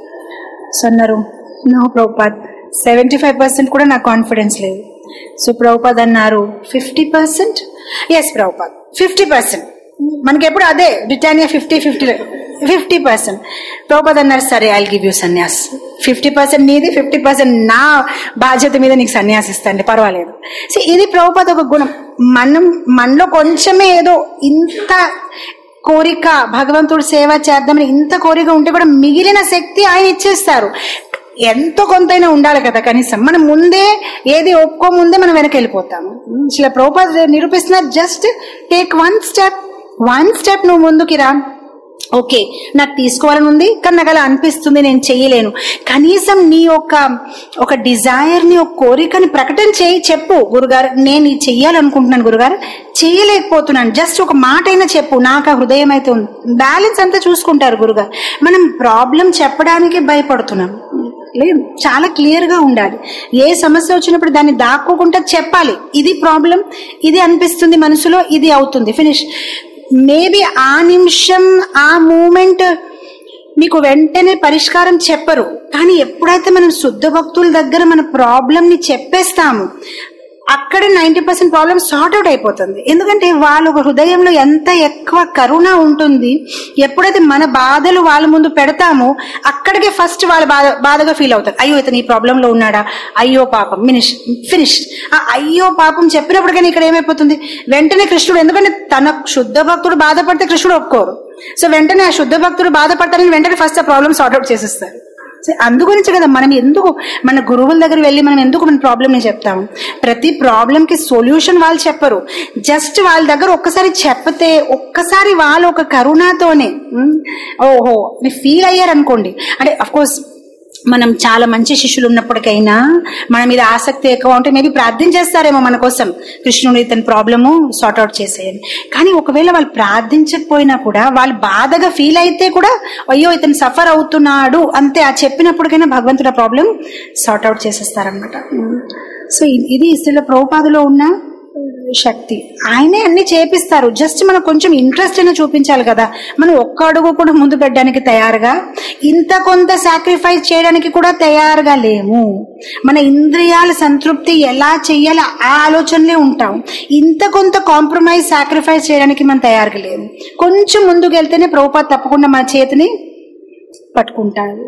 so అన్నారు, no Prabhupad, seventy five percent కూడా నాకు కాన్ఫిడెన్స్ లేదు. సో ప్రభుపాద్ అన్నారు, fifty percent yes Prabhupad, fifty percent మనకి ఎప్పుడు అదే Britannia fifty fifty fifty percent Prabhupad అన్నారు, సరే I'll give you sannyas, fifty percent నీది, ఫిఫ్టీ పర్సెంట్ నా బాధ్యత మీద నీకు సన్యాసి ఇస్తాండి పర్వాలేదు. సో ఇది ప్రభుపాద్ ఒక గుణం. మనం మనలో కొంచెమే ఏదో ఇంత కోరిక భగవంతుడు సేవ చేద్దామని ఇంత కోరిక ఉంటే కూడా మిగిలిన శక్తి ఆయన ఇచ్చేస్తారు. ఎంతో కొంతైనా ఉండాలి కదా కనీసం. మనం ముందే ఏది ఒప్పుకో ముందే మనం వెనక వెళ్ళిపోతాము. ఇలా ప్రభుపాద నిరూపిస్తున్నారు, just take one step one step నువ్వు ముందుకి రా. ఓకే నాకు తీసుకోవాలని ఉంది కానీ నాకు అలా అనిపిస్తుంది నేను చెయ్యలేను, కనీసం నీ యొక్క ఒక డిజైర్ ని ఒక కోరికని ప్రకటన చేయి, చెప్పు గురుగారు నేను ఇది చెయ్యాలనుకుంటున్నాను గురుగారు చేయలేకపోతున్నాను, జస్ట్ ఒక మాట అయినా చెప్పు, నాకు ఆ హృదయం అయితే ఉంది. బ్యాలెన్స్ అంతా చూసుకుంటారు గురుగారు. మనం ప్రాబ్లం చెప్పడానికి భయపడుతున్నాం, లేదు చాలా క్లియర్ గా ఉండాలి. ఏ సమస్య వచ్చినప్పుడు దాన్ని దాక్కోకుండా చెప్పాలి, ఇది ప్రాబ్లం, ఇది అనిపిస్తుంది మనసులో, ఇది అవుతుంది, ఫినిష్. మేబీ ఆ నిమిషం ఆ మూమెంట్ మీకు వెంటనే పరిష్కారం చెప్పరు, కానీ ఎప్పుడైతే మనం శుద్ధ భక్తుల దగ్గర మన ప్రాబ్లం ని చెప్పేస్తాము అక్కడ ninety percent problem sort out అయిపోతుంది. ఎందుకంటే వాళ్ళ హృదయంలో ఎంత ఎక్కువ కరుణ ఉంటుంది. ఎప్పుడైతే మన బాధలు వాళ్ళ ముందు పెడతామో అక్కడికే ఫస్ట్ వాళ్ళ బాధ బాధగా ఫీల్ అవుతారు. అయ్యో ఇతను ఈ ప్రాబ్లం లో ఉన్నాడా, అయ్యో పాపం, మినిష్ ఫినిష్. ఆ అయ్యో పాపం చెప్పినప్పటికీ ఇక్కడ ఏమైపోతుంది, వెంటనే కృష్ణుడు, ఎందుకంటే తన శుద్ధ భక్తుడు బాధపడితే కృష్ణుడు ఒప్పుకోరు. సో వెంటనే ఆ శుద్ధ భక్తుడు బాధపడతారని వెంటనే ఫస్ట్ ఆ ప్రాబ్లమ్ సార్ట్ అవుట్ చేసేస్తారు. అందు గురించి కదా మనం ఎందుకు మన గురువుల దగ్గర వెళ్ళి మనం ఎందుకు మన ప్రాబ్లమ్ ని చెప్తాము. ప్రతి ప్రాబ్లం కి సొల్యూషన్ వాళ్ళు చెప్పరు, జస్ట్ వాళ్ళ దగ్గర ఒక్కసారి చెప్పతే ఒక్కసారి వాళ్ళు ఒక కరుణతోనే ఓహో ఫీల్ అయ్యారనుకోండి. అంటే అఫ్ కోర్స్ మనం చాలా మంచి శిష్యులు ఉన్నప్పటికైనా మన మీద ఆసక్తి ఎక్కువ ఉంటే మేబీ ప్రార్థన చేస్తారేమో మన కోసం, కృష్ణుడు ఇతని ప్రాబ్లము సార్ట్ అవుట్ చేసేయని. కానీ ఒకవేళ వాళ్ళు ప్రార్థించకపోయినా కూడా వాళ్ళు బాధగా ఫీల్ అయితే కూడా అయ్యో ఇతను సఫర్ అవుతున్నాడు అంతే, ఆ చెప్పినప్పటికైనా భగవంతుడు ఆ ప్రాబ్లం సార్ట్ అవుట్ చేసేస్తారనమాట. సో ఇది ఇస్లో ప్రభుపాదలో ఉన్న శక్తి. ఆయనే అన్ని చేపిస్తారు, జస్ట్ మనం కొంచెం ఇంట్రెస్ట్ అయినా చూపించాలి కదా. మనం ఒక్క అడుగు కూడా ముందు పెట్టడానికి తయారుగా, ఇంత కొంత సాక్రిఫైస్ చేయడానికి కూడా తయారుగా లేము. మన ఇంద్రియాల సంతృప్తి ఎలా చెయ్యాలి ఆ ఆలోచనలే ఉంటాం. ఇంత కొంత కాంప్రమైజ్ సాక్రిఫైస్ చేయడానికి మనం తయారుగా లేము. కొంచెం ముందుకు వెళ్తేనే ప్రభుపాద తప్పకుండా మన చేతిని పట్టుకుంటారు.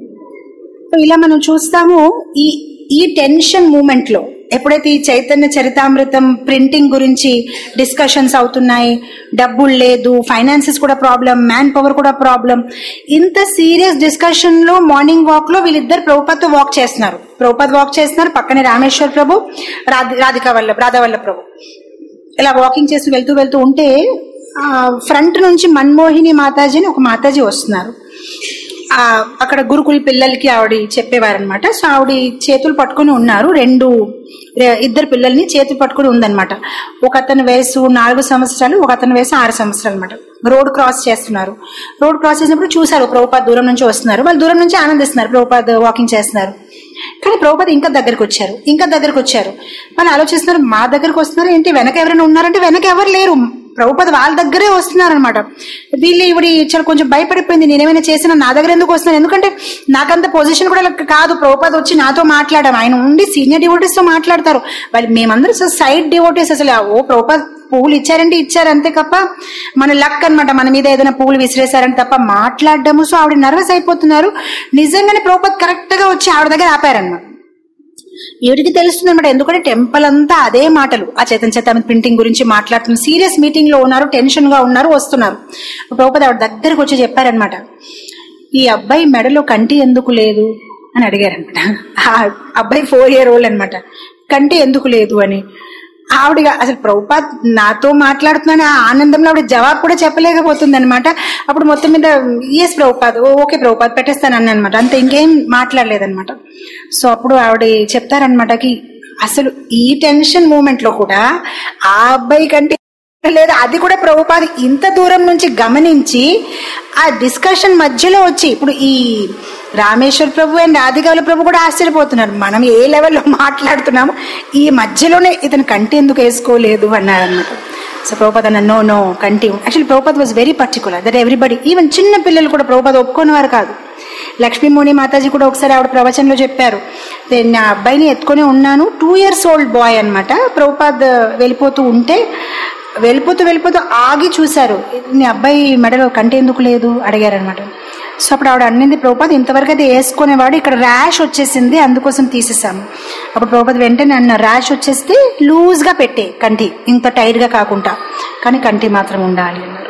ఇలా మనం చూస్తాము. ఈ ఈ టెన్షన్ మూమెంట్ లో ఎప్పుడైతే ఈ చైతన్య చరితామృతం ప్రింటింగ్ గురించి డిస్కషన్స్ అవుతున్నాయి, డబ్బులు లేదు, ఫైనాన్సెస్ కూడా ప్రాబ్లం, మ్యాన్ పవర్ కూడా ప్రాబ్లం, ఇంత సీరియస్ డిస్కషన్ లో మార్నింగ్ వాక్ లో వీళ్ళిద్దరు ప్రభుపాదతో వాక్ చేస్తున్నారు. ప్రభుపాద వాక్ చేస్తున్నారు, పక్కనే రామేశ్వర్ ప్రభు, రాధికా వల్లభ రాధావల్లభ ప్రభు ఇలా వాకింగ్ చేస్తూ వెళ్తూ వెళ్తూ ఉంటే ఫ్రంట్ నుంచి మన్మోహిని మాతాజీ అని ఒక మాతాజీ వస్తున్నారు. ఆ అక్కడ గురుకుల పిల్లలకి ఆవిడ చెప్పేవారనమాట. సో ఆవిడ చేతులు పట్టుకుని ఉన్నారు, రెండు ఇద్దరు పిల్లల్ని చేతులు పట్టుకుని ఉందనమాట. ఒక అతని వయసు నాలుగు సంవత్సరాలు, ఒక అతని వయసు ఆరు సంవత్సరాలు అనమాట. రోడ్ క్రాస్ చేస్తున్నారు. రోడ్ క్రాస్ చేసినప్పుడు చూసారు ప్రభుపాద దూరం నుంచి వస్తున్నారు. వాళ్ళు దూరం నుంచి ఆనందిస్తున్నారు, ప్రభుపాద వాకింగ్ చేస్తున్నారు. కానీ ప్రభుపాద ఇంకా దగ్గరకు వచ్చారు, ఇంకా దగ్గరకు వచ్చారు. వాళ్ళు ఆలోచిస్తున్నారు, మా దగ్గరకు వస్తున్నారు ఏంటి, వెనక ఎవరైనా ఉన్నారంటే వెనక ఎవరు లేరు, ప్రభుపాద వాళ్ళ దగ్గరే వస్తున్నారు అనమాట. వీళ్ళు ఇవి చాలా కొంచెం భయపడిపోయింది, నేనేమైనా చేసినా నా దగ్గర ఎందుకు వస్తున్నాను, ఎందుకంటే నాకంత పొజిషన్ కూడా కాదు. ప్రభుపాద వచ్చి నాతో మాట్లాడాం, ఆయన ఉండి సీనియర్ డివోటీస్ తో మాట్లాడతారు. వాళ్ళు మేమందరం సైడ్ డివోటీస్. అసలు ఓ ప్రభుపాద పువ్వులు ఇచ్చారంటే ఇచ్చారు అంతే తప్ప మన లక్ అనమాట, మన మీద ఏదైనా పువ్వులు విసిరేశారంటే తప్ప మాట్లాడడము. సో ఆవిడ నర్వస్ అయిపోతున్నారు. నిజంగానే ప్రభుపాద కరెక్ట్ గా వచ్చి ఆవిడ దగ్గర ఆపారనమాట. ఈవిడికి తెలుస్తుంది అనమాట, ఎందుకంటే టెంపుల్ అంతా అదే మాటలు, ఆ చైతన్య చైతన్య ప్రింటింగ్ గురించి మాట్లాడుతున్నారు. సీరియస్ మీటింగ్ లో ఉన్నారు, టెన్షన్ గా ఉన్నారు, వస్తున్నారు. ప్రభుపాద ఆవిడ దగ్గరకు వచ్చి చెప్పారనమాట, ఈ అబ్బాయి మెడలో కంటి ఎందుకు లేదు అని అడిగారనమాట. ఆ అబ్బాయి ఫోర్ ఇయర్ ఓల్డ్ అనమాట. కంటి ఎందుకు లేదు అని ఆవిడగా అసలు ప్రభుపాద్ నాతో మాట్లాడుతున్నాను ఆ ఆనందంలో ఆవిడ జవాబు కూడా చెప్పలేకపోతుంది అనమాట. అప్పుడు మొత్తం మీద ఎస్ ప్రభుపాద్, ఓకే ప్రభుపాద్ పెట్టేస్తాను అన్న అనమాట. అంత ఇంకేం మాట్లాడలేదనమాట. సో అప్పుడు ఆవిడ చెప్తారనమాటకి అసలు ఈ టెన్షన్ మూమెంట్ లో కూడా ఆ అబ్బాయి కంటే లేదు, అది కూడా ప్రభుపాద్ ఇంత దూరం నుంచి గమనించి ఆ డిస్కషన్ మధ్యలో వచ్చి, ఇప్పుడు ఈ రామేశ్వర ప్రభు అండ్ ఆదిగౌల ప్రభు కూడా ఆశ్చర్యపోతున్నారు, మనం ఏ లెవెల్లో మాట్లాడుతున్నాము, ఈ మధ్యలోనే ఇతను కంటి ఎందుకు వేసుకోలేదు అన్నారనమాట. సో ప్రభుపాద్ అన్న నో నో కంటి actually Prabhupad was very particular that everybody, even చిన్న పిల్లలు కూడా ప్రభుపాద్ ఒప్పుకునేవారు కాదు. లక్ష్మీమోని మాతాజీ కూడా ఒకసారి ఆవిడ ప్రవచనంలో చెప్పారు, నా అబ్బాయిని ఎత్తుకొని ఉన్నాను, టూ ఇయర్స్ ఓల్డ్ బాయ్ అనమాట. ప్రభుపాద్ వెళ్ళిపోతూ ఉంటే వెళ్ళిపోతూ వెళ్ళిపోతూ ఆగి చూశారు, నీ అబ్బాయి మెడలో కంటి ఎందుకు లేదు అడిగారనమాట. సో అప్పుడు ఆవిడ అన్నింది, ప్రభుపాద్ ఇంతవరకు అయితే వేసుకునేవాడు, ఇక్కడ ర్యాష్ వచ్చేసింది అందుకోసం తీసేసాము. అప్పుడు ప్రభుపాద్ వెంటనే అన్న, ర్యాష్ వచ్చేస్తే లూజ్ గా పెట్టే కంటి, ఇంత టైట్ గా కాకుండా, కానీ కంటి మాత్రం ఉండాలి అన్నారు.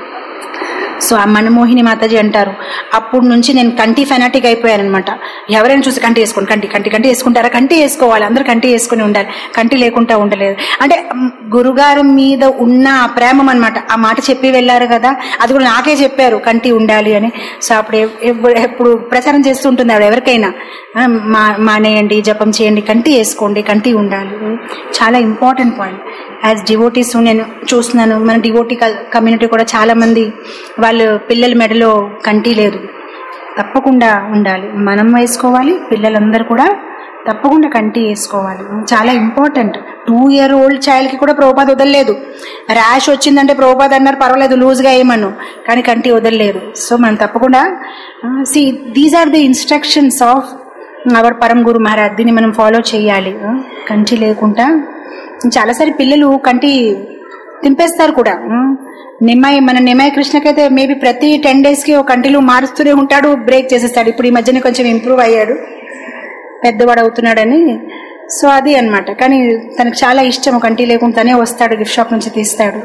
సో ఆ మనమోహిని మాతాజీ అంటారు, అప్పుడు నుంచి నేను కంటి ఫెనాటిక్ అయిపోయాను అనమాట. ఎవరైనా చూసి కంటి వేసుకోండి, కంటి కంటి కంటి వేసుకుంటారా, కంటి వేసుకోవాలి, అందరు కంటి వేసుకుని ఉండాలి, కంటి లేకుండా ఉండలేదు అంటే గురుగారు మీద ఉన్న ప్రేమ అనమాట. ఆ మాట చెప్పి వెళ్ళారు కదా, అది కూడా నాకే చెప్పారు కంటి ఉండాలి అని. సో అప్పుడు ఎప్పుడు ప్రచారం చేస్తూ ఉంటుంది ఆవిడ, ఎవరికైనా మా మానేయండి, జపం చేయండి, కంటి వేసుకోండి, కంటి ఉండాలి. చాలా ఇంపార్టెంట్ పాయింట్. యాజ్ డివోటీస్ నేను చూస్తున్నాను, మన డివోటీ కమ్యూనిటీ కూడా చాలా మంది వాళ్ళు పిల్లల మెడలో కంటి లేదు, తప్పకుండా ఉండాలి, మనం వేసుకోవాలి, పిల్లలందరూ కూడా తప్పకుండా కంటి వేసుకోవాలి, చాలా important. Two year old child కి కూడా ప్రభుపాద్ వదలలేదు. ర్యాష్ వచ్చిందంటే ప్రభుపాద్ అన్నారు పర్వాలేదు లూజ్గా వేయమను, కానీ కంటి వదలలేదు. సో మనం తప్పకుండా see these are the instructions of our param guru Maharaj, దీన్ని మనం ఫాలో చేయాలి. కంటి లేకుండా చాలాసారి పిల్లలు కంటి తింపేస్తారు కూడా. నిమ్మాయి మన నిమ్మాయి కృష్ణకైతే మేబీ ప్రతి టెన్ డేస్ కి ఒక కంటిలు మారుస్తూనే ఉంటాడు, బ్రేక్ చేసేస్తాడు. ఇప్పుడు ఈ మధ్యన కొంచెం ఇంప్రూవ్ అయ్యాడు, పెద్దవాడు అవుతున్నాడని. సో అది అనమాట. కానీ తనకు చాలా ఇష్టం, కంటి లేకుండానే వస్తాడు, గిఫ్ట్ షాప్ నుంచి తీస్తాడు.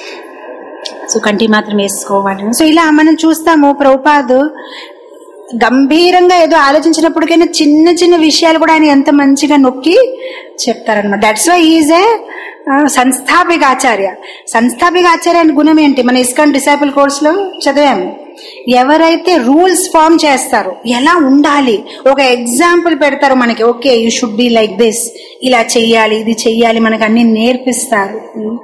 సో కంటి మాత్రం వేసుకోవాలి. సో ఇలా మనం చూస్తాము ప్రభుపాద్ గంభీరంగా ఏదో ఆలోచించినప్పటికైనా చిన్న చిన్న విషయాలు కూడా ఆయన ఎంత మంచిగా నొక్కి చెప్తారనమాట. That's why is a samsthapika acharya. సంస్థాపిక ఆచార్య అనే గుణం ఏంటి, మన ఇస్కాన్ డిసైపుల్ కోర్స్ లో చదివాము. ఎవరైతే రూల్స్ ఫామ్ చేస్తారో, ఎలా ఉండాలి, ఒక ఎగ్జాంపుల్ పెడతారు మనకి, okay you should be like this, ఇలా చెయ్యాలి, ఇది చెయ్యాలి, మనకు అన్ని నేర్పిస్తారు.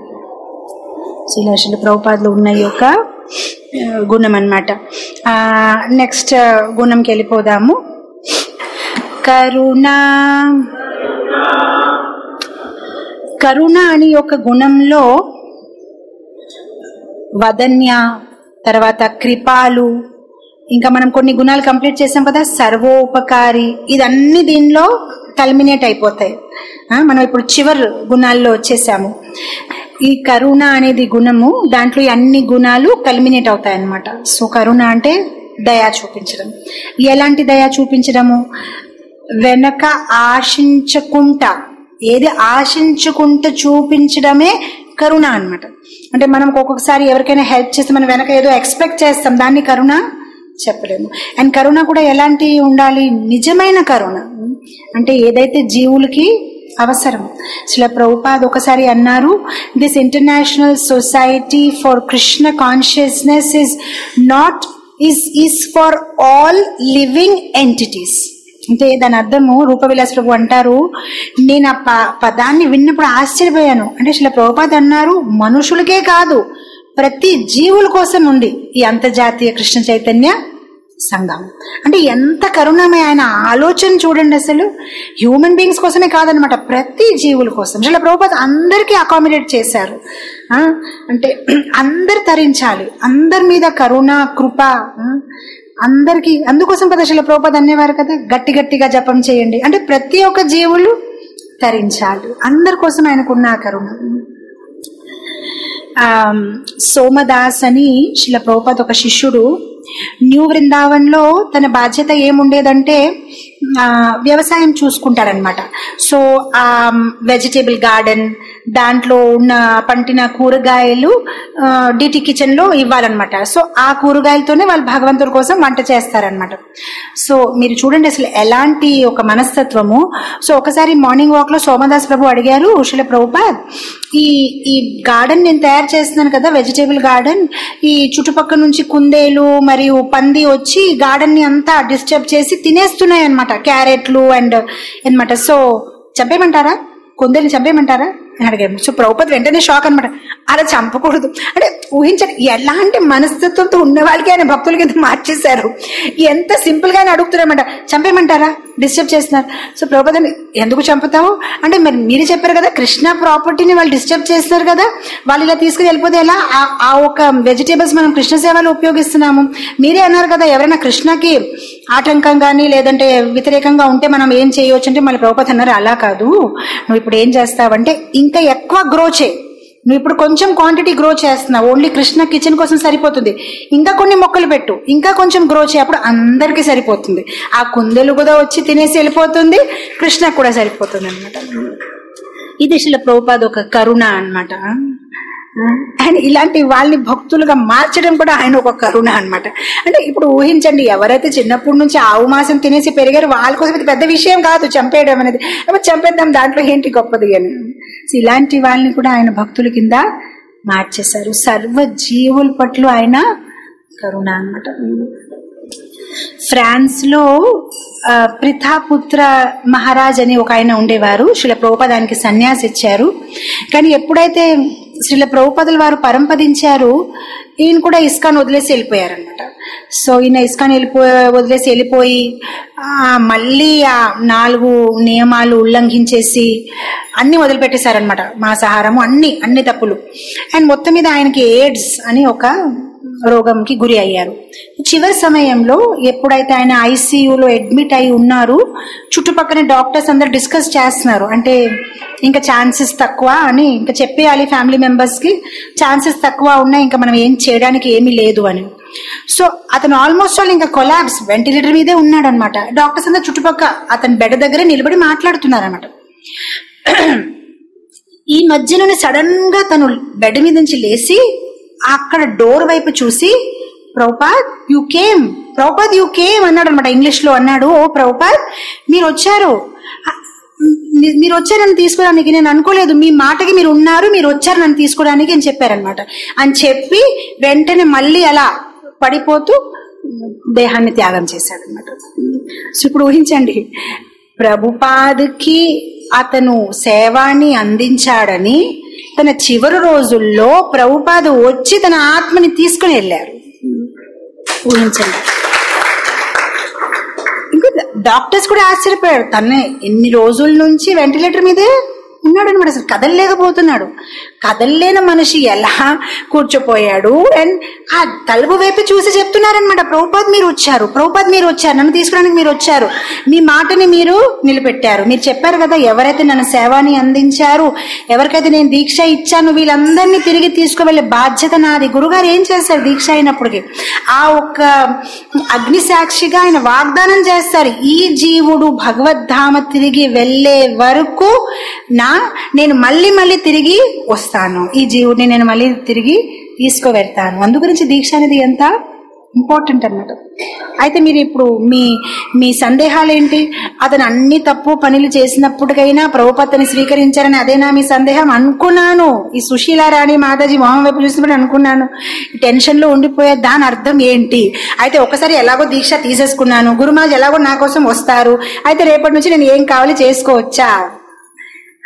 శిలాశిల ప్రభుపాదులు ఉన్న యొక్క గుణం అన్నమాట. ఆ నెక్స్ట్ గుణంకి వెళ్ళిపోదాము. కరుణ. కరుణ అని ఒక గుణంలో వదన్య, తర్వాత కృపాలు, ఇంకా మనం కొన్ని గుణాలు కంప్లీట్ చేసాం కదా, సర్వోపకారి, ఇదన్నీ దీనిలో కల్మినేట్ అయిపోతాయి. మనం ఇప్పుడు చివరి గుణాల్లో వచ్చేసాము. ఈ కరుణ అనేది గుణము, దాంట్లో అన్ని గుణాలు కల్మినేట్ అవుతాయి అన్నమాట. సో కరుణ అంటే దయా చూపించడం. ఎలాంటి దయా చూపించడము, వెనక ఆశించకుండా, ఏది ఆశించుకుంటూ చూపించడమే కరుణ అన్నమాట. అంటే మనం ఒక్కొక్కసారి ఎవరికైనా హెల్ప్ చేస్తే మనం వెనక ఏదో ఎక్స్పెక్ట్ చేస్తాం, దాన్ని కరుణ చెప్పలేము. అండ్ కరుణ కూడా ఎలాంటి ఉండాలి, నిజమైన కరుణ, అంటే ఏదైతే జీవులకి అవసరం. శ్రీల ప్రభుపాద్ ఒకసారి అన్నారు, this international society for Krishna consciousness is not is is for all living entities. అంటే దాని అర్థము, రూపవిలాస్ ప్రభు అంటారు, నేను ఆ పదాన్ని విన్నప్పుడు ఆశ్చర్యపోయాను. అంటే శ్రీల ప్రభుపాద్ అన్నారు, మనుషులకే కాదు ప్రతి జీవుల కోసం ఉంది ఈ అంతర్జాతీయ కృష్ణ చైతన్య సంఘం అంటే ఎంత కరుణమే, ఆయన ఆలోచన చూడండి. అసలు హ్యూమన్ బీయింగ్స్ కోసమే కాదనమాట, ప్రతి జీవుల కోసం. శ్రీల ప్రభుపాద అందరికీ అకామిడేట్ చేశారు. అంటే అందరు తరించాలి, అందరి మీద కరుణ కృప అందరికి. అందుకోసం కదా శ్రీల ప్రభుపాద అనేవారు కదా, గట్టి గట్టిగా జపం చేయండి అంటే ప్రతి ఒక్క జీవులు తరించాలి, అందరి కోసం ఆయనకున్న కరుణ. ఆ సోమదాస్ అని శ్రీల ప్రభుపాద ఒక శిష్యుడు న్యూ వృందావన్ లో తన బాధ్యత ఏముండేదంటే ఆ వ్యవసాయం చూసుకుంటారనమాట. సో ఆ వెజిటేబుల్ గార్డెన్ దాంట్లో ఉన్న పంటిన కూరగాయలు డిటి కిచెన్ లో ఇవ్వాలన్నమాట. సో ఆ కూరగాయలతోనే వాళ్ళు భగవంతుడి కోసం వంట చేస్తారనమాట. సో మీరు చూడండి అసలు ఎలాంటి ఒక మనస్తత్వము. సో ఒకసారి మార్నింగ్ వాక్ లో సోమదాస్ ప్రభు అడిగారు శ్రీల ప్రభుపాద్, ఈ ఈ గార్డెన్ నేను తయారు చేస్తున్నాను కదా వెజిటేబుల్ గార్డెన్, ఈ చుట్టుపక్కల నుంచి కుందేలు మరియు పంది వచ్చి గార్డెన్ ని అంతా డిస్టర్బ్ చేసి తినేస్తున్నాయి అనమాట, క్యారెట్లు అండ్ అనమాట. సో చంపేయమంటారా, కుందేలు చంపేయమంటారా అని అడిగాము. సో ప్రభుపాద్ వెంటనే షాక్ అనమాట, అలా చంపకూడదు అంటే ఊహించండి ఎలాంటి మనస్తత్వంతో ఉన్న వాళ్ళకి ఆయన భక్తులకి ఎంత మార్చేశారు. ఎంత సింపుల్ గా అడుగుతున్నారన్నమాట, చంపేయమంటారా, డిస్టర్బ్ చేస్తున్నారు. సో ప్రభుపాద్ ఎందుకు చంపుతావు అంటే, మరి మీరు చెప్పారు కదా కృష్ణ ప్రాపర్టీని వాళ్ళు డిస్టర్బ్ చేస్తారు కదా, వాళ్ళు ఇలా తీసుకుని వెళ్ళిపోతే ఎలా, ఆ ఒక వెజిటేబుల్స్ మనం కృష్ణ సేవలో ఉపయోగిస్తున్నాము. మీరే అన్నారు కదా ఎవరైనా కృష్ణకి ఆటంకం కానీ లేదంటే వ్యతిరేకంగా ఉంటే మనం ఏం చేయవచ్చు అంటే, మళ్ళీ ప్రభుపాద్ అన్నారు అలా కాదు, నువ్వు ఇప్పుడు ఏం చేస్తావంటే ఇంకా ఎక్కువ గ్రో చేయి, నువ్వు ఇప్పుడు కొంచెం క్వాంటిటీ గ్రో చేస్తున్నావు, ఓన్లీ కృష్ణ కిచెన్ కోసం సరిపోతుంది, ఇంకా కొన్ని మొక్కలు పెట్టు, ఇంకా కొంచెం గ్రో చేయి, అప్పుడు అందరికీ సరిపోతుంది, ఆ కుందేలు కూడా వచ్చి తినేసి వెళ్ళిపోతుంది, కృష్ణకు కూడా సరిపోతుంది అనమాట. ఇది శ్రీల ప్రభుపాద ఒక కరుణ అనమాట. అండ్ ఇలాంటి వాళ్ళని భక్తులుగా మార్చడం కూడా ఆయన ఒక కరుణ అనమాట. అంటే ఇప్పుడు ఊహించండి, ఎవరైతే చిన్నప్పటి నుంచి ఆవు మాసం తినేసి పెరిగారు వాళ్ళ కోసం ఇది పెద్ద విషయం కాదు చంపేయడం అనేది, చంపేద్దాం దాంట్లో ఏంటి గొప్పది అని. ఇలాంటి వాళ్ళని కూడా ఆయన భక్తుల కింద మార్చేశారు. సర్వ జీవుల పట్ల ఆయన కరుణ అనమాట. ఫ్రాన్స్ లో ప్రిథాపుత్ర మహారాజ్ అని ఒక ఆయన ఉండేవారు. శ్రీల ప్రభుపాద ఆయనకి సన్యాసి ఇచ్చారు. కానీ ఎప్పుడైతే శ్రీల ప్రభుపాదుల వారు పరంపదించారు, ఈయన కూడా ఇస్కాన్ వదిలేసి వెళ్ళిపోయారనమాట. సో ఈయన ఇస్కాన్ వెళ్ళిపో వదిలేసి వెళ్ళిపోయి మళ్ళీ ఆ నాలుగు నియమాలు ఉల్లంఘించేసి అన్ని వదిలిపెట్టేశారనమాట, మాంసాహారము అన్ని అన్ని తప్పులు. అండ్ మొత్తం మీద ఆయనకి ఎయిడ్స్ అని ఒక రోగంకి గురి అయ్యారు. చివరి సమయంలో ఎప్పుడైతే ఆయన ఐసీయూలో అడ్మిట్ అయి ఉన్నారు, చుట్టుపక్కల డాక్టర్స్ అందరు డిస్కస్ చేస్తున్నారు, అంటే ఇంకా ఛాన్సెస్ తక్కువ అని ఇంకా చెప్పేయాలి ఫ్యామిలీ మెంబర్స్ కి, ఛాన్సెస్ తక్కువ ఉన్నాయి, ఇంకా మనం ఏం చేయడానికి ఏమీ లేదు అని. సో అతను ఆల్మోస్ట్ ఆల్ ఇంకా కొలాబ్స్ వెంటిలేటర్ మీదే ఉన్నాడు అనమాట. డాక్టర్స్ అందరు చుట్టుపక్కల అతని బెడ్ దగ్గరే నిలబడి మాట్లాడుతున్నారు అనమాట. ఈ మధ్యలోనే సడన్ గా తను బెడ్ మీద నుంచి లేచి అక్కడ డోర్ వైపు చూసి Prabhupad you came, Prabhupad you came అన్నాడు అనమాట, ఇంగ్లీష్ లో అన్నాడు. ఓ ప్రభుపాద్ మీరు వచ్చారు, మీరు వచ్చారు నన్ను తీసుకోవడానికి, నేను అనుకోలేదు మీ మాటకి మీరు ఉన్నారు, మీరు వచ్చారు నన్ను తీసుకోవడానికి అని చెప్పారనమాట. అని చెప్పి వెంటనే మళ్ళీ అలా పడిపోతూ దేహాన్ని త్యాగం చేశాడు అనమాట. సో ఇప్పుడు ఊహించండి, ప్రభుపాద్కి అతను సేవాన్ని అందించాడని తన చివరి రోజుల్లో ప్రభుపాద వచ్చి తన ఆత్మని తీసుకుని వెళ్ళారు. ఊహించండి. ఇంకా డాక్టర్స్ కూడా ఆశ్చర్యపోయారు, తన ఎన్ని రోజుల నుంచి వెంటిలేటర్ మీదే ఉన్నాడు అనమాట, అసలు కదలలేకపోతున్నాడు. కదలలేని మనిషి ఎలా కూర్చోపోయాడు. అండ్ ఆ తలుపు వైపు చూసి చెప్తున్నారనమాట, ప్రభుపాద్ మీరు వచ్చారు, ప్రభుపాద్ మీరు వచ్చారు, నన్ను తీసుకోవడానికి మీరు వచ్చారు, మీ మాటని మీరు నిలబెట్టారు, మీరు చెప్పారు కదా ఎవరైతే నన్ను సేవాని అందించారు, ఎవరికైతే నేను దీక్ష ఇచ్చాను వీళ్ళందరినీ తిరిగి తీసుకువెళ్ళే బాధ్యత నాది. గురుగారు ఏం చేశారు దీక్ష అయినప్పటికీ, ఆ ఒక్క అగ్ని సాక్షిగా ఆయన వాగ్దానం చేస్తారు, ఈ జీవుడు భగవద్ధామ తిరిగి వెళ్లే వరకు నా నేను మళ్ళీ మళ్ళీ తిరిగి వస్తాను, ఈ జీవుడిని నేను మళ్ళీ తిరిగి తీసుకువెళ్తాను. అందు గురించి దీక్ష అనేది ఎంత ఇంపార్టెంట్ అన్నమాట. అయితే మీరు ఇప్పుడు మీ మీ సందేహాలు ఏంటి? అతను అన్ని తప్పు పనులు చేసినప్పటికైనా ప్రభుపాదని స్వీకరించారని అదేనా మీ సందేహం? అనుకున్నాను, ఈ సుశీల రాణి మాతాజీ మొహం వైపు చూసినప్పుడు అనుకున్నాను టెన్షన్ లో ఉండిపోయే, దాని అర్థం ఏంటి? అయితే ఒకసారి ఎలాగో దీక్ష తీసేసుకున్నాను, గురుమాజ్ ఎలాగో నా కోసం వస్తారు, అయితే రేపటి నుంచి నేను ఏం కావాలి చేసుకోవచ్చా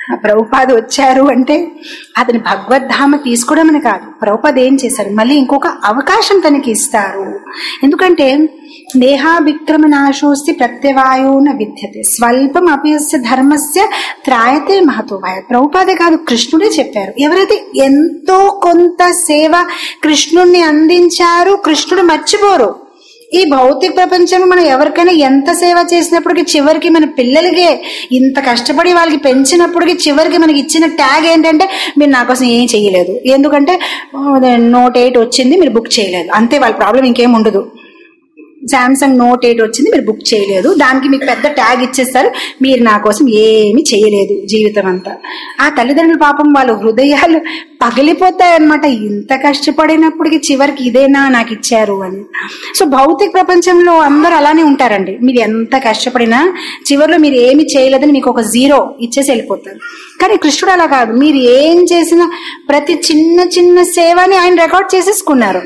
ప్రభుపాద వచ్చారు అంటే అతని భగవద్ధామ తీసుకోవడం కాదు, ప్రభుపాద ఏం చేశారు, మళ్ళీ ఇంకొక అవకాశం తనకి ఇస్తారు. ఎందుకంటే దేహాభిక్రమ నాశోస్తి ప్రత్యవాయోన విద్యతే స్వల్పం అపియస్య ధర్మస్య త్రాయతే మహతో భయ. ప్రభుపాదే కాదు, కృష్ణుడే చెప్పారు, ఎవరైతే ఎంతో కొంత సేవ కృష్ణుణ్ణి అందించారు కృష్ణుడు మర్చిపోరు. ఈ భౌతిక ప్రపంచంలో మనం ఎవరికైనా ఎంత సేవ చేసినప్పటికీ చివరికి మన పిల్లలకే ఇంత కష్టపడి వాళ్ళకి పెంచినప్పటికీ చివరికి మనకి ఇచ్చిన ట్యాగ్ ఏంటంటే మీరు నా కోసం ఏం చేయలేదు, ఎందుకంటే నోట్ ఎయిట్ వచ్చింది మీరు బుక్ చేయలేదు, అంతే. వాళ్ళ ప్రాబ్లం ఇంకేం ఉండదు. శాంసంగ్ నోట్ ఎయిట్ వచ్చింది మీరు బుక్ చేయలేదు, దానికి మీకు పెద్ద ట్యాగ్ ఇచ్చేస్తారు, మీరు నా కోసం ఏమి చేయలేదు జీవితం అంతా. ఆ తల్లిదండ్రుల పాపం వాళ్ళ హృదయాలు పగిలిపోతాయి అన్నమాట, ఇంత కష్టపడినప్పటికీ చివరికి ఇదేనా నాకు ఇచ్చారు అని. సో భౌతిక ప్రపంచంలో అందరూ అలానే ఉంటారండి, మీరు ఎంత కష్టపడినా చివరిలో మీరు ఏమి చేయలేదని మీకు ఒక జీరో ఇచ్చేసి వెళ్ళిపోతారు. కానీ కృష్ణుడు అలా కాదు, మీరు ఏం చేసినా ప్రతి చిన్న చిన్న సేవని ఆయన రికార్డ్ చేసేసుకున్నారు.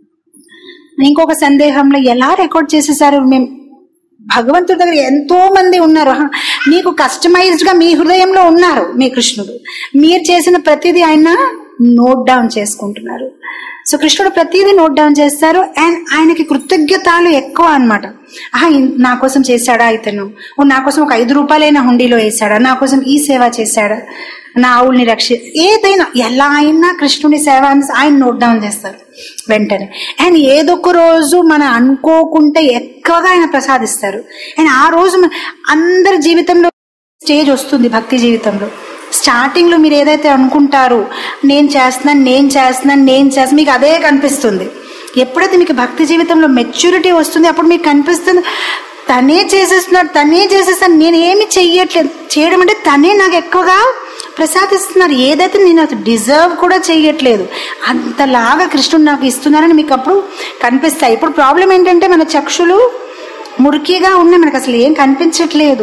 ఇంకొక సందేహంలో ఎలా రికార్డ్ చేసేసారు, మేము భగవంతుడి దగ్గర ఎంతో మంది ఉన్నారు, మీకు కస్టమైజ్డ్ గా మీ హృదయంలో ఉన్నారు మీ కృష్ణుడు, మీరు చేసిన ప్రతిదీ ఆయన నోట్ డౌన్ చేసుకుంటున్నారు. సో కృష్ణుడు ప్రతిదీ నోట్ డౌన్ చేస్తారు. అండ్ ఆయనకి కృతజ్ఞతలు ఎక్కువ అనమాట. ఆహా నా కోసం చేశాడా ఇతను, నా కోసం ఒక ఐదు రూపాయలైనా హుండీలో వేసాడా, నా కోసం ఈ సేవ చేశాడా, నా ఆవుల్ని రక్షి ఏదైనా ఎలా అయినా కృష్ణుడి సేవ ఆయన నోట్ డౌన్ చేస్తారు వెంటనే. అండ్ ఏదొక రోజు మనం అనుకోకుంటే ఎక్కువగా ఆయన ప్రసాదిస్తారు. అండ్ ఆ రోజు అందరి జీవితంలో స్టేజ్ వస్తుంది భక్తి జీవితంలో. స్టార్టింగ్ లో మీరు ఏదైతే అనుకుంటారు నేను చేస్తున్నాను నేను చేస్తున్నాను నేను చేస్తాను మీకు అదే కనిపిస్తుంది. ఎప్పుడైతే మీకు భక్తి జీవితంలో మెచ్యూరిటీ వస్తుంది అప్పుడు మీకు కనిపిస్తుంది తనే చేసేస్తున్నాడు తనే చేసేస్తాను నేను ఏమి చెయ్యట్లేదు. చేయడం అంటే తనే నాకు ఎక్కువగా ప్రసాదిస్తున్నారు, ఏదైతే నేను అది డిజర్వ్ కూడా చెయ్యట్లేదు అంతలాగా కృష్ణుడు నాకు ఇస్తున్నారని మీకు అప్పుడు కనిపిస్తాయి. ఇప్పుడు ప్రాబ్లం ఏంటంటే మన చక్షులు మురికిగా ఉన్నాయి, మనకు అసలు ఏం కనిపించట్లేదు.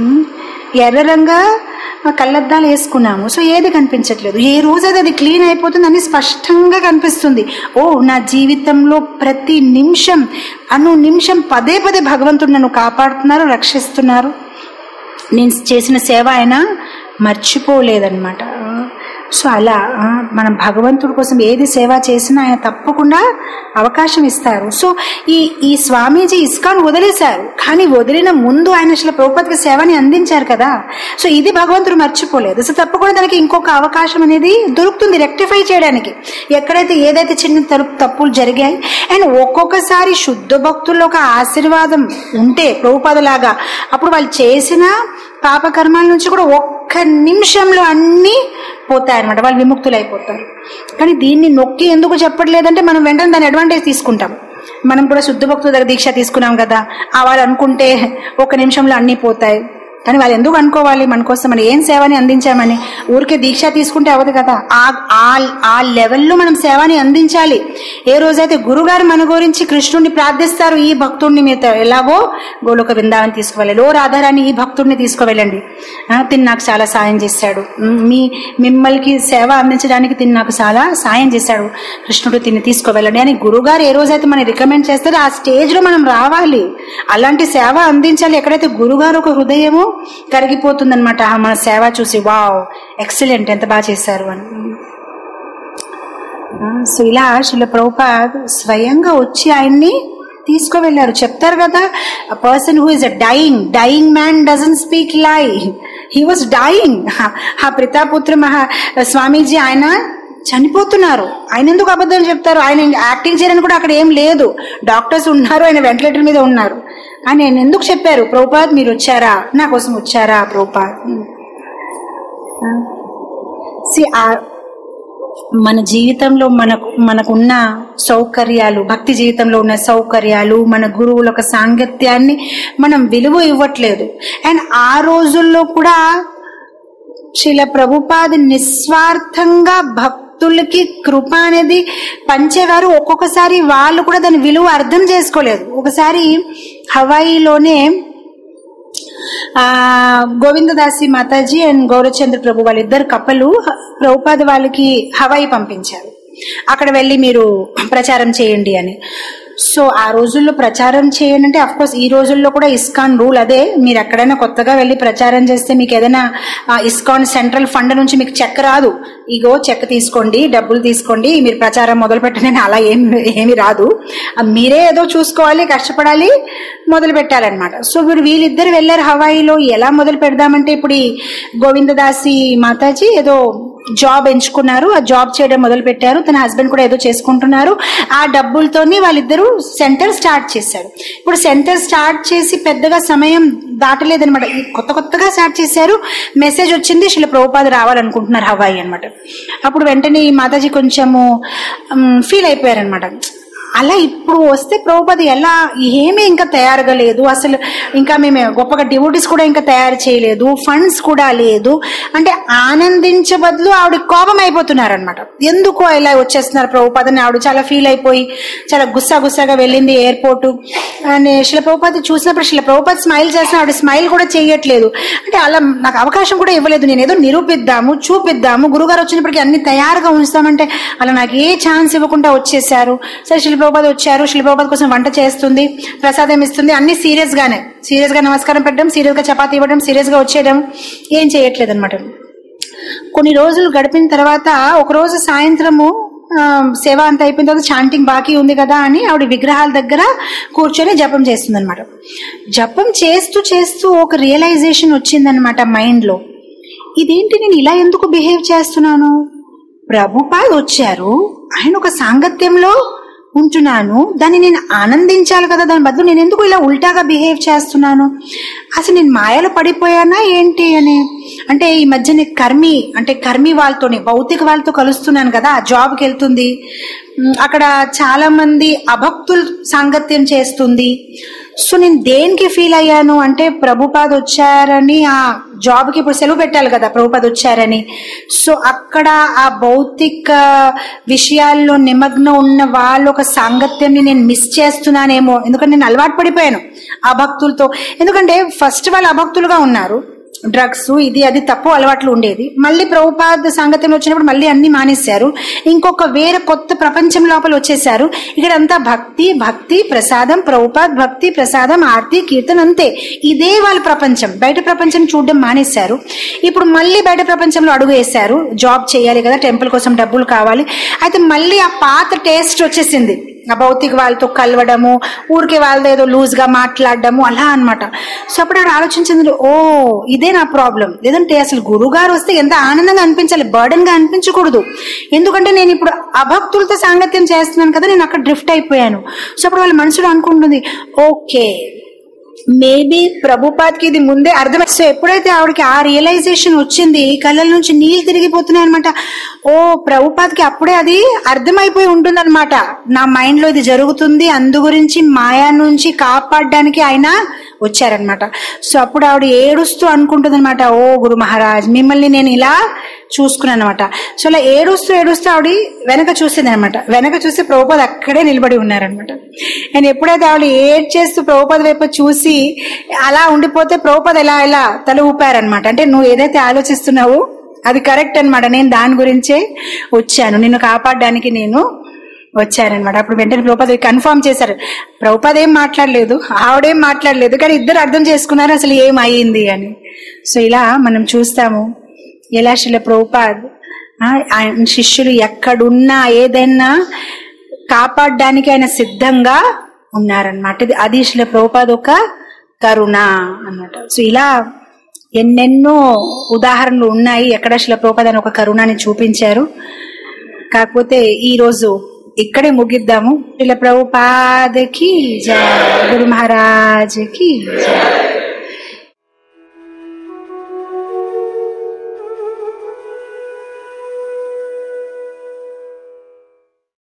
ఎర్ర రంగా కళ్ళద్దాలు వేసుకున్నాము, సో ఏది కనిపించట్లేదు. ఏ రోజైతే అది క్లీన్ అయిపోతుంది అని స్పష్టంగా కనిపిస్తుంది. ఓ నా జీవితంలో ప్రతి నిమిషం అను నిమిషం పదే పదే భగవంతుడు నన్ను కాపాడుతున్నారు రక్షిస్తున్నారు, నేను చేసిన సేవ ఆయన మర్చిపోలేదన్నమాట. సో అలా మనం భగవంతుడి కోసం ఏది సేవ చేసినా ఆయన తప్పకుండా అవకాశం ఇస్తారు. సో ఈ ఈ స్వామీజీ ఇస్కాన్ వదిలేశారు, కానీ వదిలిన ముందు ఆయన అసలు ప్రభుపాదకి సేవని అందించారు కదా. సో ఇది భగవంతుడు మర్చిపోలేదు. సో తప్పకుండా దానికి ఇంకొక అవకాశం అనేది దొరుకుతుంది రెక్టిఫై చేయడానికి, ఎక్కడైతే ఏదైతే చిన్న తరుపు తప్పులు జరిగాయి. అండ్ ఒక్కొక్కసారి శుద్ధ భక్తుల్లో ఒక ఆశీర్వాదం ఉంటే ప్రభుపాదలాగా అప్పుడు వాళ్ళు చేసిన పాపకర్మాల నుంచి కూడా ఒక్క నిమిషంలో అన్ని పోతాయన్నమాట, వాళ్ళు విముక్తులు అయిపోతారు. కానీ దీన్ని నొక్కి ఎందుకు చెప్పట్లేదంటే మనం వెంటనే దాని అడ్వాంటేజ్ తీసుకుంటాం. మనం కూడా శుద్ధ భక్తుల దగ్గర దీక్ష తీసుకున్నాం కదా, ఆ వాళ్ళు అనుకుంటే ఒక నిమిషంలో అన్ని పోతాయి. కానీ వాళ్ళు ఎందుకు అనుకోవాలి మన కోసం మనం ఏం సేవని అందించామని. ఊరికే దీక్ష తీసుకుంటే అవ్వదు కదా, ఆ లెవెల్లో మనం సేవని అందించాలి. ఏ రోజైతే గురుగారు మన గురించి కృష్ణుడిని ప్రార్థిస్తారు, ఈ భక్తుడిని మీరు ఎలాగో గోలోక బృందావనం తీసుకువెళ్ళాలి, ఓ రాధారాణి ఈ భక్తుడిని తీసుకువెళ్ళండి, తిని నాకు చాలా సాయం చేశాడు, మీ మిమ్మల్ని సేవ అందించడానికి తిని నాకు చాలా సాయం చేశాడు కృష్ణుడు, తిని తీసుకువెళ్ళండి అని గురుగారు ఏ రోజైతే మనం రికమెండ్ చేస్తారో ఆ స్టేజ్ లో మనం రావాలి, అలాంటి సేవ అందించాలి. ఎక్కడైతే గురుగారు ఒక హృదయము కరిగిపోతుంది అనమాట మన సేవ చూసి, వావ్ ఎక్సలెంట్ ఎంత బాగా చేశారు అని. సో ఇలా శ్రీల ప్రభుపాద్ స్వయంగా వచ్చి ఆయన్ని తీసుకువెళ్ళారు. చెప్తారు కదా, a person who is a dying dying man doesn't speak lie, he was dying. ఆ ప్రతాపుత్ర మహా స్వామీజీ ఆయన చనిపోతున్నారు, ఆయన ఎందుకు అబద్ధాలు చెప్తారు, ఆయన యాక్టింగ్ చేయడానికి కూడా అక్కడ ఏం లేదు, డాక్టర్స్ ఉన్నారు, ఆయన వెంటిలేటర్ మీద ఉన్నారు. అని ఆయన ఎందుకు చెప్పారు, ప్రభుపాద్ మీరు వచ్చారా నా కోసం వచ్చారా ప్రభుపాద్. మన జీవితంలో మనకు మనకున్న సౌకర్యాలు, భక్తి జీవితంలో ఉన్న సౌకర్యాలు, మన గురువుల ఒక సాంగత్యాన్ని మనం విలువ ఇవ్వట్లేదు. అండ్ ఆ రోజుల్లో కూడా శ్రీల ప్రభుపాద్ నిస్వార్థంగా భక్తులకి కృప అనేది పంచేవారు. ఒక్కొక్కసారి వాళ్ళు కూడా దాని విలువ అర్థం చేసుకోలేదు. ఒకసారి హవాయిలోనే ఆ గోవిందదాసి మాతాజీ అండ్ గౌరచంద్ర ప్రభు వాళ్ళిద్దరు కప్పలు ప్రభుపాద్ వాళ్ళకి హవాయి పంపించారు, అక్కడ వెళ్ళి మీరు ప్రచారం చేయండి అని. సో ఆ రోజుల్లో ప్రచారం చేయండి అంటే అఫ్ కోర్స్ ఈ రోజుల్లో కూడా ఇస్కాన్ రూల్ అదే, మీరు ఎక్కడైనా కొత్తగా వెళ్ళి ప్రచారం చేస్తే మీకు ఏదైనా ఇస్కాన్ సెంట్రల్ ఫండ్ నుంచి మీకు చెక్ రాదు, ఇగో చెక్ తీసుకోండి డబ్బులు తీసుకోండి మీరు ప్రచారం మొదలు పెట్టండి అలా ఏమి ఏమి రాదు, మీరే ఏదో చూసుకోవాలి కష్టపడాలి మొదలు పెట్టాలన్నమాట. సో వీడు వీళ్ళిద్దరు వెళ్ళారు హవాయిలో. ఎలా మొదలు పెడదామంటే ఇప్పుడు ఈ గోవిందదాసి మాతాజీ ఏదో జాబ్ ఎంచుకున్నారు, ఆ జాబ్ చేయడం మొదలు పెట్టారు, తన హస్బెండ్ కూడా ఏదో చేసుకుంటున్నారు, ఆ డబ్బులతోని వాళ్ళిద్దరూ సెంటర్ స్టార్ట్ చేశారు. ఇప్పుడు సెంటర్ స్టార్ట్ చేసి పెద్దగా సమయం దాటలేదనమాట, కొత్త కొత్తగా స్టార్ట్ చేశారు, మెసేజ్ వచ్చింది శిల ప్రభుపాద రావాలనుకుంటున్నారు హవాయి అనమాట. అప్పుడు వెంటనే ఈ మాతాజీ కొంచెము ఫీల్ అయిపోయారనమాట, అలా ఇప్పుడు వస్తే ప్రభుపాద ఎలా ఏమీ ఇంకా తయారుగా లేదు, అసలు ఇంకా మేము గొప్పగా డివోటీస్ కూడా ఇంకా తయారు చేయలేదు, ఫండ్స్ కూడా లేదు అంటే ఆనందించే బదులు ఆవిడ కోపం అయిపోతున్నారనమాట. ఎందుకో ఇలా వచ్చేస్తున్నారు ప్రభుపాదని ఆవిడ చాలా ఫీల్ అయిపోయి చాలా గుస్సా గుస్సాగా వెళ్ళింది ఎయిర్పోర్ట్. అండ్ శిల ప్రభుపాద చూసినప్పుడు శిల ప్రభుపాద స్మైల్ చేసిన ఆవిడ స్మైల్ కూడా చేయట్లేదు, అంటే అలా నాకు అవకాశం కూడా ఇవ్వలేదు, నేను ఏదో నిరూపిద్దాము చూపిద్దాము గురుగారు వచ్చినప్పటికీ అన్ని తయారుగా ఉంచుతామంటే అలా నాకు ఏ ఛాన్స్ ఇవ్వకుండా వచ్చేసారు. సరే శిల ప్రభుపాద వచ్చారు, శిల ప్రభుపాద కోసం వంట చేస్తుంది, ప్రసాదం ఇస్తుంది, అన్ని సీరియస్ గానే సీరియస్ గా నమస్కారం పెట్టడం, సీరియస్ గా చపాతీ ఇవ్వడం, సీరియస్ గా వచ్చేయడం, ఏం చేయట్లేదు అనమాట. కొన్ని రోజులు గడిపిన తర్వాత ఒక రోజు సాయంత్రము సేవ అంతా అయిపోయిన తర్వాత చాంటింగ్ బాకీ ఉంది కదా అని ఆవిడ విగ్రహాల దగ్గర కూర్చొని జపం చేస్తుంది అనమాట. జపం చేస్తూ చేస్తూ ఒక రియలైజేషన్ వచ్చిందనమాట మైండ్ లో, ఇదేంటి నేను ఇలా ఎందుకు బిహేవ్ చేస్తున్నాను, ప్రభుపాద్ వచ్చారు ఆయన ఒక సాంగత్యంలో ఉంటున్నాను, దాన్ని నేను ఆనందించాలి కదా, దాని బదులు నేను ఎందుకు ఇలా ఉల్టాగా బిహేవ్ చేస్తున్నాను, అసలు నేను మాయలో పడిపోయానా ఏంటి అని. అంటే ఈ మధ్య నేను కర్మి అంటే కర్మి వాళ్ళతోనే భౌతిక వాళ్ళతో కలుస్తున్నాను కదా, జాబ్కి వెళ్తుంది, అక్కడ చాలా మంది అభక్తులు సాంగత్యం చేస్తుంది. సో నేను దేనికి ఫీల్ అయ్యాను అంటే ప్రభుపాద్ వచ్చారని, ఆ జాబ్కి ఇప్పుడు సెలవు పెట్టాలి కదా ప్రభుపాద్ వచ్చారని, సో అక్కడ ఆ భౌతిక విషయాల్లో నిమగ్నం ఉన్న వాళ్ళ ఒక సాంగత్యాన్ని నేను మిస్ చేస్తున్నానేమో, ఎందుకంటే నేను అలవాటు పడిపోయాను అభక్తులతో. ఎందుకంటే ఫస్ట్ వాళ్ళు అభక్తులుగా ఉన్నారు, డ్రగ్స్ ఇది అది తప్పు అలవాట్లు ఉండేది, మళ్ళీ ప్రభుపాద్ సాంగత్యం వచ్చినప్పుడు మళ్ళీ అన్ని మానేశారు, ఇంకొక వేరే కొత్త ప్రపంచం లోపల వచ్చేసారు. ఇక్కడ అంతా భక్తి భక్తి ప్రసాదం, ప్రభుపాద్ భక్తి ప్రసాదం ఆర్తి కీర్తన అంతే, ఇదే వాళ్ళ ప్రపంచం. బయట ప్రపంచం చూడడం మానేశారు, ఇప్పుడు మళ్ళీ బయట ప్రపంచంలో అడుగు వేశారు, జాబ్ చేయాలి కదా, టెంపుల్ కోసం డబ్బులు కావాలి, అయితే మళ్ళీ ఆ పాత టేస్ట్ వచ్చేసింది, ఆ భౌతిక వాళ్ళతో కలవడము, ఊరికే వాళ్ళతో ఏదో లూజ్ గా మాట్లాడడము అలా అనమాట. సో అప్పుడు ఆవిడ ఆలోచించింది, ఓ ఇదే నా ప్రాబ్లం, లేదంటే అసలు గురుగారు వస్తే ఎంత ఆనందంగా అనిపించాలి, బర్డన్ గా అనిపించకూడదు, ఎందుకంటే నేను ఇప్పుడు అభక్తులతో సాంగత్యం చేస్తున్నాను కదా, నేను అక్కడ డ్రిఫ్ట్ అయిపోయాను. సో అప్పుడు వాళ్ళ మనసులో అనుకుంటుంది, ఓకే మేబీ ప్రభుపాద్కి ఇది ముందే అర్థమై, సో ఎప్పుడైతే ఆవిడకి ఆ రియలైజేషన్ వచ్చింది కళ్ళ నుంచి నీళ్ళు తిరిగిపోతున్నాయి అనమాట. ఓ ప్రభుపాద్కి అప్పుడే అది అర్థమైపోయి ఉంటుంది అనమాట, నా మైండ్ లో ఇది జరుగుతుంది, అందు గురించి మాయా నుంచి కాపాడడానికి ఆయన వచ్చారనమాట. సో అప్పుడు ఆవిడ ఏడుస్తూ అనుకుంటుంది అనమాట, ఓ గురు మహారాజ్ మిమ్మల్ని నేను ఇలా చూసుకున్నాను అనమాట. సో అలా ఏడుస్తూ ఏడుస్తూ ఆవిడ వెనక చూసింది అనమాట, వెనక చూసి ప్రభుపాద్ అక్కడే నిలబడి ఉన్నారనమాట. అండ్ ఎప్పుడైతే ఆవిడ ఏడ్ చేస్తూ ప్రభుపాద్ వైపు చూసి అలా ఉండిపోతే ప్రభుపాద్ ఎలా ఇలా తల ఊపారనమాట, అంటే నువ్వు ఏదైతే ఆలోచిస్తున్నావో అది కరెక్ట్ అనమాట, నేను దాని గురించే వచ్చాను, నిన్ను కాపాడడానికి నేను వచ్చారనమాట. అప్పుడు వెంటనే ప్రభుపాద్ కన్ఫర్మ్ చేశారు, ప్రభుపాద్ ఏం మాట్లాడలేదు ఆవిడేం మాట్లాడలేదు, కానీ ఇద్దరు అర్థం చేసుకున్నారు అసలు ఏం అయ్యింది అని. సో ఇలా మనం చూస్తాము ఎలా శిల ప్రభుపాద్ ఆయన శిష్యులు ఎక్కడున్నా ఏదైనా కాపాడడానికి ఆయన సిద్ధంగా ఉన్నారనమాట. అది శిల ప్రభుపాద్ ఒక కరుణ అన్నమాట. సో ఇలా ఎన్నెన్నో ఉదాహరణలు ఉన్నాయి ఎక్కడ శిల ప్రభుపాద్ అని ఒక కరుణని చూపించారు. కాకపోతే ఈ రోజు ఇక్కడే ముగిద్దాము. శిల ప్రభుపాద్ కి జై, గురు మహారాజ్ కి జై.